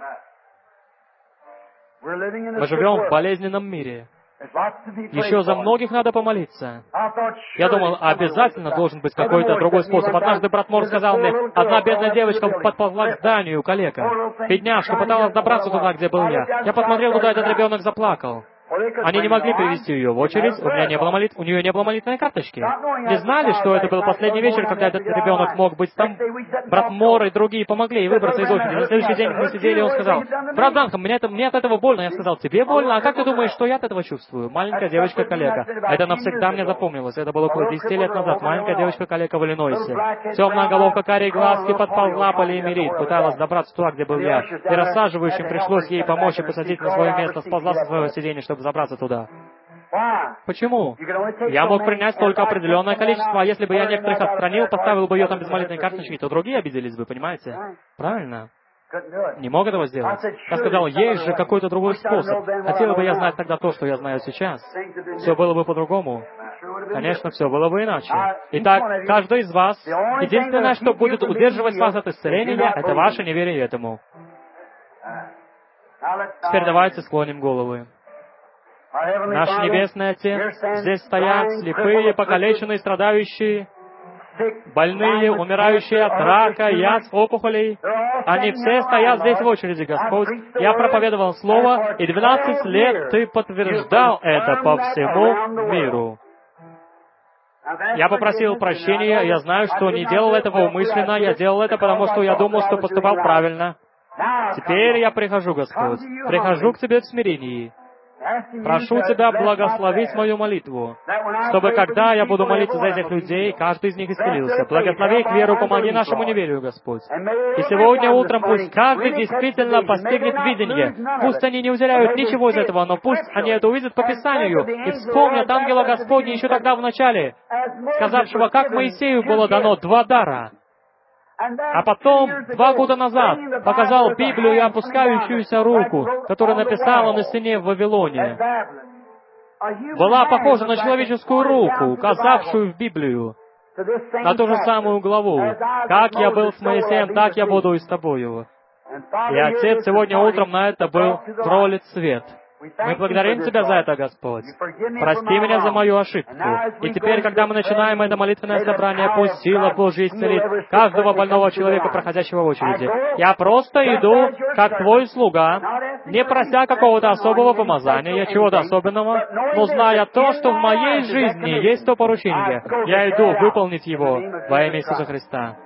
Мы живем в болезненном мире. Еще за многих надо помолиться. Я думал, обязательно должен быть какой-то другой способ. Однажды брат Мор сказал мне, одна бедная девочка подползла к зданию, калека. Бедняжка пыталась добраться туда, где был я. Я посмотрел туда, этот ребенок заплакал. Они не могли привести ее в очередь, у нее не было молитвенной карточки. Не знали, что это был последний вечер, когда этот ребенок мог быть там. Брат Мор и другие помогли ей выбраться из очереди. На следующий день мы сидели, и он сказал: «Брат Данком, мне от этого больно». Я сказал: «Тебе больно? А как ты думаешь, что я от этого чувствую?» Маленькая девочка-калека. Это навсегда мне запомнилось. Это было около 10 лет назад. Маленькая девочка-калека в Иллинойсе. Темная головка, карие глазки, подползла по лимерит, пыталась добраться туда, где был я. И рассаживающим пришлось ей помочь и посадить на свое место, сползла со своего сиденья, чтобы забраться туда. Почему? Я мог принять только определенное количество, а если бы я некоторых отстранил, поставил бы ее там без молитвенной карточки, то другие обиделись бы, понимаете? Правильно? Не мог этого сделать. Я сказал, есть же какой-то другой способ. Хотела бы я знать тогда то, что я знаю сейчас. Все было бы по-другому. Конечно, все было бы иначе. Итак, каждый из вас, единственное, что будет удерживать вас от исцеления, это ваше неверие этому. Теперь давайте склоним головы. Наш Небесный Отец, здесь стоят слепые, покалеченные, страдающие, больные, умирающие от рака, язв, опухолей. Они все стоят здесь в очереди, Господь. Я проповедовал Слово, и 12 лет Ты подтверждал это по всему миру. Я попросил прощения, я знаю, что не делал этого умышленно, я делал это, потому что я думал, что поступал правильно. Теперь я прихожу, Господь, прихожу к Тебе в смирении. Прошу Тебя благословить мою молитву, чтобы когда я буду молиться за этих людей, каждый из них исцелился. Благослови их веру, помоги нашему неверию, Господь. И сегодня утром пусть каждый действительно постигнет видение. Пусть они не уделяют ничего из этого, но пусть они это увидят по Писанию и вспомнят ангела Господня еще тогда в начале, сказавшего, как Моисею было дано 2 дара. А потом, 2 года назад, показал Библию и опускающуюся руку, которая написала на стене в Вавилоне. Была похожа на человеческую руку, указавшую в Библию, на ту же самую главу. «Как я был с Моисеем, так я буду и с тобою». И Отец сегодня утром на это был пролит свет. Мы благодарим Тебя за это, Господь. Прости меня за мою ошибку. И теперь, когда мы начинаем это молитвенное собрание, пусть сила Божья исцелит каждого больного человека, проходящего в очереди. Я просто иду, как Твой слуга, не прося какого-то особого помазания, чего-то особенного, но зная то, что в моей жизни есть то поручение. Я иду выполнить его во имя Иисуса Христа.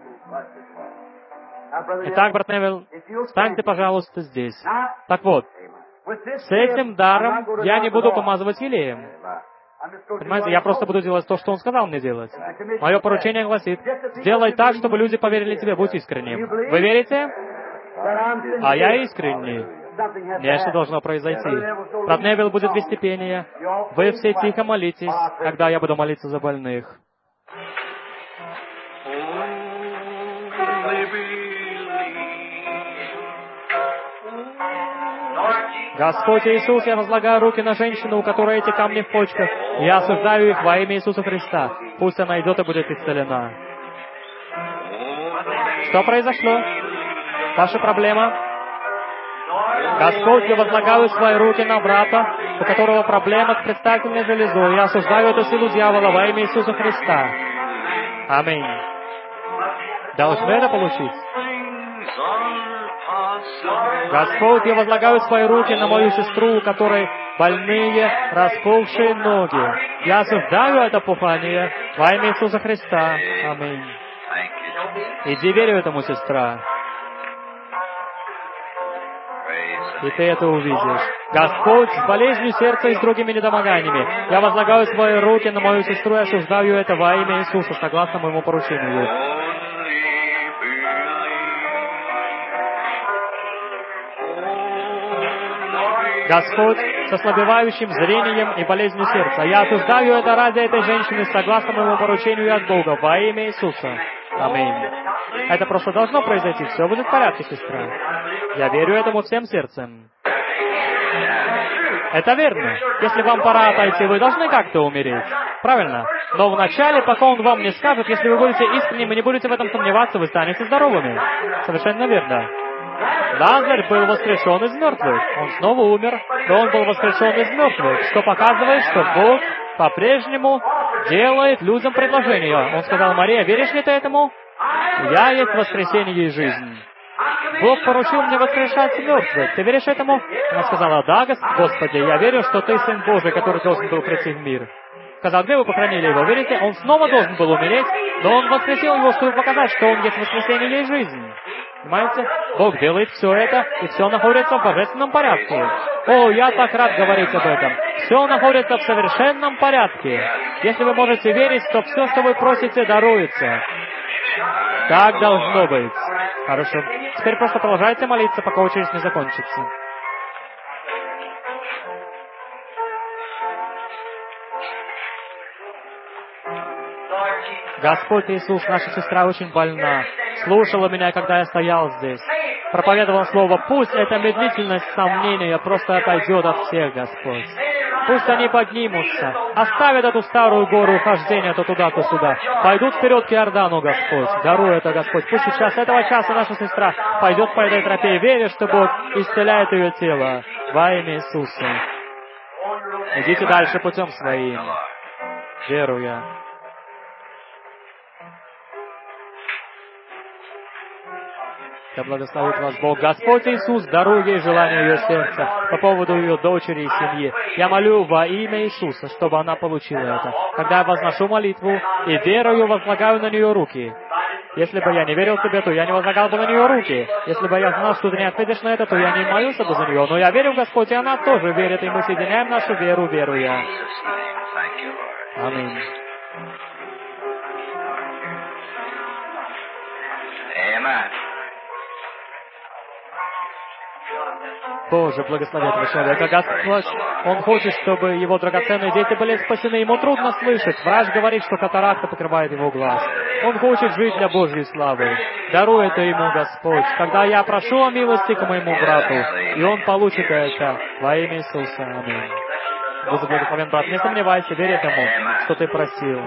Итак, брат Невилл, встаньте, пожалуйста, здесь. Так вот, с этим даром я не буду помазывать елеем. Понимаете, я просто буду делать то, что Он сказал мне делать. Мое поручение гласит, сделай так, чтобы люди поверили Тебе, будь искренним. Вы верите? А я искренний. Нечто должно произойти. Брат Невилл будет вести пение. Вы все тихо молитесь, когда я буду молиться за больных. Господь Иисус, я возлагаю руки на женщину, у которой эти камни в почках. Я осуждаю их во имя Иисуса Христа. Пусть она идет и будет исцелена. Что произошло? Ваша проблема? Господь, я возлагаю свои руки на брата, у которого проблема с предстательной железой. Я осуждаю эту силу дьявола во имя Иисуса Христа. Аминь. Должны это получить? Господь, я возлагаю свои руки на мою сестру, у которой больные, распухшие ноги. Я осуждаю это пухание во имя Иисуса Христа. Аминь. Иди верю этому, сестра. И ты это увидишь. Господь, с болезнью сердца и с другими недомоганиями, я возлагаю свои руки на мою сестру и осуждаю это во имя Иисуса, согласно моему поручению. Господь, с ослабевающим зрением и болезнью сердца, я осуждаю это ради этой женщины, согласно моему поручению от Бога, во имя Иисуса. Аминь. Это просто должно произойти. Все будет в порядке, сестра. Я верю этому всем сердцем. Это верно. Если вам пора отойти, вы должны как-то умереть. Правильно? Но вначале, пока Он вам не скажет, если вы будете искренними, не будете в этом сомневаться, вы станете здоровыми. Совершенно верно. Лазарь был воскрешен из мертвых. Он снова умер, но он был воскрешен из мертвых, что показывает, что Бог по-прежнему делает людям предложение. Он сказал: Мария, веришь ли ты этому? Я есть воскресение и жизнь. Бог поручил мне воскрешать мертвых. Ты веришь этому? Она сказала: да, Господи, я верю, что Ты Сын Божий, который должен был прийти в мир. Сказал: где вы похоронили его? Верите? Он снова должен был умереть, но Он воскресил его, чтобы показать, что Он есть воскресение и жизнь. Понимаете? Бог делает все это, и все находится в божественном порядке. О, я так рад говорить об этом. Все находится в совершенном порядке. Если вы можете верить, то все, что вы просите, даруется. Так должно быть. Хорошо. Теперь просто продолжайте молиться, пока очередь не закончится. Господь Иисус, наша сестра очень больна. Слушала меня, когда я стоял здесь. Проповедовал слово: пусть эта медлительность сомнения просто отойдет от всех, Господь. Пусть они поднимутся, оставят эту старую гору хождения то туда, то сюда. Пойдут вперед к Иордану, Господь. Даруй это, Господь. Пусть сейчас, этого часа, наша сестра пойдет по этой тропе, веря, что Бог исцеляет ее тело во имя Иисуса. Идите дальше путем своим, веруя. Да благословит вас Бог. Господь Иисус, даруй ей желание ее сердца по поводу ее дочери и семьи. Я молю во имя Иисуса, чтобы она получила это. Когда я возношу молитву и верою возлагаю на нее руки. Если бы я не верил тебе, то я не возлагал бы на нее руки. Если бы я знал, что ты не ответишь на это, то я не молился бы за нее. Но я верю в Господь, и она тоже верит, и мы соединяем нашу веру, веруя. Аминь. Боже, благослови этого человека. Господь, он хочет, чтобы его драгоценные дети были спасены. Ему трудно слышать. Враж говорит, что катаракта покрывает его глаз. Он хочет жить для Божьей славы. Даруй это ему, Господь. Когда я прошу о милости к моему брату, и он получит это во имя Иисуса. Аминь. Будь благословен, брат. Не сомневайся, верь этому, что ты просил.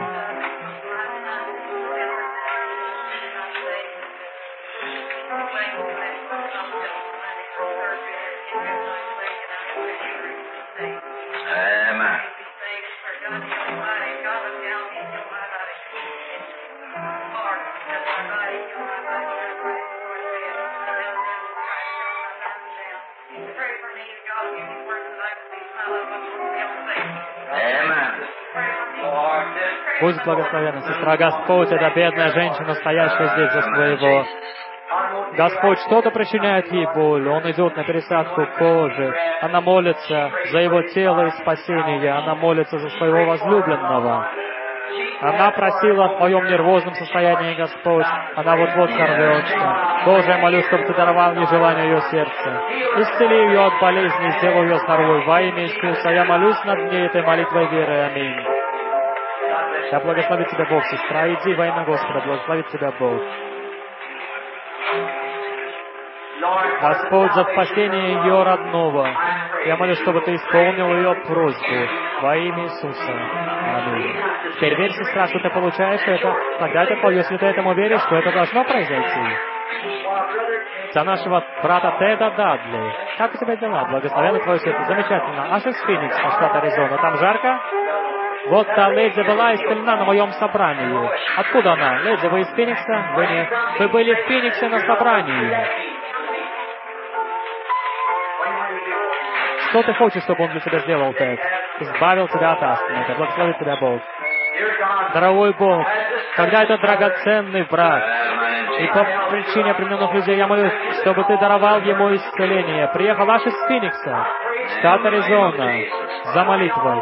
Будь благословенна, сестра. Господь, эта бедная женщина, стоящая здесь за своего. Господь, что-то причиняет ей боль. Он идет на пересадку кожи. Она молится за его тело и спасение. Она молится за своего возлюбленного. Она просила о твоем нервозном состоянии, Господь. Она вот-вот сорвется. Боже, я молюсь, чтобы ты даровал ей желание ее сердца. Исцели ее от болезни, сделай ее здоровой во имя Иисуса. Я молюсь над ней этой молитвой веры. Аминь. Да благословит тебя Бог, сестра. Иди во имя Господа, благословит тебя Бог. Господь, за спасение ее родного. Я молюсь, чтобы ты исполнил ее просьбу во имя Иисуса. Аминь. Теперь верь, сестра, что ты получаешь это. Когда это, если ты этому веришь, то это должно произойти. За нашего брата Теда Дадли. Как у тебя дела? Благословенно твое сердце. Замечательно. Аж из Феникса, штат Аризона. Там жарко? Вот та леди была исцелена на моем собрании. Откуда она? Леди, вы из Феникса? Вы нет. Вы были в Фениксе на собрании. Что ты хочешь, чтобы он для тебя сделал, Тед? Избавил тебя от астмы. Да благословит тебя Бог. Дорогой Бог, когда этот драгоценный брат И по причине определенных людей я молюсь, чтобы Ты даровал ему исцеление. Приехал аж из Феникса, штат Аризона, за молитвой.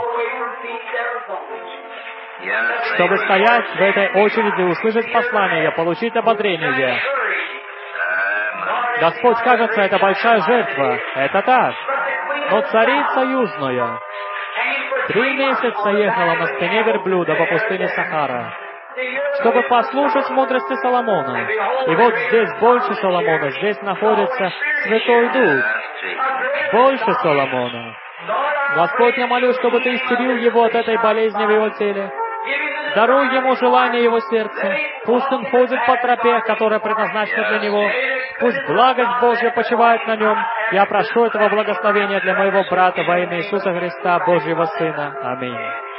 Чтобы стоять в этой очереди, услышать послание, получить ободрение. Господь, кажется, это большая жертва. Это так. Но царица южная 3 месяца ехала на спине верблюда по пустыне Сахара, чтобы послушать мудрости Соломона. И вот здесь больше Соломона, здесь находится Святой Дух. Больше Соломона. Господь, я молю, чтобы Ты исцелил его от этой болезни в его теле. Даруй ему желание его сердца. Пусть он ходит по тропе, которая предназначена для него. Пусть благость Божья почивает на нем. Я прошу этого благословения для моего брата во имя Иисуса Христа, Божьего Сына. Аминь.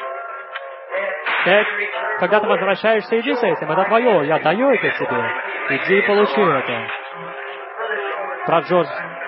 Когда ты возвращаешься, иди с этим. Это твое. Я даю это тебе. Иди и получи это. Брат Джордж.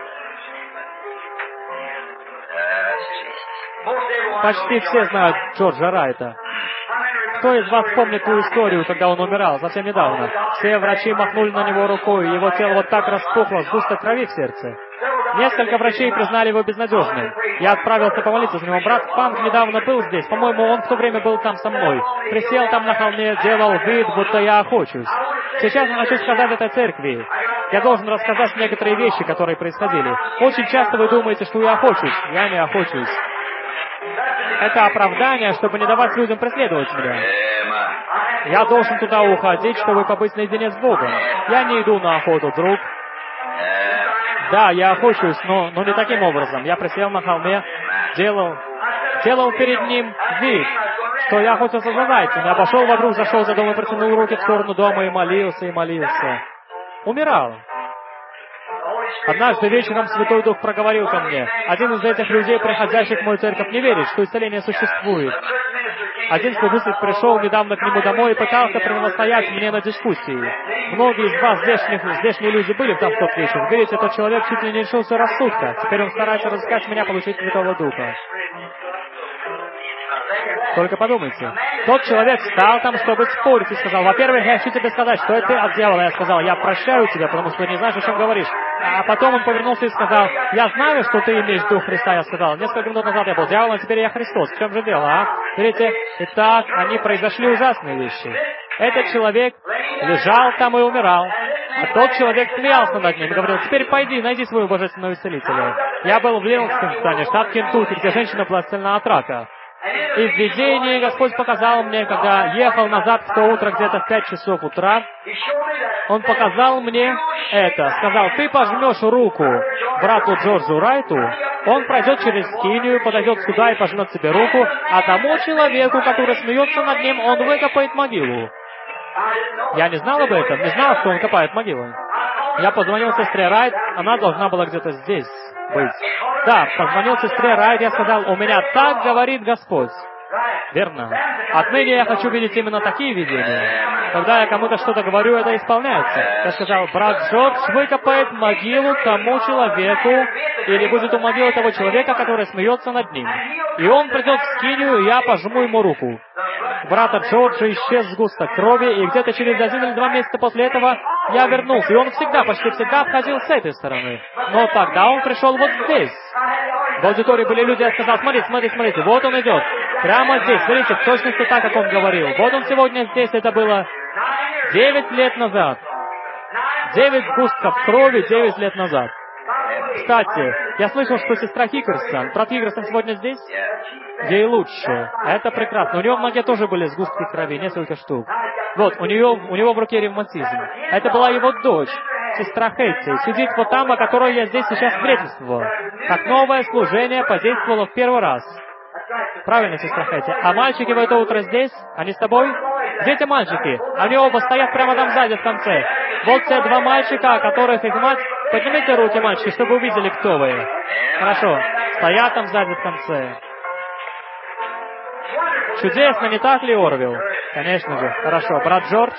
Почти все знают Джорджа Райта. Кто из вас помнит ту историю, когда он умирал, совсем недавно? Все врачи махнули на него рукой, и его тело вот так распухло, сгусток крови в сердце. Несколько врачей признали его безнадежным. Я отправился помолиться за него. Брат Фанк недавно был здесь. По-моему, он в то время был там со мной. Присел там на холме, делал вид, будто я охочусь. Сейчас я хочу сказать этой церкви. Я должен рассказать некоторые вещи, которые происходили. Очень часто вы думаете, что я охочусь. Я не охочусь. Это оправдание, чтобы не давать людям преследовать меня. Я должен туда уходить, чтобы побыть наедине с Богом. Я не иду на охоту, друг. Да, я охочусь, но не таким образом. Я присел на холме, делал перед ним вид, что я охотился за зайцем. Я пошел вокруг, зашел за дом и протянул руки в сторону дома и молился, и молился. Умирал. Однажды вечером Святой Дух проговорил ко мне. Один из этих людей, приходящих в мою церковь, не верит, что исцеление существует. Один служитель пришел недавно к нему домой и пытался противостоять мне на дискуссии. Многие из вас, здешние люди, были там в тот вечер. Видите, тот человек чуть ли не лишился рассудка. Теперь он старается разыскать меня, получить Святого Духа. Только подумайте. Тот человек встал там, чтобы спорить, и сказал: во-первых, я хочу тебе сказать, что это ты от дьявола. Я сказал: я прощаю тебя, потому что ты не знаешь, о чем говоришь. А потом он повернулся и сказал: я знаю, что ты имеешь Дух Христа. Я сказал: несколько минут назад я был дьяволом, а теперь я Христос. В чем же дело, а? Видите, итак, произошли ужасные вещи. Этот человек лежал там и умирал. А тот человек смеялся над ним и говорил: теперь пойди, найди своего божественного исцелителя. Я был в Ливингстон, штат Кентукки, где женщина была исцелена от рака. И в видении Господь показал мне, когда ехал назад в то утро, где-то в 5 часов утра, Он показал мне это. Сказал: ты пожмешь руку брату Джорджу Райту, он пройдет через скинию, подойдет сюда и пожмет себе руку, а тому человеку, который смеется над ним, он выкопает могилу. Я не знал об этом, не знал, что он копает могилу. Я позвонил сестре Райт, она должна была где-то здесь быть. Да, позвонил сестре Райт, я сказал: у меня так говорит Господь. Верно. Отныне я хочу видеть именно такие видения. Когда я кому-то что-то говорю, это исполняется. Я сказал: брат Джордж выкопает могилу тому человеку, или будет у могилы того человека, который смеется над ним. И он придет в скинию, и я пожму ему руку. Брата Джорджа исчез сгусток крови, и где-то через 1 или 2 месяца после этого я вернулся. И он почти всегда обходил с этой стороны. Но тогда он пришел вот здесь. В аудитории были люди, я сказал: смотрите, вот он идет. Прямо здесь, смотрите, в точности так, как он говорил. Вот он сегодня здесь, это было 9 лет назад. 9 сгустков крови 9 лет назад. Кстати, я слышал, что сестра Хикерсон, брат Хикерсон сегодня здесь? Ей лучше. Это прекрасно. У него в ноге тоже были сгустки крови, несколько штук. Вот, у него в руке ревматизм. Это была его дочь, сестра Хэтти. Сидит вот там, о которой я здесь сейчас свидетельствовал. Как новое служение подействовало в первый раз. Правильно, сестра Хэтти. А мальчики в это утро здесь? Они с тобой? Где эти мальчики? Они оба стоят прямо там сзади в конце. Вот те 2 мальчика, о которых их мать... Поднимите руки, мальчики, чтобы увидели, кто вы. Хорошо. Стоят там сзади в конце. Чудесно, не так ли, Орвилл? Конечно же. Хорошо. Брат Джордж?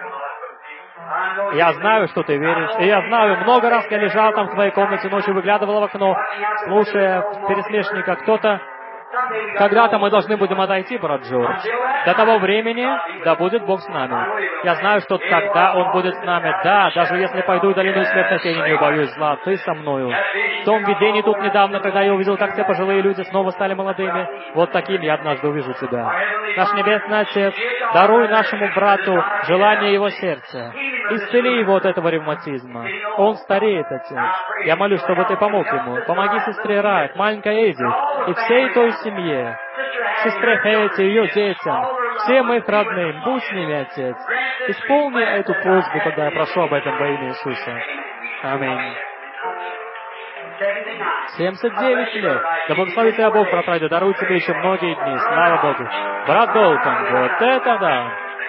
Я знаю, что ты веришь. И я знаю, много раз я лежал там в твоей комнате ночью, выглядывал в окно, слушая пересмешника. Кто-то Когда-то мы должны будем отойти, брат Джордж. До того времени, да будет Бог с нами. Я знаю, что когда Он будет с нами, да, даже если пойду в долину смертной тени, не убоюсь зла, Ты со мною. В том видении тут недавно, когда я увидел, как все пожилые люди снова стали молодыми, вот таким я однажды увижу Тебя. Наш Небесный Отец, даруй нашему брату желание его сердца. Исцели его от этого ревматизма. Он стареет, Отец. Я молюсь, чтобы Ты помог ему. Помоги сестре Райт, маленькой Эдди и всей той семье. Сестре Хэти, ее детям, всем их родным. Будь с ними, Отец. Исполни эту просьбу, когда я прошу об этом во имя Иисуса. Аминь. 79 лет. Да благословит Тебя Бог, брат Райди, даруй Тебе еще многие дни. Слава Богу. Брат Долтон, вот это да!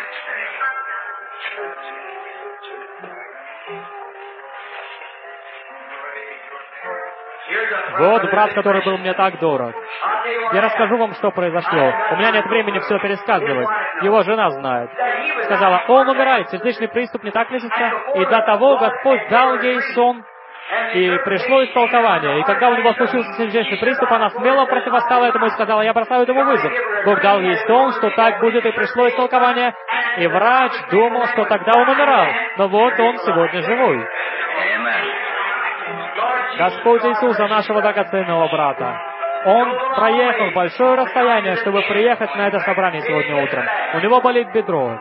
Вот брат, который был мне так дорог. Я расскажу вам, что произошло. У меня нет времени все пересказывать. Его жена знает. Сказала, он умирает, сердечный приступ, не так ли, сестра? И до того Господь дал ей сон, и пришло истолкование. И когда у него случился сердечный приступ, она смело противостала этому и сказала, я бросаю этому вызов. Бог дал ей сон, что так будет, и пришло истолкование. И врач думал, что тогда он умирал. Но вот он сегодня живой. Господь Иисус, за нашего драгоценного брата. Он проехал большое расстояние, чтобы приехать на это собрание сегодня утром. У него болит бедро.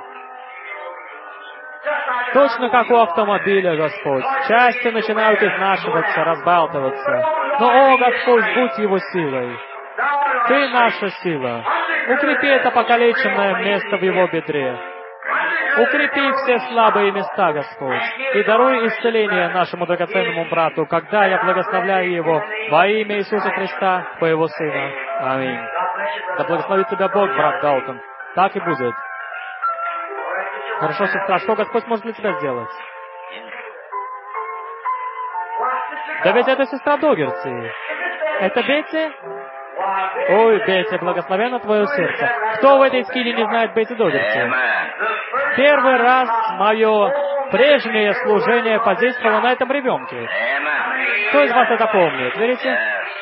Точно как у автомобиля, Господь. Части начинают изнашиваться, разбалтываться. Но, о, Господь, будь его силой. Ты наша сила. Укрепи это покалеченное место в его бедре. Укрепи все слабые места, Господь, и даруй исцеление нашему драгоценному брату, когда я благословляю его во имя Иисуса Христа, Твоего Сына. Аминь. Да благословит Тебя Бог, брат Далтон. Так и будет. Хорошо, сестра, что Господь может для тебя сделать? Да ведь это сестра Догерти. Это Бетти? Ой, Бетти, благословенно твое сердце. Кто в этой скине не знает Бетти Догерти? Первый раз мое прежнее служение подействовало на этом ребенке. Кто из вас это помнит? Верите?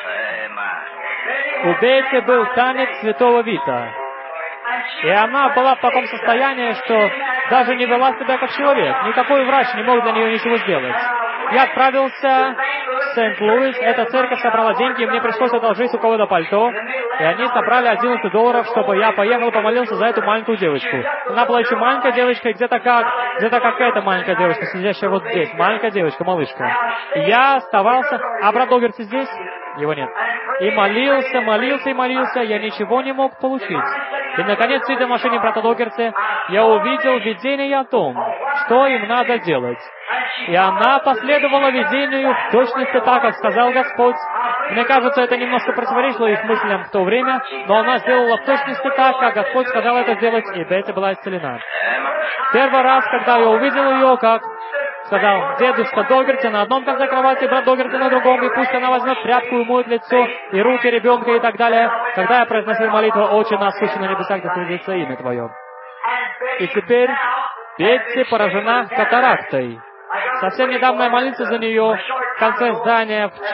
У Бетти был танец Святого Вита. И она была в таком состоянии, что даже не вела себя как человек. Никакой врач не мог для нее ничего сделать. Я отправился в Сент-Луис, эта церковь собрала деньги, и мне пришлось одолжить у кого-то пальто, и они собрали $11, чтобы я поехал и помолился за эту маленькую девочку. Она была еще маленькая девочка, и где-то как эта маленькая девочка, сидящая вот здесь, маленькая девочка, малышка. И я оставался, а брат Догерти здесь? Его нет. И молился, я ничего не мог получить. И, наконец, сидя в машине брата Догерти, я увидел видение о том, что им надо делать. И она последовала видению в точности так, как сказал Господь. Мне кажется, это немножко противоречило их мыслям в то время, но она сделала в точности так, как Господь сказал это сделать, и Бетти была исцелена. Первый раз, когда я увидел ее, как сказал дедушка Догерти на одном конце кровати, брат Догерти на другом, и пусть она возьмет тряпку и моет лицо, и руки ребенка и так далее, когда я произносил молитву «Отче наш, сущий на небесах, да светится имя Твое». И теперь Бетти поражена катарактой. Совсем недавно я молился за нее в конце здания в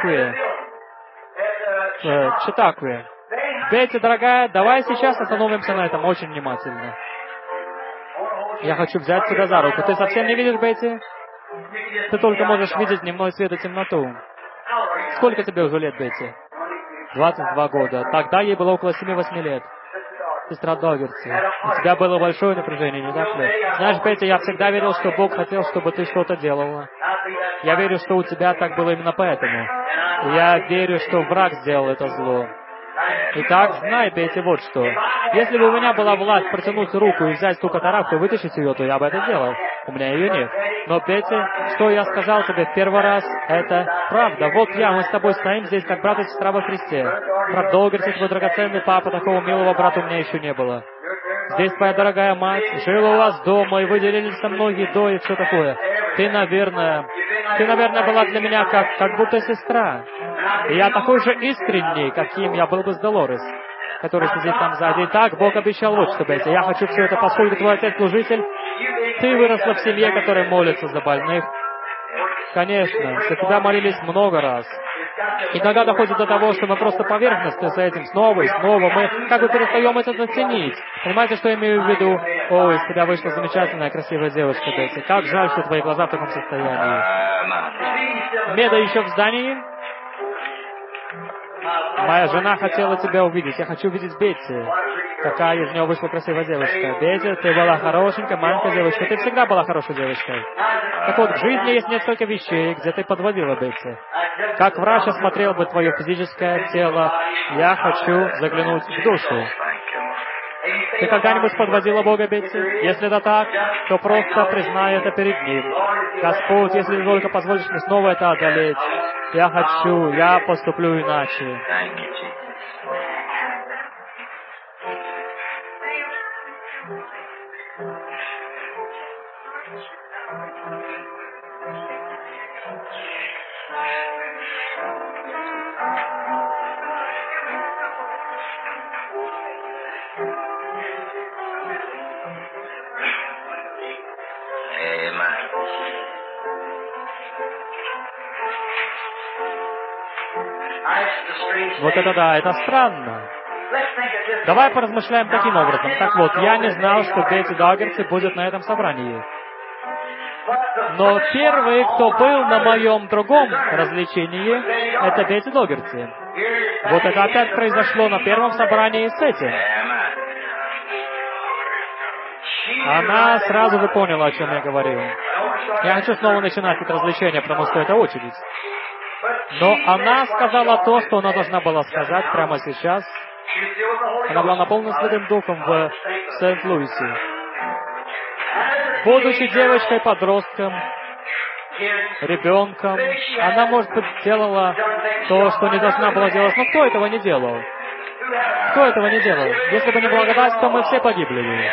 Чатакве. Бетти, дорогая, давай сейчас остановимся на этом очень внимательно. Я хочу взять тебя за руку. Ты совсем не видишь, Бетти? Ты только можешь видеть дневной свет и темноту. Сколько тебе уже лет, Бетти? 22 года. Тогда ей было около 7-8 лет. Сестра Догерти, у тебя было большое напряжение, не так ли? Знаешь, Бетти, я всегда верил, что Бог хотел, чтобы ты что-то делала. Я верю, что у тебя так было именно поэтому. Я верю, что враг сделал это зло. Итак, знай, Бетти, вот что. Если бы у меня была власть протянуть руку и взять ту катаракту и вытащить ее, то я бы это сделал. У меня ее нет. Но, Бетти, что я сказал тебе в первый раз, это правда. Вот мы с тобой стоим здесь, как брат и сестра во Христе. Брат Догерти, твой драгоценный папа, такого милого брата у меня еще не было. Здесь твоя дорогая мать, жила у вас дома, и вы делились со мной едой и все такое. Ты, наверное, была для меня как будто сестра. И я такой же искренний, каким я был бы с Долорес, который сидит там сзади. Итак, Бог обещал вот что, Бетти. Я хочу все это, поскольку твой отец служитель, ты выросла в семье, которая молится за больных. Конечно, за тебя молились много раз. Иногда доходит до того, что мы просто поверхностно с этим снова и снова. Мы как бы перестаем это ценить. Понимаете, что я имею в виду? О, из тебя вышла замечательная, красивая девушка, Бетти. Как жаль, что твои глаза в таком состоянии. Меда еще в здании? Моя жена хотела тебя увидеть. Я хочу увидеть Бетти. Какая из нее вышла красивая девушка. Бетти, ты была хорошенькая, маленькая девочка. Ты всегда была хорошей девочкой. Так вот, в жизни есть несколько вещей, где ты подводила Бетти. Как врач осмотрел бы твое физическое тело, я хочу заглянуть в душу. Ты когда-нибудь подводила Бога, Бетти? Если это так, то просто признай это перед Ним. Господь, если ты только позволишь мне снова это одолеть, я поступлю иначе. Вот это да, это странно. Давай поразмышляем таким образом. Так вот, я не знал, что Бетти Доггерти будет на этом собрании. Но первый, кто был на моем другом развлечении, это Бетти Доггерти. Вот это опять произошло на первом собрании с этим. Она сразу же поняла, о чем я говорил. Я хочу снова начинать это развлечение, потому что это очередь. Но она сказала то, что она должна была сказать прямо сейчас. Она была наполнена Святым Духом в Сент-Луисе. Будучи девочкой-подростком, ребенком, она, может быть, делала то, что не должна была делать. Но кто этого не делал? Кто этого не делал? Если бы не благодать, то мы все погибли бы.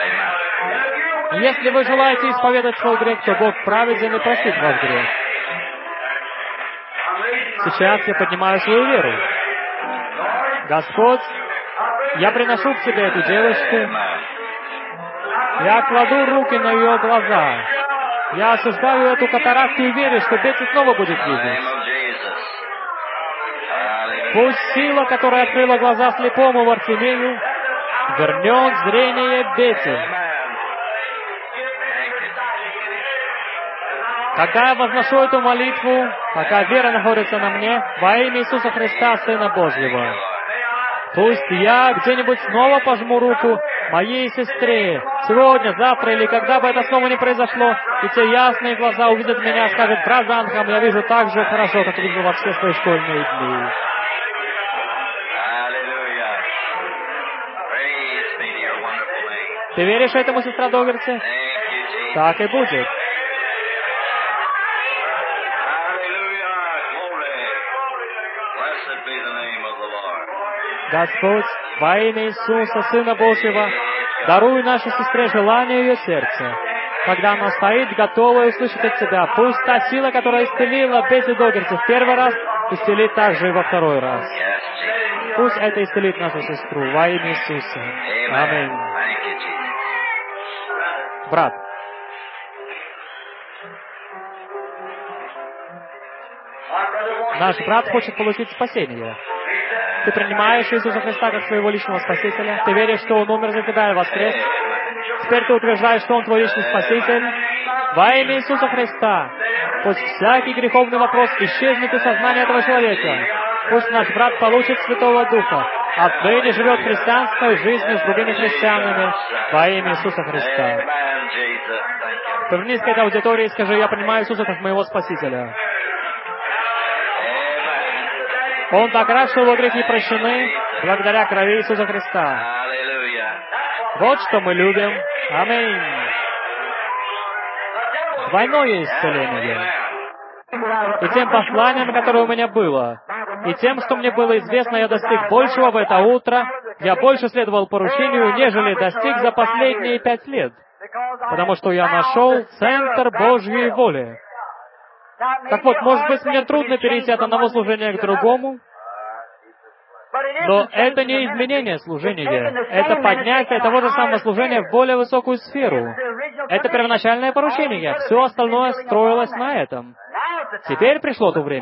Если вы желаете исповедать свой грех, то Бог праведен и простит ваш грех. Сейчас я поднимаю свою веру. Господь, я приношу к Тебе эту девочку. Я кладу руки на ее глаза. Я осуждаю эту катаракту и верю, что Бетти снова будет видеть. Пусть сила, которая открыла глаза слепому Вартимею, вернет зрение Бетти. Когда я возношу эту молитву, пока вера находится на мне, во имя Иисуса Христа, Сына Божьего, пусть я где-нибудь снова пожму руку моей сестре, сегодня, завтра или когда бы это снова не произошло, и те ясные глаза увидят меня и скажут: брат Бранхам, я вижу так же хорошо, как видел во все свои школьные дни. Ты веришь этому, сестра Доггерти? Так и будет. Господь, во имя Иисуса, Сына Божьего, даруй нашей сестре желание ее сердца. Когда она стоит, готовая услышать от Тебя, пусть та сила, которая исцелила Бетти Доггерти в первый раз, исцелит также и во второй раз. Пусть это исцелит нашу сестру во имя Иисуса. Аминь. Брат, наш брат хочет получить спасение. Ты принимаешь Иисуса Христа как своего личного Спасителя? Ты веришь, что Он умер за тебя и воскрес? Теперь ты утверждаешь, что Он твой личный Спаситель? Во имя Иисуса Христа, пусть всякий греховный вопрос исчезнет из сознания этого человека. Пусть наш брат получит Святого Духа. Отныне живет христианской жизнью с другими христианами во имя Иисуса Христа. Повернись к этой аудитории и скажи: я принимаю Иисуса как моего Спасителя. Он так рад, что его грехи прощены благодаря крови Иисуса Христа. Вот что мы любим. Аминь. Двойное исцеление. И тем посланием, которое у меня было, и тем, что мне было известно, я достиг большего в это утро. Я больше следовал поручению, нежели достиг за последние 5 лет. Потому что я нашел центр Божьей воли. Так вот, может быть, мне трудно перейти от одного служения к другому, но это не изменение служения. Это поднятие того же самого служения в более высокую сферу. Это первоначальное поручение. Все остальное строилось на этом. Теперь пришло то время,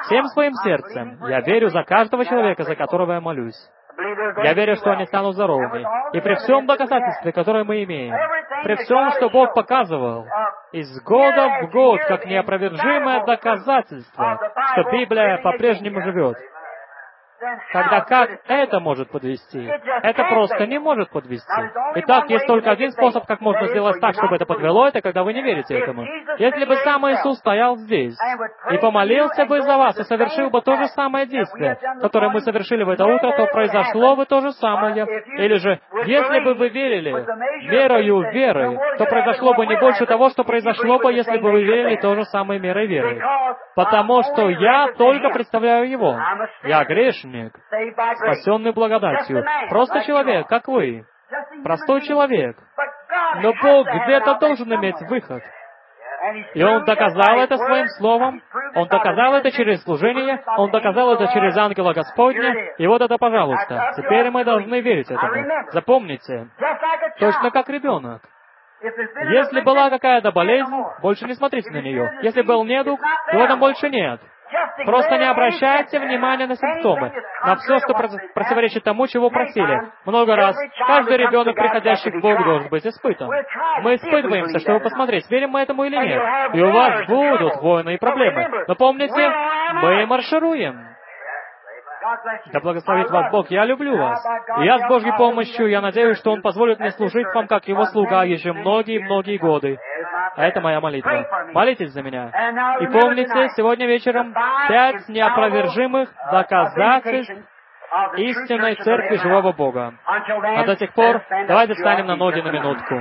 Всем своим сердцем я верю за каждого человека, за которого я молюсь. Я верю, что они станут здоровыми. И при всем доказательстве, которое мы имеем, при всем, что Бог показывал, из года в год, как неопровержимое доказательство, что Библия по-прежнему живет, тогда как это может подвести? Это просто не может подвести. Итак, есть только один способ, как можно сделать так, чтобы это подвело, это когда вы не верите этому. Если бы сам Иисус стоял здесь и помолился бы за вас, и совершил бы то же самое действие, которое мы совершили в это утро, то произошло бы то же самое. Или же, если бы вы верили мерою веры, то произошло бы не больше того, что произошло бы, если бы вы верили то же самое мерой веры. Потому что я только представляю Его. Я грешник, спасенный благодатью. Просто человек, как вы. Простой человек. Но Бог где-то должен иметь выход. И Он доказал это Своим Словом. Он доказал это через служение. Он доказал это через ангела Господня. И вот это, пожалуйста. Теперь мы должны верить этому. Запомните. Точно как ребенок. Если была какая-то болезнь, больше не смотрите на нее. Если был недуг, его там больше нет. Просто не обращайте внимания на симптомы, на все, что противоречит тому, чего просили. Много раз. Каждый ребенок, приходящий к Богу, должен быть испытан. Мы испытываемся, чтобы посмотреть, верим мы этому или нет. И у вас будут войны и проблемы. Но помните, мы маршируем. Да благословит вас Бог, я люблю вас. И я с Божьей помощью, я надеюсь, что Он позволит мне служить вам, как Его слуга, еще многие-многие годы. А это моя молитва. Молитесь за меня. И помните, сегодня вечером 5 неопровержимых доказательств истинной Церкви Живого Бога. А до тех пор, давайте встанем на ноги на минутку.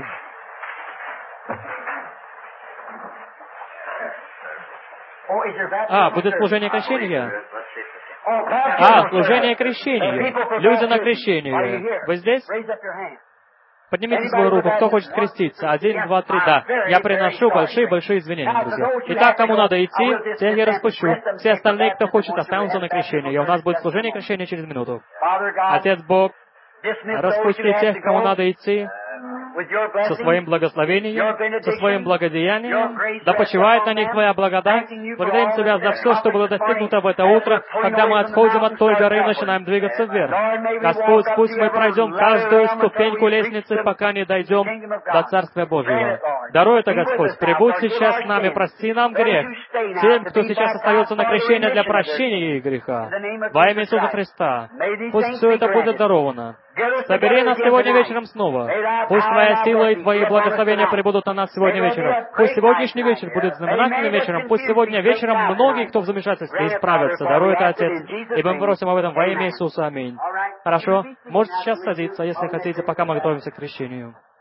Будет служение крещения? Служение крещения. Люди на крещении. Вы здесь? Поднимите свою руку, кто хочет креститься. 1, 2, 3, да. Я приношу большие-большие извинения, друзья. Итак, кому надо идти, тех я распущу. Все остальные, кто хочет, останутся на крещении. И у нас будет служение крещения через минуту. Отец Бог, распусти тех, кому надо идти, со своим благословением, со своим благодеянием. Да почивает на них Твоя благодать. Благодарим Тебя за все, что было достигнуто в это утро, когда мы отходим от той горы и начинаем двигаться вверх. Господь, пусть мы пройдем каждую ступеньку лестницы, пока не дойдем до Царствия Божьего. Даруй это, Господь. Прибудь сейчас с нами, прости нам грех. Тем, кто сейчас остается на крещении для прощения их греха. Во имя Иисуса Христа. Пусть все это будет даровано. Собери нас сегодня вечером снова. Пусть Твоя сила и Твои благословения прибудут на нас сегодня вечером. Пусть сегодняшний вечер будет знаменательным вечером. Пусть сегодня вечером многие, кто в замешательстве, исправятся. Даруй это, Отец. И мы просим об этом во имя Иисуса. Аминь. Хорошо? Можете сейчас садиться, если хотите, пока мы готовимся к крещению.